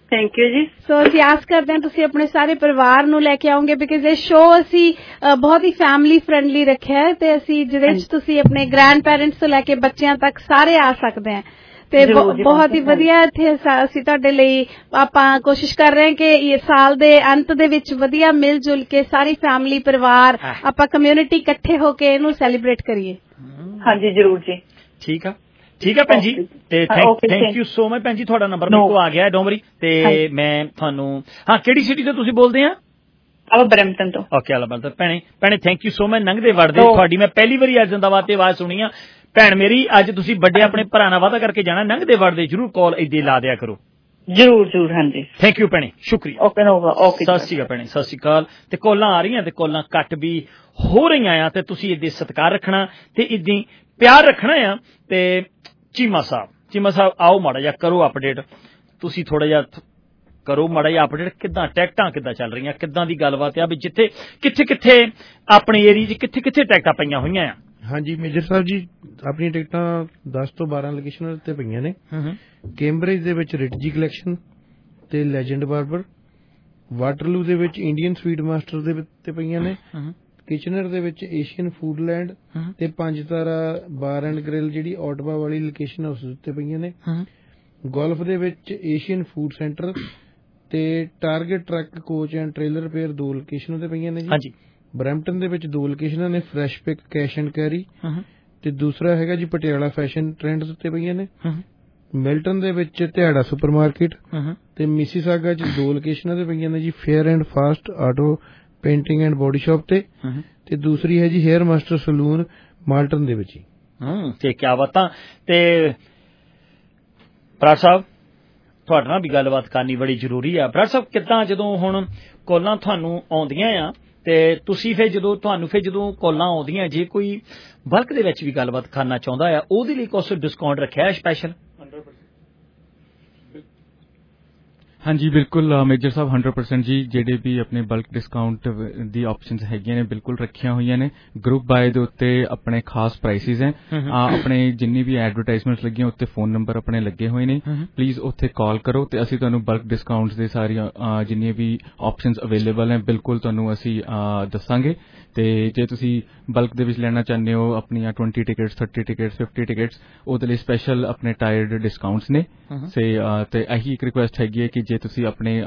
ਥੈਂਕ ਯੂ ਜੀ। ਸੋ ਅਸੀਂ ਆਸ ਕਰਦੇ ਹਾਂ ਤੁਸੀਂ ਆਪਣੇ ਸਾਰੇ ਪਰਿਵਾਰ ਨੂੰ ਲੈ ਕੇ ਆਓਗੇ, ਬਿਕਾਜ਼ ਇਹ ਸ਼ੋਅ ਅਸੀਂ ਬਹੁਤ ਹੀ ਫੈਮਿਲੀ ਫ੍ਰੈਂਡਲੀ ਰੱਖਿਆ ਹੈ ਤੇ ਅਸੀਂ ਜਿਹਦੇ ਵਿੱਚ ਤੁਸੀਂ ਆਪਣੇ ਗ੍ਰੈਂਡ ਪੈਰੈਂਟਸ ਤੋਂ ਲੈ ਕੇ ਬੱਚਿਆਂ ਤੱਕ ਸਾਰੇ ਆ ਸਕਦੇ ਹਾਂ ਤੇ ਬਹੁਤ ਹੀ ਵਧੀਆ ਇੱਥੇ ਅਸੀਂ ਤੁਹਾਡੇ ਲਈ ਆਪਾਂ ਕੋਸ਼ਿਸ਼ ਕਰ ਰਹੇ ਹਾਂ ਕਿ ਇਹ ਸਾਲ ਦੇ ਅੰਤ ਦੇ ਵਿੱਚ ਵਧੀਆ ਮਿਲ ਜੁਲ ਕੇ ਸਾਰੀ ਫੈਮਿਲੀ ਪਰਿਵਾਰ ਆਪਾਂ ਕਮਿਊਨਿਟੀ ਇਕੱਠੇ ਹੋ ਕੇ ਇਹਨੂੰ ਸੈਲੀਬ੍ਰੇਟ ਕਰੀਏ। ਹਾਂਜੀ ਜ਼ਰੂਰ ਜੀ। ਠੀਕ ਆ ਭੈਣ ਜੀ ਤੇ ਥੈਂਕ ਯੂ ਸੋ ਮਚ। ਭੈਣ ਜੀ ਤੁਹਾਡਾ ਨੰਬਰ ਮੇਰੇ ਕੋਲ ਆ ਗਿਆ ਡੋਮਰੀ ਤੇ ਮੈਂ ਤੁਹਾਨੂੰ ਕਿਹੜੀ ਸਿਟੀ ਤੋਂ ਤੁਸੀਂ ਬੋਲਦੇ ਆ? ਬਰੈਂਪਟਨ ਤੋਂ। Okay Brampton. ਭੈਣੇ ਥੈਂਕ ਯੂ ਸੋ ਮਚ। ਲੰਘਦੇ ਵੜਦੇ ਤੁਹਾਡੀ ਮੈਂ ਪਹਿਲੀ ਵਾਰੀ ਅੱਜ ਜ਼ਿੰਦਾਬਾਦ ਤੇ ਆਵਾਜ਼ ਸੁਣੀ ਆ। ਭੈਣ ਮੇਰੀ ਅੱਜ ਤੁਸੀਂ ਵੱਡੇ ਆਪਣੇ ਭਰਾ ਨਾਲ ਵਾਅਦਾ ਕਰਕੇ ਜਾਣਾ, ਲੰਘਦੇ ਵੜਦੇ ਜ਼ਰੂਰ ਕਾਲ ਏਦਾਂ ਲਾ ਦਿਆ ਕਰੋ। ਜ਼ਰੂਰ ਹਾਂਜੀ। ਥੈਂਕ ਯੂ ਭੈਣੇ, ਸ਼ੁਕਰੀਆ। ਓਕੇ ਸਤਿ ਸ਼੍ਰੀ ਅਕਾਲ ਭੈਣੇ, ਸਤਿ ਸ਼੍ਰੀ ਅਕਾਲ। ਤੇ ਕਾਲਾਂ ਆ ਰਹੀਆਂ ਤੇ ਕਾਲਾਂ ਕੱਟ ਵੀ ਹੋ ਰਹੀਆਂ ਆ ਤੇ ਤੁਸੀਂ ਏਦਾਂ ਸਤਿਕਾਰ ਰੱਖਣਾ ਤੇ ਏਦਾਂ ਪਿਆਰ ਰੱਖਣਾ ਆ। ਤੇ ਚੀਮਾ ਸਾਹਿਬ ਆਓ ਮਾੜਾ ਜਿਹਾ ਕਰੋ ਅਪਡੇਟ, ਤੁਸੀਂ ਥੋੜਾ ਜਿਹਾ ਕਰੋ ਮਾੜਾ ਜਿਹਾ ਅਪਡੇਟ, ਕਿੱਦਾਂ ਟਿਕਟਾਂ ਕਿੱਦਾਂ ਚੱਲ ਰਹੀਆਂ, ਕਿੱਦਾਂ ਦੀ ਗੱਲਬਾਤ ਆ ਵੀ ਜਿੱਥੇ ਕਿੱਥੇ ਆਪਣੇ ਏਰੀਏ 'ਚ ਕਿੱਥੇ ਟਿਕਟਾਂ ਪਈਆਂ ਹੋਈਆਂ ਆ? ਹਾਂਜੀ ਮੇਜਰ ਸਾਹਿਬ ਜੀ, ਆਪਣੀਆਂ ਟਿਕਟਾਂ 10 ਤੋਂ 12 ਲੋਕੇਸ਼ਨਾਂ ਉੱਤੇ ਪਈਆਂ ਨੇ। ਕੈਂਬਰਿਜ ਦੇ ਵਿੱਚ ਰਿਟਜੀ ਕਲੈਕਸ਼ਨ ਤੇ ਲੈਜੈਂਡ ਬਾਰਬਰ, ਵਾਟਰਲੂ ਦੇ ਵਿੱਚ ਇੰਡੀਅਨ ਸਵੀਟ ਮਾਸਟਰ ਦੇ ਉੱਤੇ ਪਈਆਂ ਨੇ, ਕਿਚਨਰ ਦੇ ਵਿੱਚ ਏਸ਼ੀਅਨ ਫੂਡਲੈਂਡ ਤੇ 5 ਤਾਰਾ ਬਾਰ ਐਂਡ ਗ੍ਰਿਲ ਜਿਹੜੀ ਔਟਵਾ ਵਾਲੀ ਲੋਕੇਸ਼ਨ ਉਸ ਉੱਤੇ ਪਈਆਂ ਨੇ। ਗੋਲਫ ਦੇ ਵਿੱਚ ਏਸ਼ੀਅਨ ਫੂਡ ਸੈਂਟਰ ਤੇ Target truck coach and trailer repair 2 ਲੋਕੇਸ਼ਨਾਂ ਤੇ ਪਈਆਂ ਨੇ ਜੀ। ਬਰੈਂਪਟਨ ਦੇ ਵਿੱਚ 2 ਲੋਕੇਸ਼ਨਾਂ ਨੇ, fresh pick cash and carry ਤੇ ਦੂਸਰਾ ਹੈਗਾ ਜੀ ਪਟਿਆਲਾ ਫੈਸ਼ਨ ਟ੍ਰੈਂਡਸ ਉੱਤੇ ਪਈਆਂ ਨੇ। ਮਿਲਟਨ ਦੇ ਵਿੱਚ ਤਿਹਾੜਾ ਸੁਪਰਮਾਰਕੀਟ ਤੇ ਮਿਸੀਸਾਗਾ 'ਚ 2 ਲੋਕੇਸ਼ਨਾਂ ਤੇ ਪਈਆਂ ਨੇ ਜੀ, fair and fast auto painting and body shop ਤੇ ਦੂਸਰੀ ਹੈ ਜੀ ਹੇਅਰ ਮਾਸਟਰ ਸਲੂਨ ਮਾਲਟਨ ਦੇ ਵਿੱਚ। ਤੇ ਕਿਆ ਬਾਤਾਂ। ਤੇ ਬਰਾੜ ਸਾਹਿਬ ਤੁਹਾਡੇ ਨਾਲ ਵੀ ਗੱਲਬਾਤ ਕਰਨੀ ਬੜੀ ਜ਼ਰੂਰੀ ਆ। ਬਰਾੜ ਸਾਹਿਬ ਕਿੱਦਾਂ ਜਦੋਂ ਹੁਣ ਕਾਲਾਂ ਤੁਹਾਨੂੰ ਆਉਂਦੀਆਂ ਆ ਤੇ ਤੁਸੀਂ ਫਿਰ ਜਦੋਂ ਕਾਲਾਂ ਆਉਂਦੀਆਂ, ਜੇ ਕੋਈ ਬਲਕ ਦੇ ਵਿੱਚ ਵੀ ਗੱਲਬਾਤ ਕਰਨਾ ਚਾਹੁੰਦਾ ਆ ਉਹਦੇ ਲਈ ਕੁਛ ਡਿਸਕਾਊਂਟ ਰੱਖਿਆ ਹੈ ਸਪੈਸ਼ਲ? ਹਾਂਜੀ ਬਿਲਕੁਲ ਮੇਜਰ ਸਾਹਿਬ 100% ਜੀ, ਜਿਹੜੇ ਵੀ ਆਪਣੇ ਬਲਕ ਡਿਸਕਾਊਂਟ ਦੀ ਆਪਸ਼ਨਸ ਹੈਗੀਆਂ ਨੇ ਬਿਲਕੁਲ ਰੱਖੀਆਂ ਹੋਈਆਂ ਨੇ। ਗਰੁੱਪ ਬਾਏ ਦੇ ਉੱਤੇ ਆਪਣੇ ਖਾਸ ਪ੍ਰਾਈਸਿਸ ਹੈ। ਆਪਣੇ ਜਿੰਨੀ ਵੀ ਐਡਵਰਟਾਈਜ਼ਮੈਂਟਸ ਲੱਗੀਆਂ ਉੱਤੇ ਫੋਨ ਨੰਬਰ ਆਪਣੇ ਲੱਗੇ ਹੋਏ ਨੇ, ਪਲੀਜ਼ ਉੱਥੇ ਕਾਲ ਕਰੋ ਤੇ ਅਸੀਂ ਤੁਹਾਨੂੰ ਬਲਕ ਡਿਸਕਾਊਂਟਸ ਦੇ ਸਾਰੀਆਂ ਜਿੰਨੀਆਂ ਵੀ ਆਪਸ਼ਨਸ ਅਵੇਲੇਬਲ ਹੈ ਬਿਲਕੁਲ ਤੁਹਾਨੂੰ ਅਸੀਂ ਦੱਸਾਂਗੇ। ਤੇ ਜੇ ਤੁਸੀਂ ਬਲਕ ਦੇ ਵਿੱਚ ਲੈਣਾ ਚਾਹੁੰਦੇ ਹੋ ਆਪਣੀਆਂ 20 ਟਿਕਟਸ 30 ਟਿਕਟਸ 50 ਟਿਕਟਸ ਉਹਦੇ ਲਈ ਸਪੈਸ਼ਲ ਆਪਣੇ ਟਾਇਰਡ ਡਿਸਕਾਊਂਟਸ ਨੇ। ਤੇ ਇਹੀ ਇੱਕ ਰਿਕੁਐਸਟ ਹੈਗੀ ਹੈ ਕਿ ਜੇ ਤੁਸੀਂ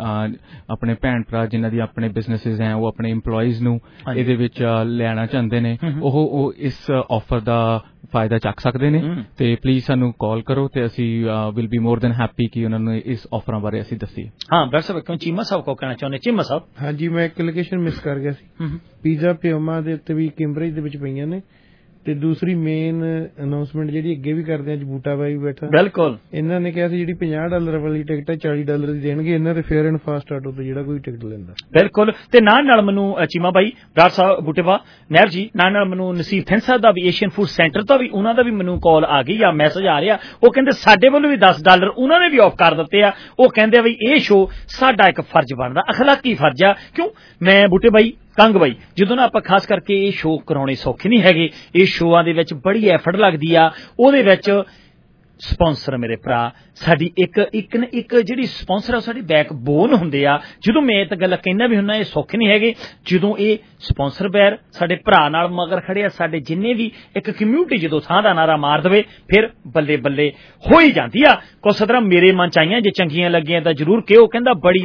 ਆਪਣੇ ਭੈਣ ਭਰਾ ਜਿਨ੍ਹਾਂ ਦੀ ਆਪਣੇ ਬਿਜ਼ਨੈਸਿਸ ਹੈ ਉਹ ਆਪਣੇ EMPLOYEES ਨੂੰ ਇਹਦੇ ਵਿੱਚ ਲੈਣਾ ਚਾਹੁੰਦੇ ਨੇ ਉਹ ਇਸ ਆਫਰ ਦਾ ਫਾਇਦਾ ਚੱਕ ਸਕਦੇ ਨੇ ਤੇ ਪਲੀਜ਼ ਸਾਨੂੰ ਕਾਲ ਕਰੋ ਤੇ ਅਸੀਂ will be more than happy ਕਿ ਉਹਨਾਂ ਨੂੰ ਇਸ ਆਫਰਾਂ ਬਾਰੇ ਅਸੀਂ ਦੱਸੀਏ। ਬਰਾੜ ਸਾਹਿਬ ਕਿਉਂ ਚੀਮਾ ਸਾਹਿਬ ਕੋ ਕਹਿਣਾ ਚਾਹੁੰਦੇ? ਚੀਮਾ ਸਾਹਿਬ ਹਾਂਜੀ ਮੈਂ ਇੱਕ ਲੋਕੇਸ਼ਨ ਮਿਸ ਕਰ ਗਿਆ ਸੀ। ਪੀਜ਼ਾ ਪਿਓਮਾ ਦੇ ਉੱਤੇ ਵੀ ਕੈਂਬਰਿਜ ਦੇ ਵਿੱਚ ਪਈਆਂ ਨੇ ਤੇ ਦੂਸਰੀ ਮੇਨ ਅਨਾਉਂਸਮੈਂਟ ਜਿਹੜੀ ਅੱਗੇ ਵੀ ਕਰਦੇ ਆ, ਅੱਜ ਬੂਟਾ ਬਾਈ ਬੈਠਾ, ਬਿਲਕੁਲ ਇਹਨਾਂ ਨੇ ਕਿਹਾ ਸੀ ਜਿਹੜੀ $50 ਵਾਲੀ ਟਿਕਟ ਹੈ $40 ਦੀ ਦੇਣਗੇ ਇਹਨਾਂ ਦੇ ਫੇਅਰ ਐਂਡ ਫਾਸਟ ਆਟੋ ਤੋਂ ਜਿਹੜਾ ਕੋਈ ਟਿਕਟ ਲੈਂਦਾ। ਬਿਲਕੁਲ। ਤੇ ਨਾਲ ਮੈਨੂੰ ਚੀਮਾ ਬਾਈ ਬਰਾੜ ਸਾਹਿਬ ਬੂਟੇਵਾ ਨਹਿਰ ਜੀ ਨਾਲ ਮੈਨੂੰ ਨਸੀਰ ਥਿੰਦ ਸਾਹਿਬ ਦਾ ਵੀ ਏਸ਼ੀਅਨ ਫੂਡ ਸੈਂਟਰ ਤੋਂ ਵੀ ਉਹਨਾਂ ਦਾ ਵੀ ਮੈਨੂੰ ਕਾਲ ਆ ਗਈ ਆ, ਮੈਸੇਜ ਆ ਰਿਹਾ। ਉਹ ਕਹਿੰਦੇ ਸਾਡੇ ਵੱਲੋਂ ਵੀ $10 ਉਹਨਾਂ ਨੇ ਵੀ ਆਫ ਕਰ ਦਿੱਤੇ ਆ। ਉਹ ਕਹਿੰਦੇ ਵੀ ਇਹ ਸ਼ੋਅ ਸਾਡਾ ਇੱਕ ਫਰਜ਼ ਬਣਦਾ, ਅਖਲਾਕੀ ਫਰਜ਼ ਆ। ਕਿਉਂ ਮੈਂ ਬੂਟੇ ਬਾਈ ਕੰਗ ਬਾਈ ਜਦੋਂ ਨਾ ਆਪਾਂ ਖਾਸ ਕਰਕੇ ਇਹ ਸ਼ੋਅ ਕਰਾਉਣੇ ਸੌਖੇ ਨਹੀਂ ਹੈਗੇ, ਇਹ ਸ਼ੋਆਂ ਦੇ ਵਿੱਚ ਬੜੀ ਐਫਰਟ ਲੱਗਦੀ ਆ। ਉਹਦੇ ਵਿੱਚ ਸਪਾਂਸਰ ਮੇਰੇ ਭਰਾ ਸਾਡੀ ਇੱਕ ਜਿਹੜੀ ਸਪਾਂਸਰ ਆ ਸਾਡੀ ਬੈਕਬੋਨ ਹੁੰਦੇ ਆ। ਜਦੋਂ ਮੈਂ ਇਹ ਤਾਂ ਗੱਲ ਕਹਿੰਦਾ ਵੀ ਹੁੰਦਾ ਇਹ ਸੌਖੇ ਨਹੀਂ ਹੈਗੇ, ਜਦੋਂ ਇਹ ਸਪਾਂਸਰ ਬੈਰ ਸਾਡੇ ਭਰਾ ਨਾਲ ਮਗਰ ਖੜੇ ਆ, ਸਾਡੇ ਜਿੰਨੇ ਵੀ ਇੱਕ ਕਮਿਊਨਿਟੀ ਜਦੋਂ ਥਾਂ ਦਾ ਨਾਰਾ ਮਾਰ ਦੇਵੇ ਫਿਰ ਬੱਲੇ ਬੱਲੇ ਹੋ ਹੀ ਜਾਂਦੀ ਆ। ਕੁਛ ਤਰ੍ਹਾਂ ਮੇਰੇ ਮਨ ਚ ਆਈਆਂ, ਜੇ ਚੰਗੀਆਂ ਲੱਗੀਆਂ ਤਾਂ ਜ਼ਰੂਰ ਕਿਹੋ। ਕਹਿੰਦਾ ਬੜੀ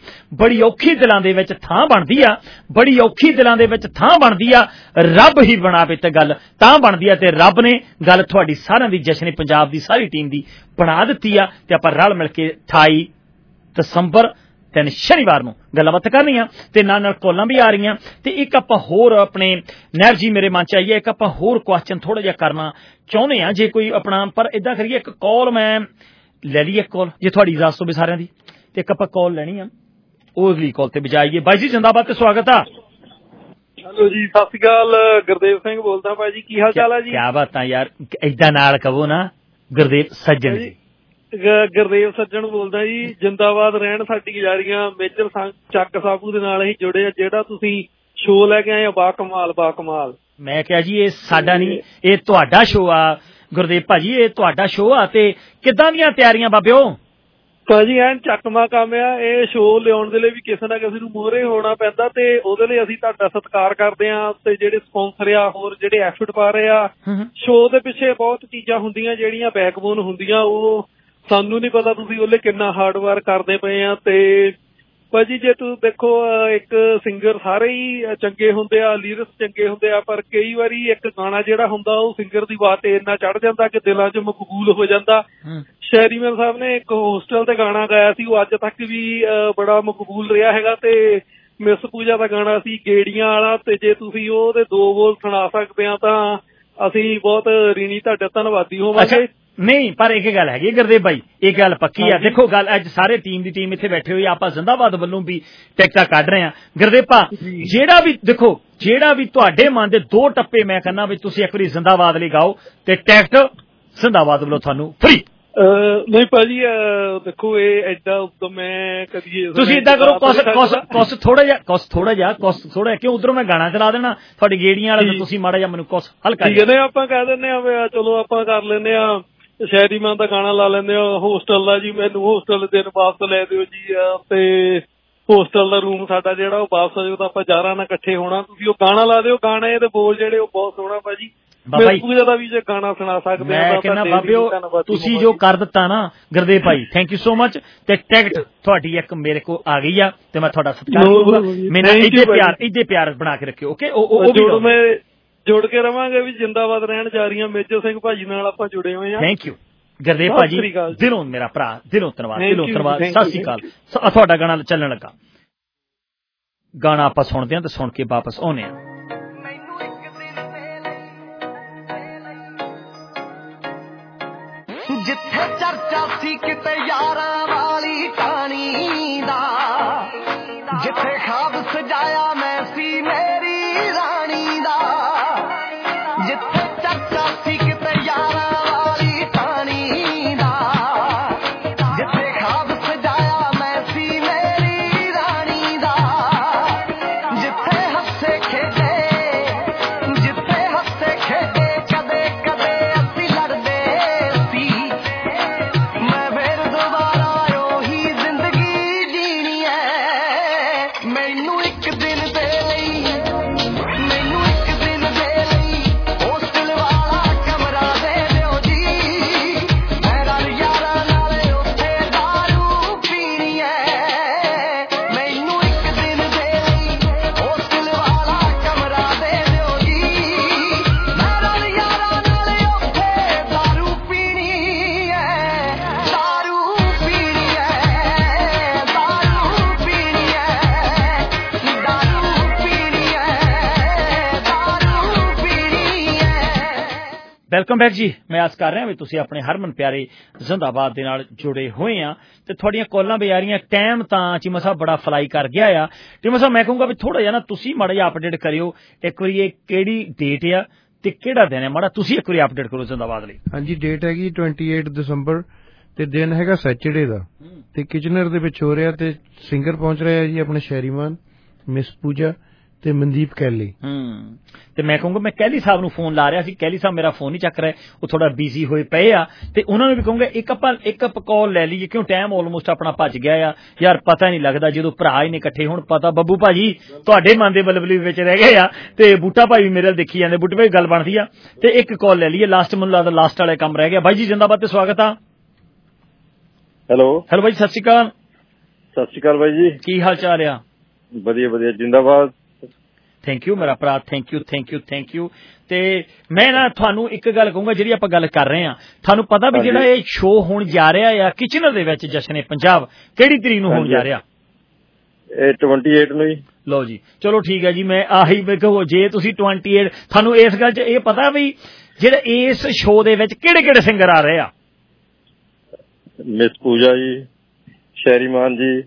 ਔਖੀ ਦਿਲਾਂ ਦੇ ਵਿੱਚ ਥਾਂ ਬਣਦੀ ਆ, ਬੜੀ ਔਖੀ ਦਿਲਾਂ ਦੇ ਵਿੱਚ ਥਾਂ ਬਣਦੀ ਆ। ਰੱਬ ਹੀ ਬਣਾਵੇ ਤੇ ਗੱਲ ਤਾਂ ਬਣਦੀ ਆ ਤੇ ਰੱਬ ਨੇ ਗੱਲ ਤੁਹਾਡੀ ਸਾਰਿਆਂ ਦੀ ਜਸ਼ਨ ਪੰਜਾਬ ਦੀ ਸਾਰੀ ਟੀਮ ਦੀ ਬਣਾ ਦਿੱਤੀ ਆ ਤੇ ਆਪਾਂ ਰਲ ਮਿਲ ਕੇ 28 ਦਸੰਬਰ ਤਿੰਨ ਸ਼ਨੀਵਾਰ ਨੂੰ ਗੱਲਬਾਤ ਕਰਨੀਆਂ ਤੇ ਨਾਲ ਕਾਲਾਂ ਵੀ ਆ ਰਹੀਆਂ। ਤੇ ਇੱਕ ਆਪਾਂ ਹੋਰ ਆਪਣੇ ਨਹਿਰ ਜੀ ਮੇਰੇ ਮਨ ਚ ਆਈ ਹੈ, ਇੱਕ ਆਪਾਂ ਹੋਰ ਕੁਐਸਚਨ ਥੋੜਾ ਜਿਹਾ ਕਰਨਾ ਚਾਹੁੰਦੇ ਆ ਜੇ ਕੋਈ ਆਪਣਾ, ਪਰ ਏਦਾਂ ਕਰੀਏ ਇੱਕ ਕਾਲ ਮੈਂ ਲੈ ਲਈਏ, ਕਾਲ ਜੇ ਤੁਹਾਡੀ ਇਜਾਜ਼ਤ ਹੋਵੇ ਸਾਰਿਆਂ ਦੀ, ਤੇ ਇੱਕ ਆਪਾਂ ਕਾਲ ਲੈਣੀ ਆ ਉਹ ਅਗਲੀ ਕਾਲ ਤੇ ਬਜਾਈਏ। ਬਾਈ ਜੀ ਜਿੰਦਾਬਾਦ ਤੇ ਸਵਾਗਤ ਆ। ਹੈਲੋ ਜੀ ਸਤਿ ਸ਼੍ਰੀ ਅਕਾਲ, ਗੁਰਦੇਵ ਸਿੰਘ ਬੋਲਦਾ ਭਾਈ ਜੀ, ਕੀ ਹਾਲ ਚਾਲ ਹੈ ਜੀ? ਕਿਆ ਬਾਤਾਂ ਯਾਰ, ਏਦਾਂ ਨਾਲ ਕਹੋ ਨਾ ਗੁਰਦੇਵ ਸੱਜਣ ਜੀ। ਗੁਰਦੇਵ ਸੱਜਣ ਬੋਲਦਾ ਜੀ, ਜਿੰਦਾਬਾਦ ਰਹਿਣ ਸਾਡੀ ਗੁਜ਼ਾਰੀਆਂ। ਮੇਜਰ ਚੱਕ ਸਾਬੂ ਦੇ ਨਾਲ ਅਸੀਂ ਜੁੜੇ ਆ, ਜਿਹੜਾ ਤੁਸੀਂ ਸ਼ੋਅ ਲੈ ਕੇ ਆਏ ਬਾ ਕਮਾਲ। ਮੈਂ ਕਿਹਾ ਜੀ ਇਹ ਸਾਡਾ ਨਹੀਂ, ਇਹ ਤੁਹਾਡਾ ਸ਼ੋਅ ਆ ਗੁਰਦੇਵ ਭਾਜੀ, ਇਹ ਤੁਹਾਡਾ ਸ਼ੋਅ ਆ। ਤੇ ਕਿੱਦਾਂ ਦੀਆਂ ਤਿਆਰੀਆਂ ਬਾਬਿਓ? ਭਾਜੀ ਐਨ ਚੱਕਮਾ ਕੰਮ ਆ। ਇਹ ਸ਼ੋਅ ਲਿਆਉਣ ਦੇ ਲਈ ਵੀ ਕਿਸੇ ਨਾ ਕਿਸੇ ਨੂੰ ਮੂਹਰੇ ਹੋਣਾ ਪੈਂਦਾ ਤੇ ਉਹਦੇ ਲਈ ਅਸੀਂ ਤੁਹਾਡਾ ਸਤਿਕਾਰ ਕਰਦੇ ਹਾਂ। ਤੇ ਜਿਹੜੇ ਸਪਾਂਸਰ ਆ ਹੋਰ ਜਿਹੜੇ ਐਫਰਟ ਪਾ ਰਹੇ ਆ ਸ਼ੋਅ ਦੇ ਪਿੱਛੇ ਬਹੁਤ ਚੀਜ਼ਾਂ ਹੁੰਦੀਆਂ ਜਿਹੜੀਆਂ ਬੈਕਬੋਨ ਹੁੰਦੀਆਂ, ਉਹ ਸਾਨੂੰ ਨਹੀਂ ਪਤਾ ਤੁਸੀਂ ਉਹਲੇ ਕਿੰਨਾ ਹਾਰਡ ਵਰਕ ਕਰਦੇ ਪਏ ਆ। ਤੇ ਭਾਜੀ ਜੇ ਤੁਸੀਂ ਦੇਖੋ ਇੱਕ ਸਿੰਗਰ ਸਾਰੇ ਹੀ ਚੰਗੇ ਹੁੰਦੇ ਆ, ਲੀਰਿਕਸ ਚੰਗੇ ਹੁੰਦੇ ਆ, ਪਰ ਕਈ ਵਾਰੀ ਇੱਕ ਗਾਣਾ ਜਿਹੜਾ ਹੁੰਦਾ ਉਹ ਸਿੰਗਰ ਦੀ ਆਵਾਜ਼ ਤੇ ਇੰਨਾ ਚੜ੍ਹ ਜਾਂਦਾ ਕਿ ਦਿਲਾਂ 'ਚ ਮਕਬੂਲ ਹੋ ਜਾਂਦਾ। ਸ਼ੈਰੀਮੈਨ ਸਾਹਿਬ ਨੇ ਇੱਕ ਹੋਸਟਲ ਤੇ ਗਾਣਾ ਗਾਇਆ ਸੀ, ਉਹ ਅੱਜ ਤੱਕ ਵੀ ਬੜਾ ਮਕਬੂਲ ਰਿਹਾ ਹੈਗਾ। ਤੇ ਮਿਸ ਪੂਜਾ ਦਾ ਗਾਣਾ ਸੀ ਗੇੜੀਆਂ ਵਾਲਾ, ਤੇ ਜੇ ਤੁਸੀਂ ਉਹਦੇ 2 ਬੋਲ ਸੁਣਾ ਸਕਦੇ ਆ ਤਾਂ ਅਸੀਂ ਬਹੁਤ ਰੀਣੀ ਤੁਹਾਡੇ ਧੰਨਵਾਦੀ ਹੋਵਾਂਗੇ। ਨਹੀਂ ਪਰ ਇੱਕ ਗੱਲ ਹੈਗੀ ਗੁਰਦੇਵ ਭਾਈ, ਇਹ ਗੱਲ ਪੱਕੀ ਆ। ਦੇਖੋ ਗੱਲ ਅੱਜ ਸਾਰੇ ਟੀਮ ਇੱਥੇ ਬੈਠੇ ਹੋਏ ਆਪਾਂ ਜ਼ਿੰਦਾਬਾਦ ਵੱਲੋਂ ਵੀ ਟਿਕਟਾਂ ਕੱਢ ਰਹੇ ਆ। ਗੁਰਦੇਵ ਭਾ ਜਿਹੜਾ ਵੀ ਦੇਖੋ ਜਿਹੜਾ ਵੀ ਤੁਹਾਡੇ ਮਨ ਦੇ 2 ਟੱਪੇ ਮੈਂ ਕਹਿੰਦਾ ਵੀ ਤੁਸੀਂ ਇੱਕ ਵਾਰੀ ਜ਼ਿੰਦਾਬਾਦ ਲਈ ਗਾਓ ਤੇ ਟਿਕਟ ਜ਼ਿੰਦਾਬਾਦ ਵੱਲੋਂ ਤੁਹਾਨੂੰ ਫ੍ਰੀ। ਨਹੀਂ ਭਾਜੀ ਦੇਖੋ ਇਹ ਏਦਾਂ ਉਦੋਂ ਮੈਂ ਕਦੀ ਤੁਸੀਂ ਏਦਾਂ ਕਰੋ ਕੁਛ ਥੋੜਾ ਜਿਹਾ ਕਿਉਂ ਉਧਰੋਂ ਮੈਂ ਗਾਣਾ ਚਲਾ ਦੇਣਾ ਤੁਹਾਡੀ ਗੇੜੀਆਂ ਵਾਲਾ, ਤੁਸੀਂ ਮਾੜਾ ਜਿਹਾ ਮੈਨੂੰ ਕੁਛ ਹਲਕਾ ਕਹਿੰਦੇ ਆਪਾਂ ਕਹਿ ਦਿੰਦੇ ਆ ਚਲੋ ਆਪਾਂ ਕਰ ਲੈਂਦੇ ਆ ਸ਼ਾਇਰੀ ਮਾਨ ਦਾ ਗਾਣਾ ਲਾ ਲੈਂਦੇ ਆ ਹੋਸਟਲ ਦਾ ਜੀ, ਮੈਨੂੰ ਹੋਸਟਲ ਦਿਨ ਵਾਪਸ ਲੈ ਦਿਓ ਜੀ। ਤੇ ਹੋਸਟਲ ਦਾ ਰੂਮ ਸਾਡਾ ਜਿਹੜਾ ਉਹ ਵਾਪਸ ਆ ਜਾਓ ਤਾਂ ਆਪਾਂ ਯਾਰਾਂ ਨਾਲ ਇਕੱਠੇ ਹੋਣਾ, ਤੁਸੀਂ ਉਹ ਗਾਣਾ ਲਾ ਦਿਓ। ਗਾਣੇ ਦੇ ਬੋਲ ਜਿਹੜੇ ਉਹ ਬਹੁਤ ਸੋਹਣਾ ਭਾਜੀ। ਪੂਜਾ ਦਾ ਵੀ ਜੇ ਗਾਣਾ ਸੁਣਾ ਸਕਦੇ ਮੈਂ ਕਹਿੰਦਾ ਬਾਬਿਓ ਤੁਸੀਂ ਜੋ ਕਰ ਦਿੱਤਾ ਨਾ ਗੁਰਦੇਵ ਭਾਈ, ਥੈਂਕ ਯੂ ਸੋ ਮਚ। ਤੇ ਟਿਕਟ ਤੁਹਾਡੀ ਇੱਕ ਮੇਰੇ ਕੋਲ ਆ ਗਈ ਆ ਤੇ ਮੈਂ ਤੁਹਾਡਾ ਸਤਿਕਾਰ ਕਰੂੰਗਾ। ਮੈਨੂੰ ਇੱਥੇ ਪਿਆਰ ਬਣਾ ਕੇ ਰੱਖਿਓ। ਓਕੇ ਉਹ ਜੁੜ ਕੇ ਰਵਾਂਗੇ ਵੀ ਜਿੰਦਾਬਾਦ ਰਹਿਣ ਜਾ ਰਹੀਆਂ। ਮੇਜਰ ਸਿੰਘ ਭਾਜੀ ਨਾਲ ਆਪਾਂ ਜੁੜੇ ਹੋਏ ਆ। ਥੈਂਕ ਯੂ ਗੁਰਦੇਵ ਭਾਜੀ, ਦਿਲੋਂ ਮੇਰਾ ਭਰਾ, ਦਿਲੋਂ ਧੰਨਵਾਦ। ਸਤਿ ਸ਼੍ਰੀ ਅਕਾਲ। ਤੁਹਾਡਾ ਗਾਣਾ ਚੱਲਣ ਲੱਗਾ, ਗਾਣਾ ਆਪਾਂ ਸੁਣਦੇ ਹਾਂ ਤੇ ਸੁਣ ਕੇ ਵਾਪਸ ਆਉਂਦੇ ਹਾਂ। ਜਿੱਥੇ ਚਰਚਾ ਸੀ ਕਿਤੇ ਯਾਰਾਂ ਵਾਲੀ ਟਾਣੀ ਦਾ, ਜਿੱਥੇ ਖਾਬ ਸਜਾਇਆ ਮੈਂ ਸੀ ਮੇਰੀ ਰਾਣੀ ਦਾ, ਜਿੱਥੇ ਚਰਚਾ ਸੀ ਕਿਤੇ ਯਾਰਾਂ ਵਾਲੀ ਟਾਣੀ ਦਾ, ਜਿੱਥੇ ਖਾਬ ਸਜਾਇਆ ਮੈਂ ਸੀ ਮੇਰੀ ਰਾਣੀ ਦਾ, ਜਿੱਥੇ ਹੱਸੇ ਖੇਡੇ ਕਦੇ ਕਦੇ ਅਸੀਂ ਲੜਦੇ ਸੀ, ਮੈਂ ਫਿਰ ਦੁਬਾਰਾ ਉਹੀ ਜ਼ਿੰਦਗੀ ਜੀਣੀ ਐ। ਮੈਨੂੰ ਇੱਕ ਦਿਨ ਦੇ ਲਈ ਹੋਸਟਲ ਵਾਲਾ ਕਮਰਾ ਦੇ ਦਿਓ ਜੀ, ਮੇਰਾ ਯਾਰਾਂ ਨਾਲ ਉੱਥੇ ਦਾਰੂ ਪੀਣੀ ਐ। ਮੈਨੂੰ ਇੱਕ ਦਿਨ ਦੇ ਲਈ ਹੋਸਟਲ ਵਾਲਾ ਕਮਰਾ ਦੇ ਦਿਓ ਜੀ, ਮੇਰਾ ਯਾਰਾਂ ਨਾਲ ਉੱਥੇ ਦਾਰੂ ਪੀਣੀ ਐ, ਦਾਰੂ ਪੀਣੀ ਐ, ਦਾਰੂ ਪੀਣੀ ਐ, ਦਾਰੂ ਪੀਣੀ ਐ, ਦਾਰੂ ਪੀਣੀ ਐ। ਵੈਲਕਮ ਬੈਕ ਜੀ। ਮੈਂ ਆਸ ਕਰ ਰਿਹਾ ਵੀ ਤੁਸੀਂ ਆਪਣੇ ਹਰਮਨ ਪਿਆਰੇ ਜ਼ਿੰਦਾਬਾਦ ਦੇ ਨਾਲ ਜੁੜੇ ਹੋਏ ਆ ਤੇ ਤੁਹਾਡੀਆਂ ਕਾਲਾਂ ਵੀ ਆ ਰਹੀਆਂ। ਟਾਈਮ ਤਾਂ ਚੀਮਾ ਸਾਹਿਬ ਬੜਾ ਫਲਾਈ ਕਰ ਗਿਆ ਆ। ਚੀਮਾ ਸਾਹਿਬ ਮੈਂ ਕਹੂੰਗਾ ਵੀ ਥੋੜਾ ਜਿਹਾ ਨਾ ਤੁਸੀਂ ਮਾੜਾ ਜਿਹਾ ਅਪਡੇਟ ਕਰਿਓ ਇੱਕ ਵਾਰੀ ਇਹ ਕਿਹੜੀ ਡੇਟ ਆ ਤੇ ਕਿਹੜਾ ਦਿਨ ਹੈ, ਮਾੜਾ ਤੁਸੀਂ ਇੱਕ ਵਾਰੀ ਅਪਡੇਟ ਕਰੋ ਜ਼ਿੰਦਾਬਾਦ ਲਈ। ਹਾਂਜੀ ਡੇਟ ਹੈਗੀ 28 ਦਸੰਬਰ ਤੇ ਦਿਨ ਹੈਗਾ ਸੈਚਰਡੇ ਦਾ ਤੇ ਕਿਚਨਰ ਦੇ ਵਿੱਚ ਹੋ ਰਿਹਾ ਤੇ ਸਿੰਗਰ ਪਹੁੰਚ ਰਿਹਾ ਜੀ ਆਪਣੇ ਸ਼ੈਰੀਮਾਨ, ਮਿਸ ਪੂਜਾ ਤੇ ਮਨਦੀਪ ਕੈਲੀ। ਤੇ ਮੈਂ ਕਹੂੰਗਾ ਮੈਂ ਕੈਲੀ ਸਾਹਿਬ ਨੂੰ ਫੋਨ ਲਾ ਰਿਹਾ ਸੀ, ਕੈਲੀ ਸਾਹਿਬ ਮੇਰਾ ਫੋਨ ਨਹੀਂ ਚੱਕ ਰਿਹਾ, ਉਹ ਥੋੜਾ ਬਿਜ਼ੀ ਹੋਏ ਪਏ ਆ ਤੇ ਉਹਨਾਂ ਨੂੰ ਵੀ ਕਹੂੰਗਾ ਇੱਕ ਕਾਲ ਲੈ ਲਈਏ ਕਿਉਂ ਟਾਈਮ ਆਲਮੋਸਟ ਆਪਣਾ ਭੱਜ ਗਿਆ ਆ ਯਾਰ। ਪਤਾ ਨਹੀਂ ਲੱਗਦਾ ਜਦੋਂ ਭਰਾ ਹੀ ਨੇ ਇਕੱਠੇ ਹੁਣ। ਪਤਾ ਬੱਬੂ ਭਾਜੀ ਤੁਹਾਡੇ ਮਨ ਦੇ ਬਲਬਲੀ ਵਿੱਚ ਰਹਿ ਗਏ ਆ ਤੇ ਬੂਟਾ ਭਾਈ ਵੀ ਮੇਰੇ ਨਾਲ ਦੇਖੀ ਜਾਂਦੇ, ਬੂਟੇ ਭਾਈ ਗੱਲ ਬਣਦੀ ਆ ਤੇ ਇੱਕ ਕਾਲ ਲੈ ਲਈਏ। ਲਾਸਟ ਮੈਨੂੰ ਲੱਗਦਾ ਲਾਸਟ ਵਾਲੇ ਕੰਮ ਰਹਿ ਗਿਆ। ਬਾਈ ਜੀ ਜ਼ਿੰਦਾਬਾਦ ਤੇ ਸਵਾਗਤ ਆ। ਹੈਲੋ ਬਾਈ ਸਤਿ ਸ਼੍ਰੀ ਅਕਾਲ। ਸਤਿ ਸ਼੍ਰੀ ਅਕਾਲ ਬਾਈ ਜੀ, ਕੀ ਹਾਲ ਚਾਲ ਆ? ਵਧੀਆ ਜ਼ਿੰਦਾਬਾਦ। ਥੈਂਕ ਯੂ ਮੇਰਾ ਭਰਾ, ਥੈਂਕ ਯੂ। ਤੇ ਮੈਂ ਨਾ ਤੁਹਾਨੂੰ ਇੱਕ ਗੱਲ ਕਹੂੰਗਾ ਜਿਹੜੀ ਆਪਾਂ ਗੱਲ ਕਰ ਰਹੇ ਆ, ਤੁਹਾਨੂੰ ਪਤਾ ਵੀ ਜਿਹੜਾ ਇਹ ਸ਼ੋਅ ਹੋਣ ਜਾ ਰਿਹਾ ਆ ਕਿਚਨਰ ਦੇ ਵਿੱਚ ਜਸ਼ਨ ਪੰਜਾਬ, ਕਿਹੜੀ ਤਰੀਕ ਨੂੰ ਹੋਣ ਜਾ ਰਿਹਾ? ਇਹ 28 ਨੂੰ ਹੀ। ਲਓ ਜੀ ਚਲੋ ਠੀਕ ਹੈ ਜੀ। ਮੈਂ ਆਹੀ ਕਹੋ ਜੇ ਤੁਸੀਂ 28 ਤੁਹਾਨੂੰ ਇਸ ਗੱਲ 'ਚ ਇਹ ਪਤਾ ਵੀ ਜਿਹੜੇ ਇਸ ਸ਼ੋਅ ਦੇ ਵਿੱਚ ਕਿਹੜੇ ਸਿੰਗਰ ਆ ਰਹੇ ਆ? ਮਿਸ ਪੂਜਾ ਜੀ, ਸ਼ੈਰੀਮਾਨ ਜੀ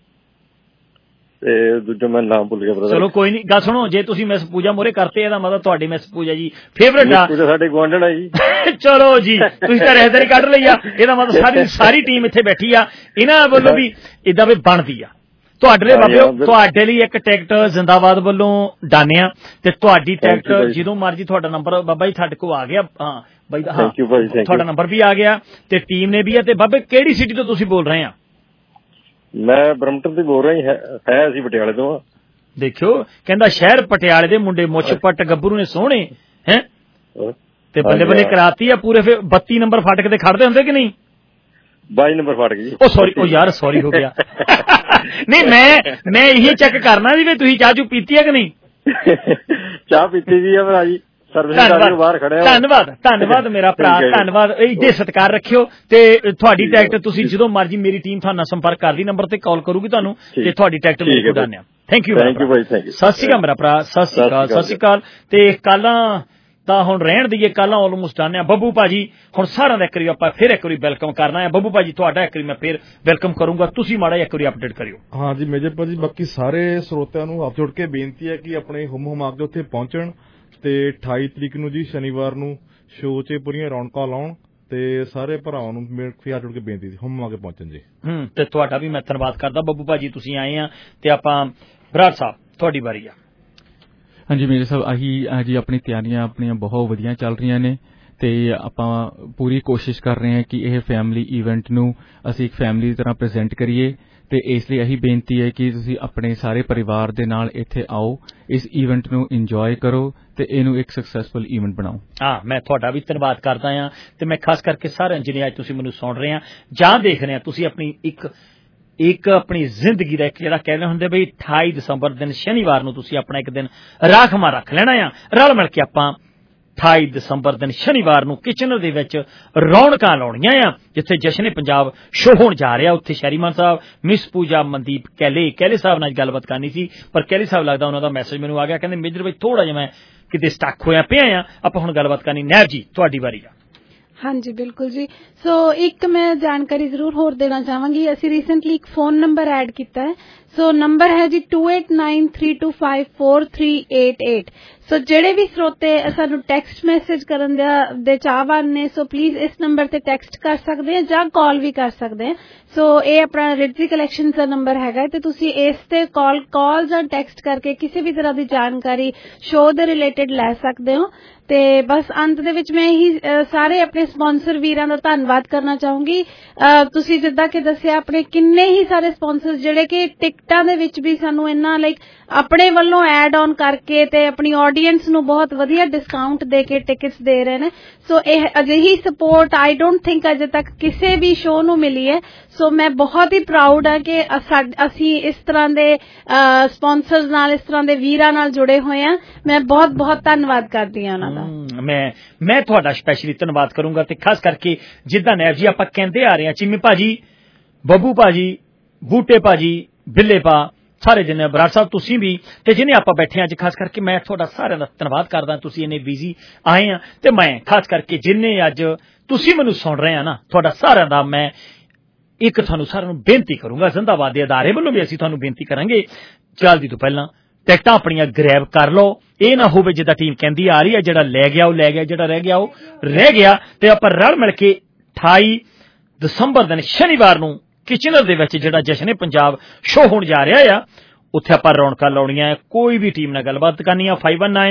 ਤੇ ਦੂਜਾ ਮੈਂ ਨਾਮ ਭੁੱਲ ਗਿਆ। ਚਲੋ ਕੋਈ ਨਹੀਂ, ਗੱਲ ਸੁਣੋ, ਜੇ ਤੁਸੀਂ ਮਿਸ ਪੂਜਾ ਮੋਰੇ ਕਰਤੇ ਇਹਦਾ ਮਤਲਬ ਤੁਹਾਡੀ ਮਿਸ ਪੂਜਾ ਜੀ ਫੇਵਰੇਟ ਆ। ਸਾਡੇ ਗੁਆਂਢਣ ਆ ਜੀ। ਚਲੋ ਜੀ ਤੁਸੀਂ ਤਾਂ ਰਹਿਦਰੀ ਕੱਢ ਲਈ ਆ, ਇਹਦਾ ਮਤਲਬ ਸਾਰੀ ਟੀਮ ਇੱਥੇ ਬੈਠੀ ਆ, ਇਹਨਾਂ ਵੱਲੋਂ ਵੀ ਏਦਾਂ ਵੀ ਬਣਦੀ ਆ। ਤੁਹਾਡੇ ਲਈ ਬਾਬਿਓ ਤੁਹਾਡੇ ਲਈ ਇੱਕ ਟਿਕਟ ਜ਼ਿੰਦਾਬਾਦ ਵੱਲੋਂ ਡਾਨਿਆ ਤੇ ਤੁਹਾਡੀ ਟਿਕਟ ਜਦੋਂ ਮਰਜੀ, ਤੁਹਾਡਾ ਨੰਬਰ ਬਾਬਾ ਜੀ ਸਾਡੇ ਕੋਲ ਆ ਗਿਆ। ਹਾਂ ਬਾਈ ਹਾਂ ਤੁਹਾਡਾ ਨੰਬਰ ਵੀ ਆ ਗਿਆ ਤੇ ਟੀਮ ਨੇ ਵੀ ਆ। ਤੇ ਬਾਬੇ ਕਿਹੜੀ ਸਿਟੀ ਤੋਂ ਤੁਸੀਂ ਬੋਲ ਰਹੇ ਆ? ਮੈਂ ਬਰਮਟਨ ਤੋਂ ਬੋਲ ਰਿਹਾ ਹੈ ਅਸੀਂ ਪਟਿਆਲੇ ਤੋਂ। ਦੇਖਿਓ ਕਹਿੰਦਾ ਸ਼ਹਿਰ ਪਟਿਆਲੇ ਦੇ ਮੁੰਡੇ ਮੁੱਛ ਪੱਟ ਗੱਭਰੂ ਨੇ ਸੋਹਣੇ ਹੈ ਤੇ ਬੱਲੇ ਬੱਲੇ ਕਰਾਤੀ ਆ ਪੂਰੇ। ਫਿਰ 32 ਨੰਬਰ ਫਾਟਕ ਤੇ ਖੜਦੇ ਹੁੰਦੇ ਕਿ ਨਹੀਂ? 22 ਨੰਬਰ ਫਾਟਕ ਜੀ। ਉਹ ਸੌਰੀ, ਉਹ ਯਾਰ ਸੌਰੀ ਹੋ ਗਿਆ। ਨਹੀਂ ਮੈਂ ਇਹੀ ਚੈੱਕ ਕਰਨਾ ਸੀ ਵੀ ਤੁਸੀਂ ਚਾਹ ਚੂ ਪੀਤੀ ਹੈ ਕਿ ਨਹੀਂ? ਚਾਹ ਪੀਤੀ ਵੀ ਆ ਭਰਾ ਜੀ। ਧੰਨਵਾਦ ਮੇਰਾ ਭਰਾ, ਧੰਨਵਾਦ। ਇੱਥੇ ਸਤਿਕਾਰ ਰੱਖਿਓ ਤੇ ਤੁਹਾਡੀ ਟਿਕਟ ਤੁਸੀਂ ਜਦੋਂ ਮਰਜੀ ਮੇਰੀ ਟੀਮ ਤੁਹਾਨੂੰ ਨਾਲ ਸੰਪਰਕ ਕਰਦੀ ਨੰਬਰ ਤੇ ਕਾਲ ਕਰੂਗੀ ਤੁਹਾਨੂੰ ਤੇ ਤੁਹਾਡੀ ਟਿਕਟ ਬਿਲਕੁਲ ਉਡਾਨਿਆ। ਥੈਂਕ ਯੂ ਸਤਿ ਸ਼੍ਰੀ ਅਕਾਲ ਮੇਰਾ ਭਰਾ, ਸਤਿ ਸ਼੍ਰੀ ਅਕਾਲ। ਤੇ ਕੱਲਾਂ ਤਾਂ ਹੁਣ ਰਹਿਣ ਦਈਏ, ਕੱਲਾਂ ਆਲਮੋਸਟ ਆਨੇ ਆ। ਬੱਬੂ ਭਾਜੀ ਹੁਣ ਸਾਰਿਆਂ ਦਾ ਇੱਕ ਵਾਰੀ ਆਪਾਂ ਫਿਰ ਇੱਕ ਵਾਰੀ ਵੈਲਕਮ ਕਰਨਾ ਹੈ। ਬੱਬੂ ਭਾਜੀ ਤੁਹਾਡਾ ਇੱਕ ਵਾਰੀ ਮੈਂ ਫਿਰ ਵੈਲਕਮ ਕਰੂੰਗਾ, ਤੁਸੀਂ ਮਾੜਾ ਇੱਕ ਵਾਰੀ ਅਪਡੇਟ ਕਰਿਓ। ਹਾਂ ਜੀ ਮੇਜਰ ਭਾਜੀ, ਬਾਕੀ ਸਾਰੇ ਸਰੋਤਿਆਂ ਨੂੰ ਹੱਥ ਜੋੜ ਕੇ ਬੇਨਤੀ ਹੈ ਕਿ ਆਪਣੇ ਹੁਮਾਕ ਦੇ ਉੱਥੇ ਪਹੁੰਚਣ ਤੇ 28 ਤਰੀਕ ਨੂੰ ਜੀ ਸ਼ਨੀਵਾਰ ਨੂੰ ਸ਼ੋਅ 'ਚ ਪੂਰੀਆਂ ਰੌਣਕਾਂ ਲਾਉਣ ਤੇ ਸਾਰੇ ਭਰਾਵਾਂ ਨੂੰ ਹੱਥ ਜੋੜ ਕੇ ਬੇਨਤੀ ਸੀ ਹੁਮਾਕ ਕੇ ਪਹੁੰਚਣ ਜੀ। ਤੇ ਤੁਹਾਡਾ ਵੀ ਮੈਂ ਧੰਨਵਾਦ ਕਰਦਾ ਬੱਬੂ ਭਾਜੀ, ਤੁਸੀਂ ਆਏ ਆ ਤੇ ਆਪਾਂ ਬਰਾੜ ਸਾਹਿਬ ਤੁਹਾਡੀ ਵਾਰੀ ਆ। ਹਾਂਜੀ ਮੇਜਰ ਸਾਹਿਬ, ਆਹੀ ਜੀ ਆਪਣੀ ਤਿਆਰੀਆਂ ਆਪਣੀਆਂ ਬਹੁਤ ਵਧੀਆ ਚੱਲ ਰਹੀਆਂ ਨੇ ਤੇ ਆਪਾਂ ਪੂਰੀ ਕੋਸ਼ਿਸ਼ ਕਰ ਰਹੇ ਹਾਂ ਕਿ ਇਹ ਫੈਮਿਲੀ ਇਵੈਂਟ ਨੂੰ ਅਸੀਂ ਇੱਕ ਫੈਮਿਲੀ ਦੀ ਤਰ੍ਹਾਂ ਪ੍ਰੈਜ਼ੈਂਟ ਕਰੀਏ ਤੇ ਇਸ ਲਈ ਇਹੀ ਬੇਨਤੀ ਹੈ ਕਿ ਤੁਸੀਂ ਆਪਣੇ ਸਾਰੇ ਪਰਿਵਾਰ ਦੇ ਨਾਲ ਇੱਥੇ ਆਓ, ਇਸ ਇਵੈਂਟ ਨੂੰ ਇੰਜੋਏ ਕਰੋ ਤੇ ਇਹਨੂੰ ਇੱਕ ਸਕਸੈਸਫੁਲ ਇਵੈਂਟ ਬਣਾਓ। ਮੈਂ ਤੁਹਾਡਾ ਵੀ ਧੰਨਵਾਦ ਕਰਦਾ ਹਾਂ ਤੇ ਮੈਂ ਖਾਸ ਕਰਕੇ ਸਾਰਿਆਂ ਜਿਹਨੇ ਅੱਜ ਤੁਸੀਂ ਮੈਨੂੰ ਸੁਣ ਰਹੇ ਆ ਜਾਂ ਦੇਖ ਰਹੇ ਆ, ਤੁਸੀਂ ਆਪਣੀ ਇੱਕ ਆਪਣੀ ਜ਼ਿੰਦਗੀ ਦਾ ਇੱਕ ਜਿਹੜਾ ਕਹਿੰਦੇ ਹੁੰਦੇ ਬਈ 28 ਦਸੰਬਰ ਦਿਨ ਸ਼ਨੀਵਾਰ ਨੂੰ ਤੁਸੀਂ ਆਪਣਾ ਇੱਕ ਦਿਨ ਰਾਖਵਾਂ ਰੱਖ ਲੈਣਾ ਆ। ਰਲ ਮਿਲ ਕੇ ਆਪਾਂ 28 ਦਸੰਬਰ ਦਿਨ ਸ਼ਨੀਵਾਰ ਨੂੰ ਕਿਚਨਰ ਦੇ ਵਿੱਚ ਰੌਣਕਾਂ ਲਾਉਣੀਆਂ ਆ, ਜਿੱਥੇ ਜਸ਼ਨ ਪੰਜਾਬ ਸ਼ੋਅ ਹੋਣ ਜਾ ਰਿਹਾ। ਉੱਥੇ ਸ਼ੈਰੀਮਾਨ ਸਾਹਿਬ, ਮਿਸ ਪੂਜਾ, ਮਨਦੀਪ ਕੈਲੇ ਸਾਹਿਬ ਨਾਲ ਗੱਲਬਾਤ ਕਰਨੀ ਸੀ ਪਰ ਕੈਲੇ ਸਾਹਿਬ ਲੱਗਦਾ ਉਹਨਾਂ ਦਾ ਮੈਸੇਜ ਮੈਨੂੰ ਆ ਗਿਆ, ਕਹਿੰਦੇ ਮੇਜਰ ਭਾਈ ਥੋੜਾ ਜਿਹਾ ਮੈਂ ਕਿਤੇ ਸਟਕ ਹੋਇਆ ਪਿਆ ਆ, ਆਪਾਂ ਹੁਣ ਗੱਲਬਾਤ ਕਰਨੀ। ਨੈਬ ਜੀ ਤੁਹਾਡੀ ਵਾਰੀ ਆ। ਹਾਂਜੀ ਬਿਲਕੁਲ ਜੀ। ਸੋ ਇੱਕ ਮੈਂ ਜਾਣਕਾਰੀ ਜ਼ਰੂਰ ਹੋਰ ਦੇਣਾ ਚਾਹਾਂਗੀ, ਅਸੀਂ ਰੀਸੈਂਟਲੀ ਇੱਕ ਫੋਨ ਨੰਬਰ ਐਡ ਕੀਤਾ ਹੈ। ਸੋ ਨੰਬਰ ਹੈ ਜੀ 2893254388। ਸੋ ਜਿਹੜੇ ਵੀ ਸਰੋਤੇ ਸਾਨੂੰ ਟੈਕਸਟ ਮੈਸੇਜ ਕਰਨ ਦੇ ਚਾਹਵਾਨ ਨੇ ਸੋ ਪਲੀਜ਼ ਇਸ ਨੰਬਰ ਤੇ ਟੈਕਸਟ ਕਰ ਸਕਦੇ ਆ ਜਾਂ ਕਾਲ ਵੀ ਕਰ ਸਕਦੇ ਆ। ਸੋ ਇਹ ਆਪਣਾ ਰਿਟਜ਼ੀ ਕਲੈਕਸ਼ਨ ਦਾ ਨੰਬਰ ਹੈਗਾ ਤੇ ਤੁਸੀਂ ਇਸ ਤੇ ਕਾਲ ਜਾਂ ਟੈਕਸਟ ਕਰਕੇ ਕਿਸੇ ਵੀ ਤਰ੍ਹਾਂ ਦੀ ਜਾਣਕਾਰੀ ਸ਼ੋਅ ਦੇ ਰਿਲੇਟਡ ਲੈ ਸਕਦੇ ਹੋ। ਤੇ ਬਸ ਅੰਤ ਦੇ ਵਿੱਚ ਮੈਂ ਇਹੀ ਸਾਰੇ ਆਪਣੇ ਸਪਾਂਸਰ ਵੀਰਾਂ ਦਾ ਧੰਨਵਾਦ ਕਰਨਾ ਚਾਹੂੰਗੀ। ਤੁਸੀਂ ਜਿੱਦਾਂ ਕਿ ਦੱਸਿਆ ਆਪਣੇ ਕਿੰਨੇ ਹੀ ਸਾਰੇ ਸਪਾਂਸਰ ਜਿਹੜੇ ਕਿ ਟਿਕਟਾਂ ਦੇ ਵਿੱਚ ਵੀ ਸਾਨੂੰ ਇਹਨਾਂ ਲਾਈਕ ਆਪਣੇ ਵੱਲੋਂ ਐਡ ਆਨ ਕਰਕੇ ਤੇ ਆਪਣੀ ਆਡੀਅנס ਨੂੰ ਬਹੁਤ ਵਧੀਆ ਡਿਸਕਾਊਂਟ ਦੇ ਕੇ ਟਿਕਟਸ ਦੇ ਰਹੇ ਨੇ। ਸੋ ਇਹ ਅਜਿਹੀ ਸਪੋਰਟ ਆਈ ਡੋਂਟ ਥਿੰਕ ਅਜੇ ਤੱਕ ਕਿਸੇ ਵੀ ਸ਼ੋਅ ਨੂੰ ਮਿਲੀ ਹੈ। ਸੋ ਮੈਂ ਬਹੁਤ ਹੀ ਪ੍ਰਾਊਡ ਹਾਂ ਕਿ ਅਸੀਂ ਇਸ ਤਰ੍ਹਾਂ ਦੇ ਸਪਾਂਸਰਸ ਨਾਲ, ਇਸ ਤਰ੍ਹਾਂ ਦੇ ਵੀਰਾਂ ਨਾਲ ਜੁੜੇ ਹੋਏ ਹਾਂ। ਮੈਂ ਬਹੁਤ ਬਹੁਤ ਧੰਨਵਾਦ ਕਰਦੀ ਹਾਂ ਉਹਨਾਂ ਦਾ। ਮੈਂ ਤੁਹਾਡਾ ਸਪੈਸ਼ਲੀ ਧੰਨਵਾਦ ਕਰੂੰਗਾ ਤੇ ਖਾਸ ਕਰਕੇ ਜਿੱਦਾਂ ਨੈਬ ਜੀ ਆਪਾਂ ਕਹਿੰਦੇ ਆ ਰਹੇ ਹਾਂ, ਚਿੰਮੀ ਭਾਜੀ, ਬੱਬੂ ਭਾਜੀ, ਬੂਟੇ ਭਾਜੀ, ਬਿੱਲੇ ਭਾ, ਸਾਰੇ ਜਿੰਨੇ ਬਰਾੜ ਸਾਹਿਬ ਤੁਸੀਂ ਵੀ ਤੇ ਜਿਹਨੇ ਆਪਾਂ ਬੈਠੇ ਅੱਜ, ਖਾਸ ਕਰਕੇ ਮੈਂ ਤੁਹਾਡਾ ਸਾਰਿਆਂ ਦਾ ਧੰਨਵਾਦ ਕਰਦਾ। ਤੁਸੀਂ ਇੰਨੇ ਬਿਜ਼ੀ ਆਏ ਆ ਤੇ ਮੈਂ ਖਾਸ ਕਰਕੇ ਜਿੰਨੇ ਅੱਜ ਤੁਸੀਂ ਮੈਨੂੰ ਸੁਣ ਰਹੇ ਆ ਨਾ, ਤੁਹਾਡਾ ਸਾਰਿਆਂ ਦਾ ਮੈਂ ਇੱਕ ਤੁਹਾਨੂੰ ਸਾਰਿਆਂ ਨੂੰ ਬੇਨਤੀ ਕਰੂੰਗਾ, ਜ਼ਿੰਦਾਬਾਦ ਦੇ ਅਦਾਰੇ ਵੱਲੋਂ ਵੀ ਅਸੀਂ ਤੁਹਾਨੂੰ ਬੇਨਤੀ ਕਰਾਂਗੇ, ਜਲਦੀ ਤੋਂ ਪਹਿਲਾਂ ਟਿਕਟਾਂ ਆਪਣੀਆਂ ਗ੍ਰੈਬ ਕਰ ਲਓ। ਇਹ ਨਾ ਹੋਵੇ ਜਿੱਦਾਂ ਟੀਮ ਕਹਿੰਦੀ ਆ ਰਹੀ ਹੈ ਜਿਹੜਾ ਲੈ ਗਿਆ ਉਹ ਲੈ ਗਿਆ, ਜਿਹੜਾ ਰਹਿ ਗਿਆ ਉਹ ਰਹਿ ਗਿਆ। ਤੇ ਆਪਾਂ ਰਲ ਮਿਲ ਕੇ 28 ਦਸੰਬਰ ਦਿਨ ਸ਼ਨੀਵਾਰ ਨੂੰ ਕਿਚਨਰ ਦੇ ਵਿੱਚ ਜਿਹੜਾ ਜਸ਼ਨ ਪੰਜਾਬ ਸ਼ੋਅ ਹੋਣ ਜਾ ਰਿਹਾ ਆ, ਉੱਥੇ ਆਪਾਂ ਰੌਣਕਾਂ ਲਾਉਣੀਆਂ ਹੈ। ਕੋਈ ਵੀ ਟੀਮ ਨਾਲ ਗੱਲਬਾਤ ਕਰਨੀ ਆ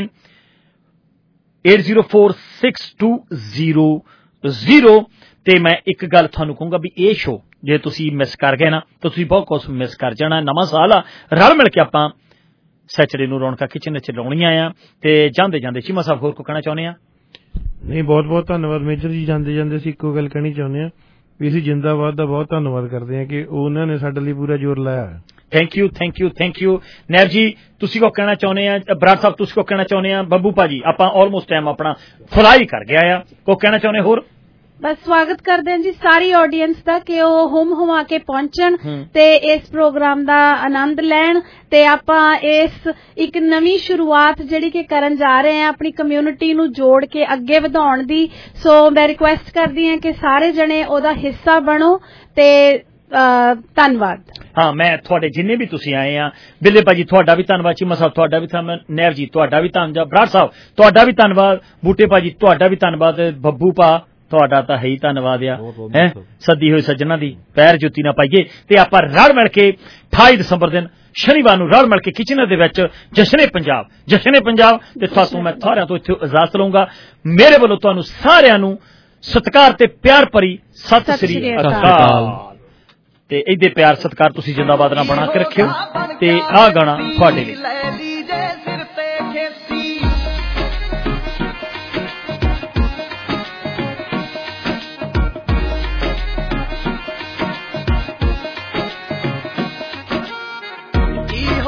5198046200। ਤੇ ਮੈਂ ਇੱਕ ਗੱਲ ਤੁਹਾਨੂੰ ਕਹੂੰਗਾ ਵੀ ਇਹ ਸ਼ੋਅ ਜੇ ਤੁਸੀਂ ਮਿਸ ਕਰ ਗਏ ਨਾ ਤਾਂ ਤੁਸੀਂ ਬਹੁਤ ਕੁਝ ਮਿਸ ਕਰ ਜਾਣਾ। ਨਵਾਂ ਸਾਲ ਆ, ਰਲ ਮਿਲ ਕੇ ਆਪਾਂ ਸੈਚਰਡੇ ਨੂੰ ਰੌਣਕਾਂ ਕਿਚਨ ਚ ਲਾਉਣੀਆਂ ਆ। ਤੇ ਜਾਂਦੇ ਜਾਂਦੇ ਚੀਮਾ ਸਾਹਿਬ ਹੋਰ ਕੋ ਕਹਿਣਾ ਚਾਹੁੰਦੇ ਆ? ਨਹੀਂ, ਬਹੁਤ ਬਹੁਤ ਧੰਨਵਾਦ ਮੇਜਰ ਜੀ। ਜਾਂਦੇ ਜਾਂਦੇ ਅਸੀਂ ਇੱਕੋ ਗੱਲ ਕਹਿਣੀ ਚਾਹੁੰਦੇ ਹਾਂ ਵੀ ਅਸੀਂ ਜਿੰਦਾਬਾਦ ਦਾ ਬਹੁਤ ਧੰਨਵਾਦ ਕਰਦੇ ਹਾਂ ਕਿ ਉਹਨਾਂ ਨੇ ਸਾਡੇ ਲਈ ਪੂਰਾ ਜ਼ੋਰ ਲਾਇਆ। Thank you. ਨੈਬ ਜੀ ਤੁਸੀਂ ਕੋ ਕਹਿਣਾ ਚਾਹੁੰਦੇ ਆ? ਬਰਾੜ ਸਾਹਿਬ ਤੁਸੀਂ ਕੋ ਕਹਿਣਾ ਚਾਹੁੰਦੇ ਆ? ਬੱਬੂ ਭਾਜੀ ਆਪਾਂ ਆਲਮੋਸਟ ਟਾਈਮ ਆਪਣਾ ਫੁਲਾਈ ਕਰ ਗਿਆ ਆ, ਕੋ ਕਹਿਣਾ ਚਾਹੁੰਦੇ ਹੋਰ? ਬਸ ਸਵਾਗਤ ਕਰਦੇ ਹਾਂ ਜੀ ਸਾਰੀ ਆਡੀਅנס ਦਾ ਕਿ ਉਹ ਹੁਮਾ ਕੇ ਪਹੁੰਚਣ ਤੇ ਇਸ ਪ੍ਰੋਗਰਾਮ ਦਾ ਆਨੰਦ ਲੈਣ ਤੇ ਆਪਾਂ ਇਸ ਇੱਕ ਨਵੀਂ ਸ਼ੁਰੂਆਤ ਜਿਹੜੀ ਕਿ ਕਰਨ ਜਾ ਰਹੇ ਹਾਂ ਆਪਣੀ ਕਮਿਊਨਿਟੀ ਨੂੰ ਜੋੜ ਕੇ ਅੱਗੇ ਵਧਾਉਣ ਦੀ। ਸੋ ਮੈਂ ਰਿਕੁਐਸਟ ਕਰਦੀ ਹਾਂ ਕਿ ਸਾਰੇ ਜਣੇ ਉਹਦਾ ਹਿੱਸਾ ਬਣੋ ਤੇ ਧੰਨਵਾਦ। ਮੈਂ ਤੁਹਾਡੇ ਜਿੰਨੇ ਵੀ ਤੁਸੀਂ ਆਏ ਆ, ਬਿੱਲੇ ਭਾਜੀ ਤੁਹਾਡਾ ਵੀ ਧੰਨਵਾਦ, ਚੀਮਾ ਸਾਹਿਬ ਤੁਹਾਡਾ ਵੀ ਧੰਨਵਾਦ, ਨੈਬ ਜੀ ਤੁਹਾਡਾ ਵੀ ਧੰਨਵਾਦ, ਬਰਾੜ ਸਾਹਿਬ ਤੁਹਾਡਾ ਵੀ ਧੰਨਵਾਦ, ਬੂਟੇ ਭਾਜੀ ਤੁਹਾਡਾ ਵੀ ਧੰਨਵਾਦ, ਬੱਬੂ ਭਾ ਤੁਹਾਡਾ ਤਾਂ ਹੈ ਹੀ ਧੰਨਵਾਦ ਆ। ਸੱਦੀ ਹੋਈ ਸੱਜਣਾ ਦੀ ਪੈਰ ਜੁੱਤੀ ਨਾ ਪਾਈਏ ਤੇ ਆਪਾਂ ਰਲ ਮਿਲ ਕੇ 28 ਦਸੰਬਰ ਦਿਨ ਸ਼ਨੀਵਾਰ ਨੂੰ ਰਲ ਮਿਲ ਕੇ ਕਿਚਨਰ ਦੇ ਵਿੱਚ ਜਸ਼ਨ ਪੰਜਾਬ ਤੇ ਤੁਹਾਨੂੰ ਮੈਂ ਸਾਰਿਆਂ ਤੋਂ ਇੱਥੇ ਇਜਾਜ਼ਤ ਲਵਾਂਗਾ। ਮੇਰੇ ਵੱਲੋਂ ਤੁਹਾਨੂੰ ਸਾਰਿਆਂ ਨੂੰ ਸਤਿਕਾਰ ਤੇ ਪਿਆਰ ਭਰੀ ਸਤਿ ਸ੍ਰੀ ਅਕਾਲ। ਤੇ ਇਹਦੇ ਪਿਆਰ ਸਤਿਕਾਰ ਤੁਸੀਂ ਜਿੰਦਾਬਾਦ ਨਾਲ ਬਣਾ ਕੇ ਰੱਖਿਓ ਤੇ ਆਹ ਗਾਣਾ ਤੁਹਾਡੇ ਲਈ।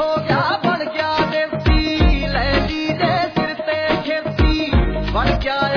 ਬਣ ਗਿਆ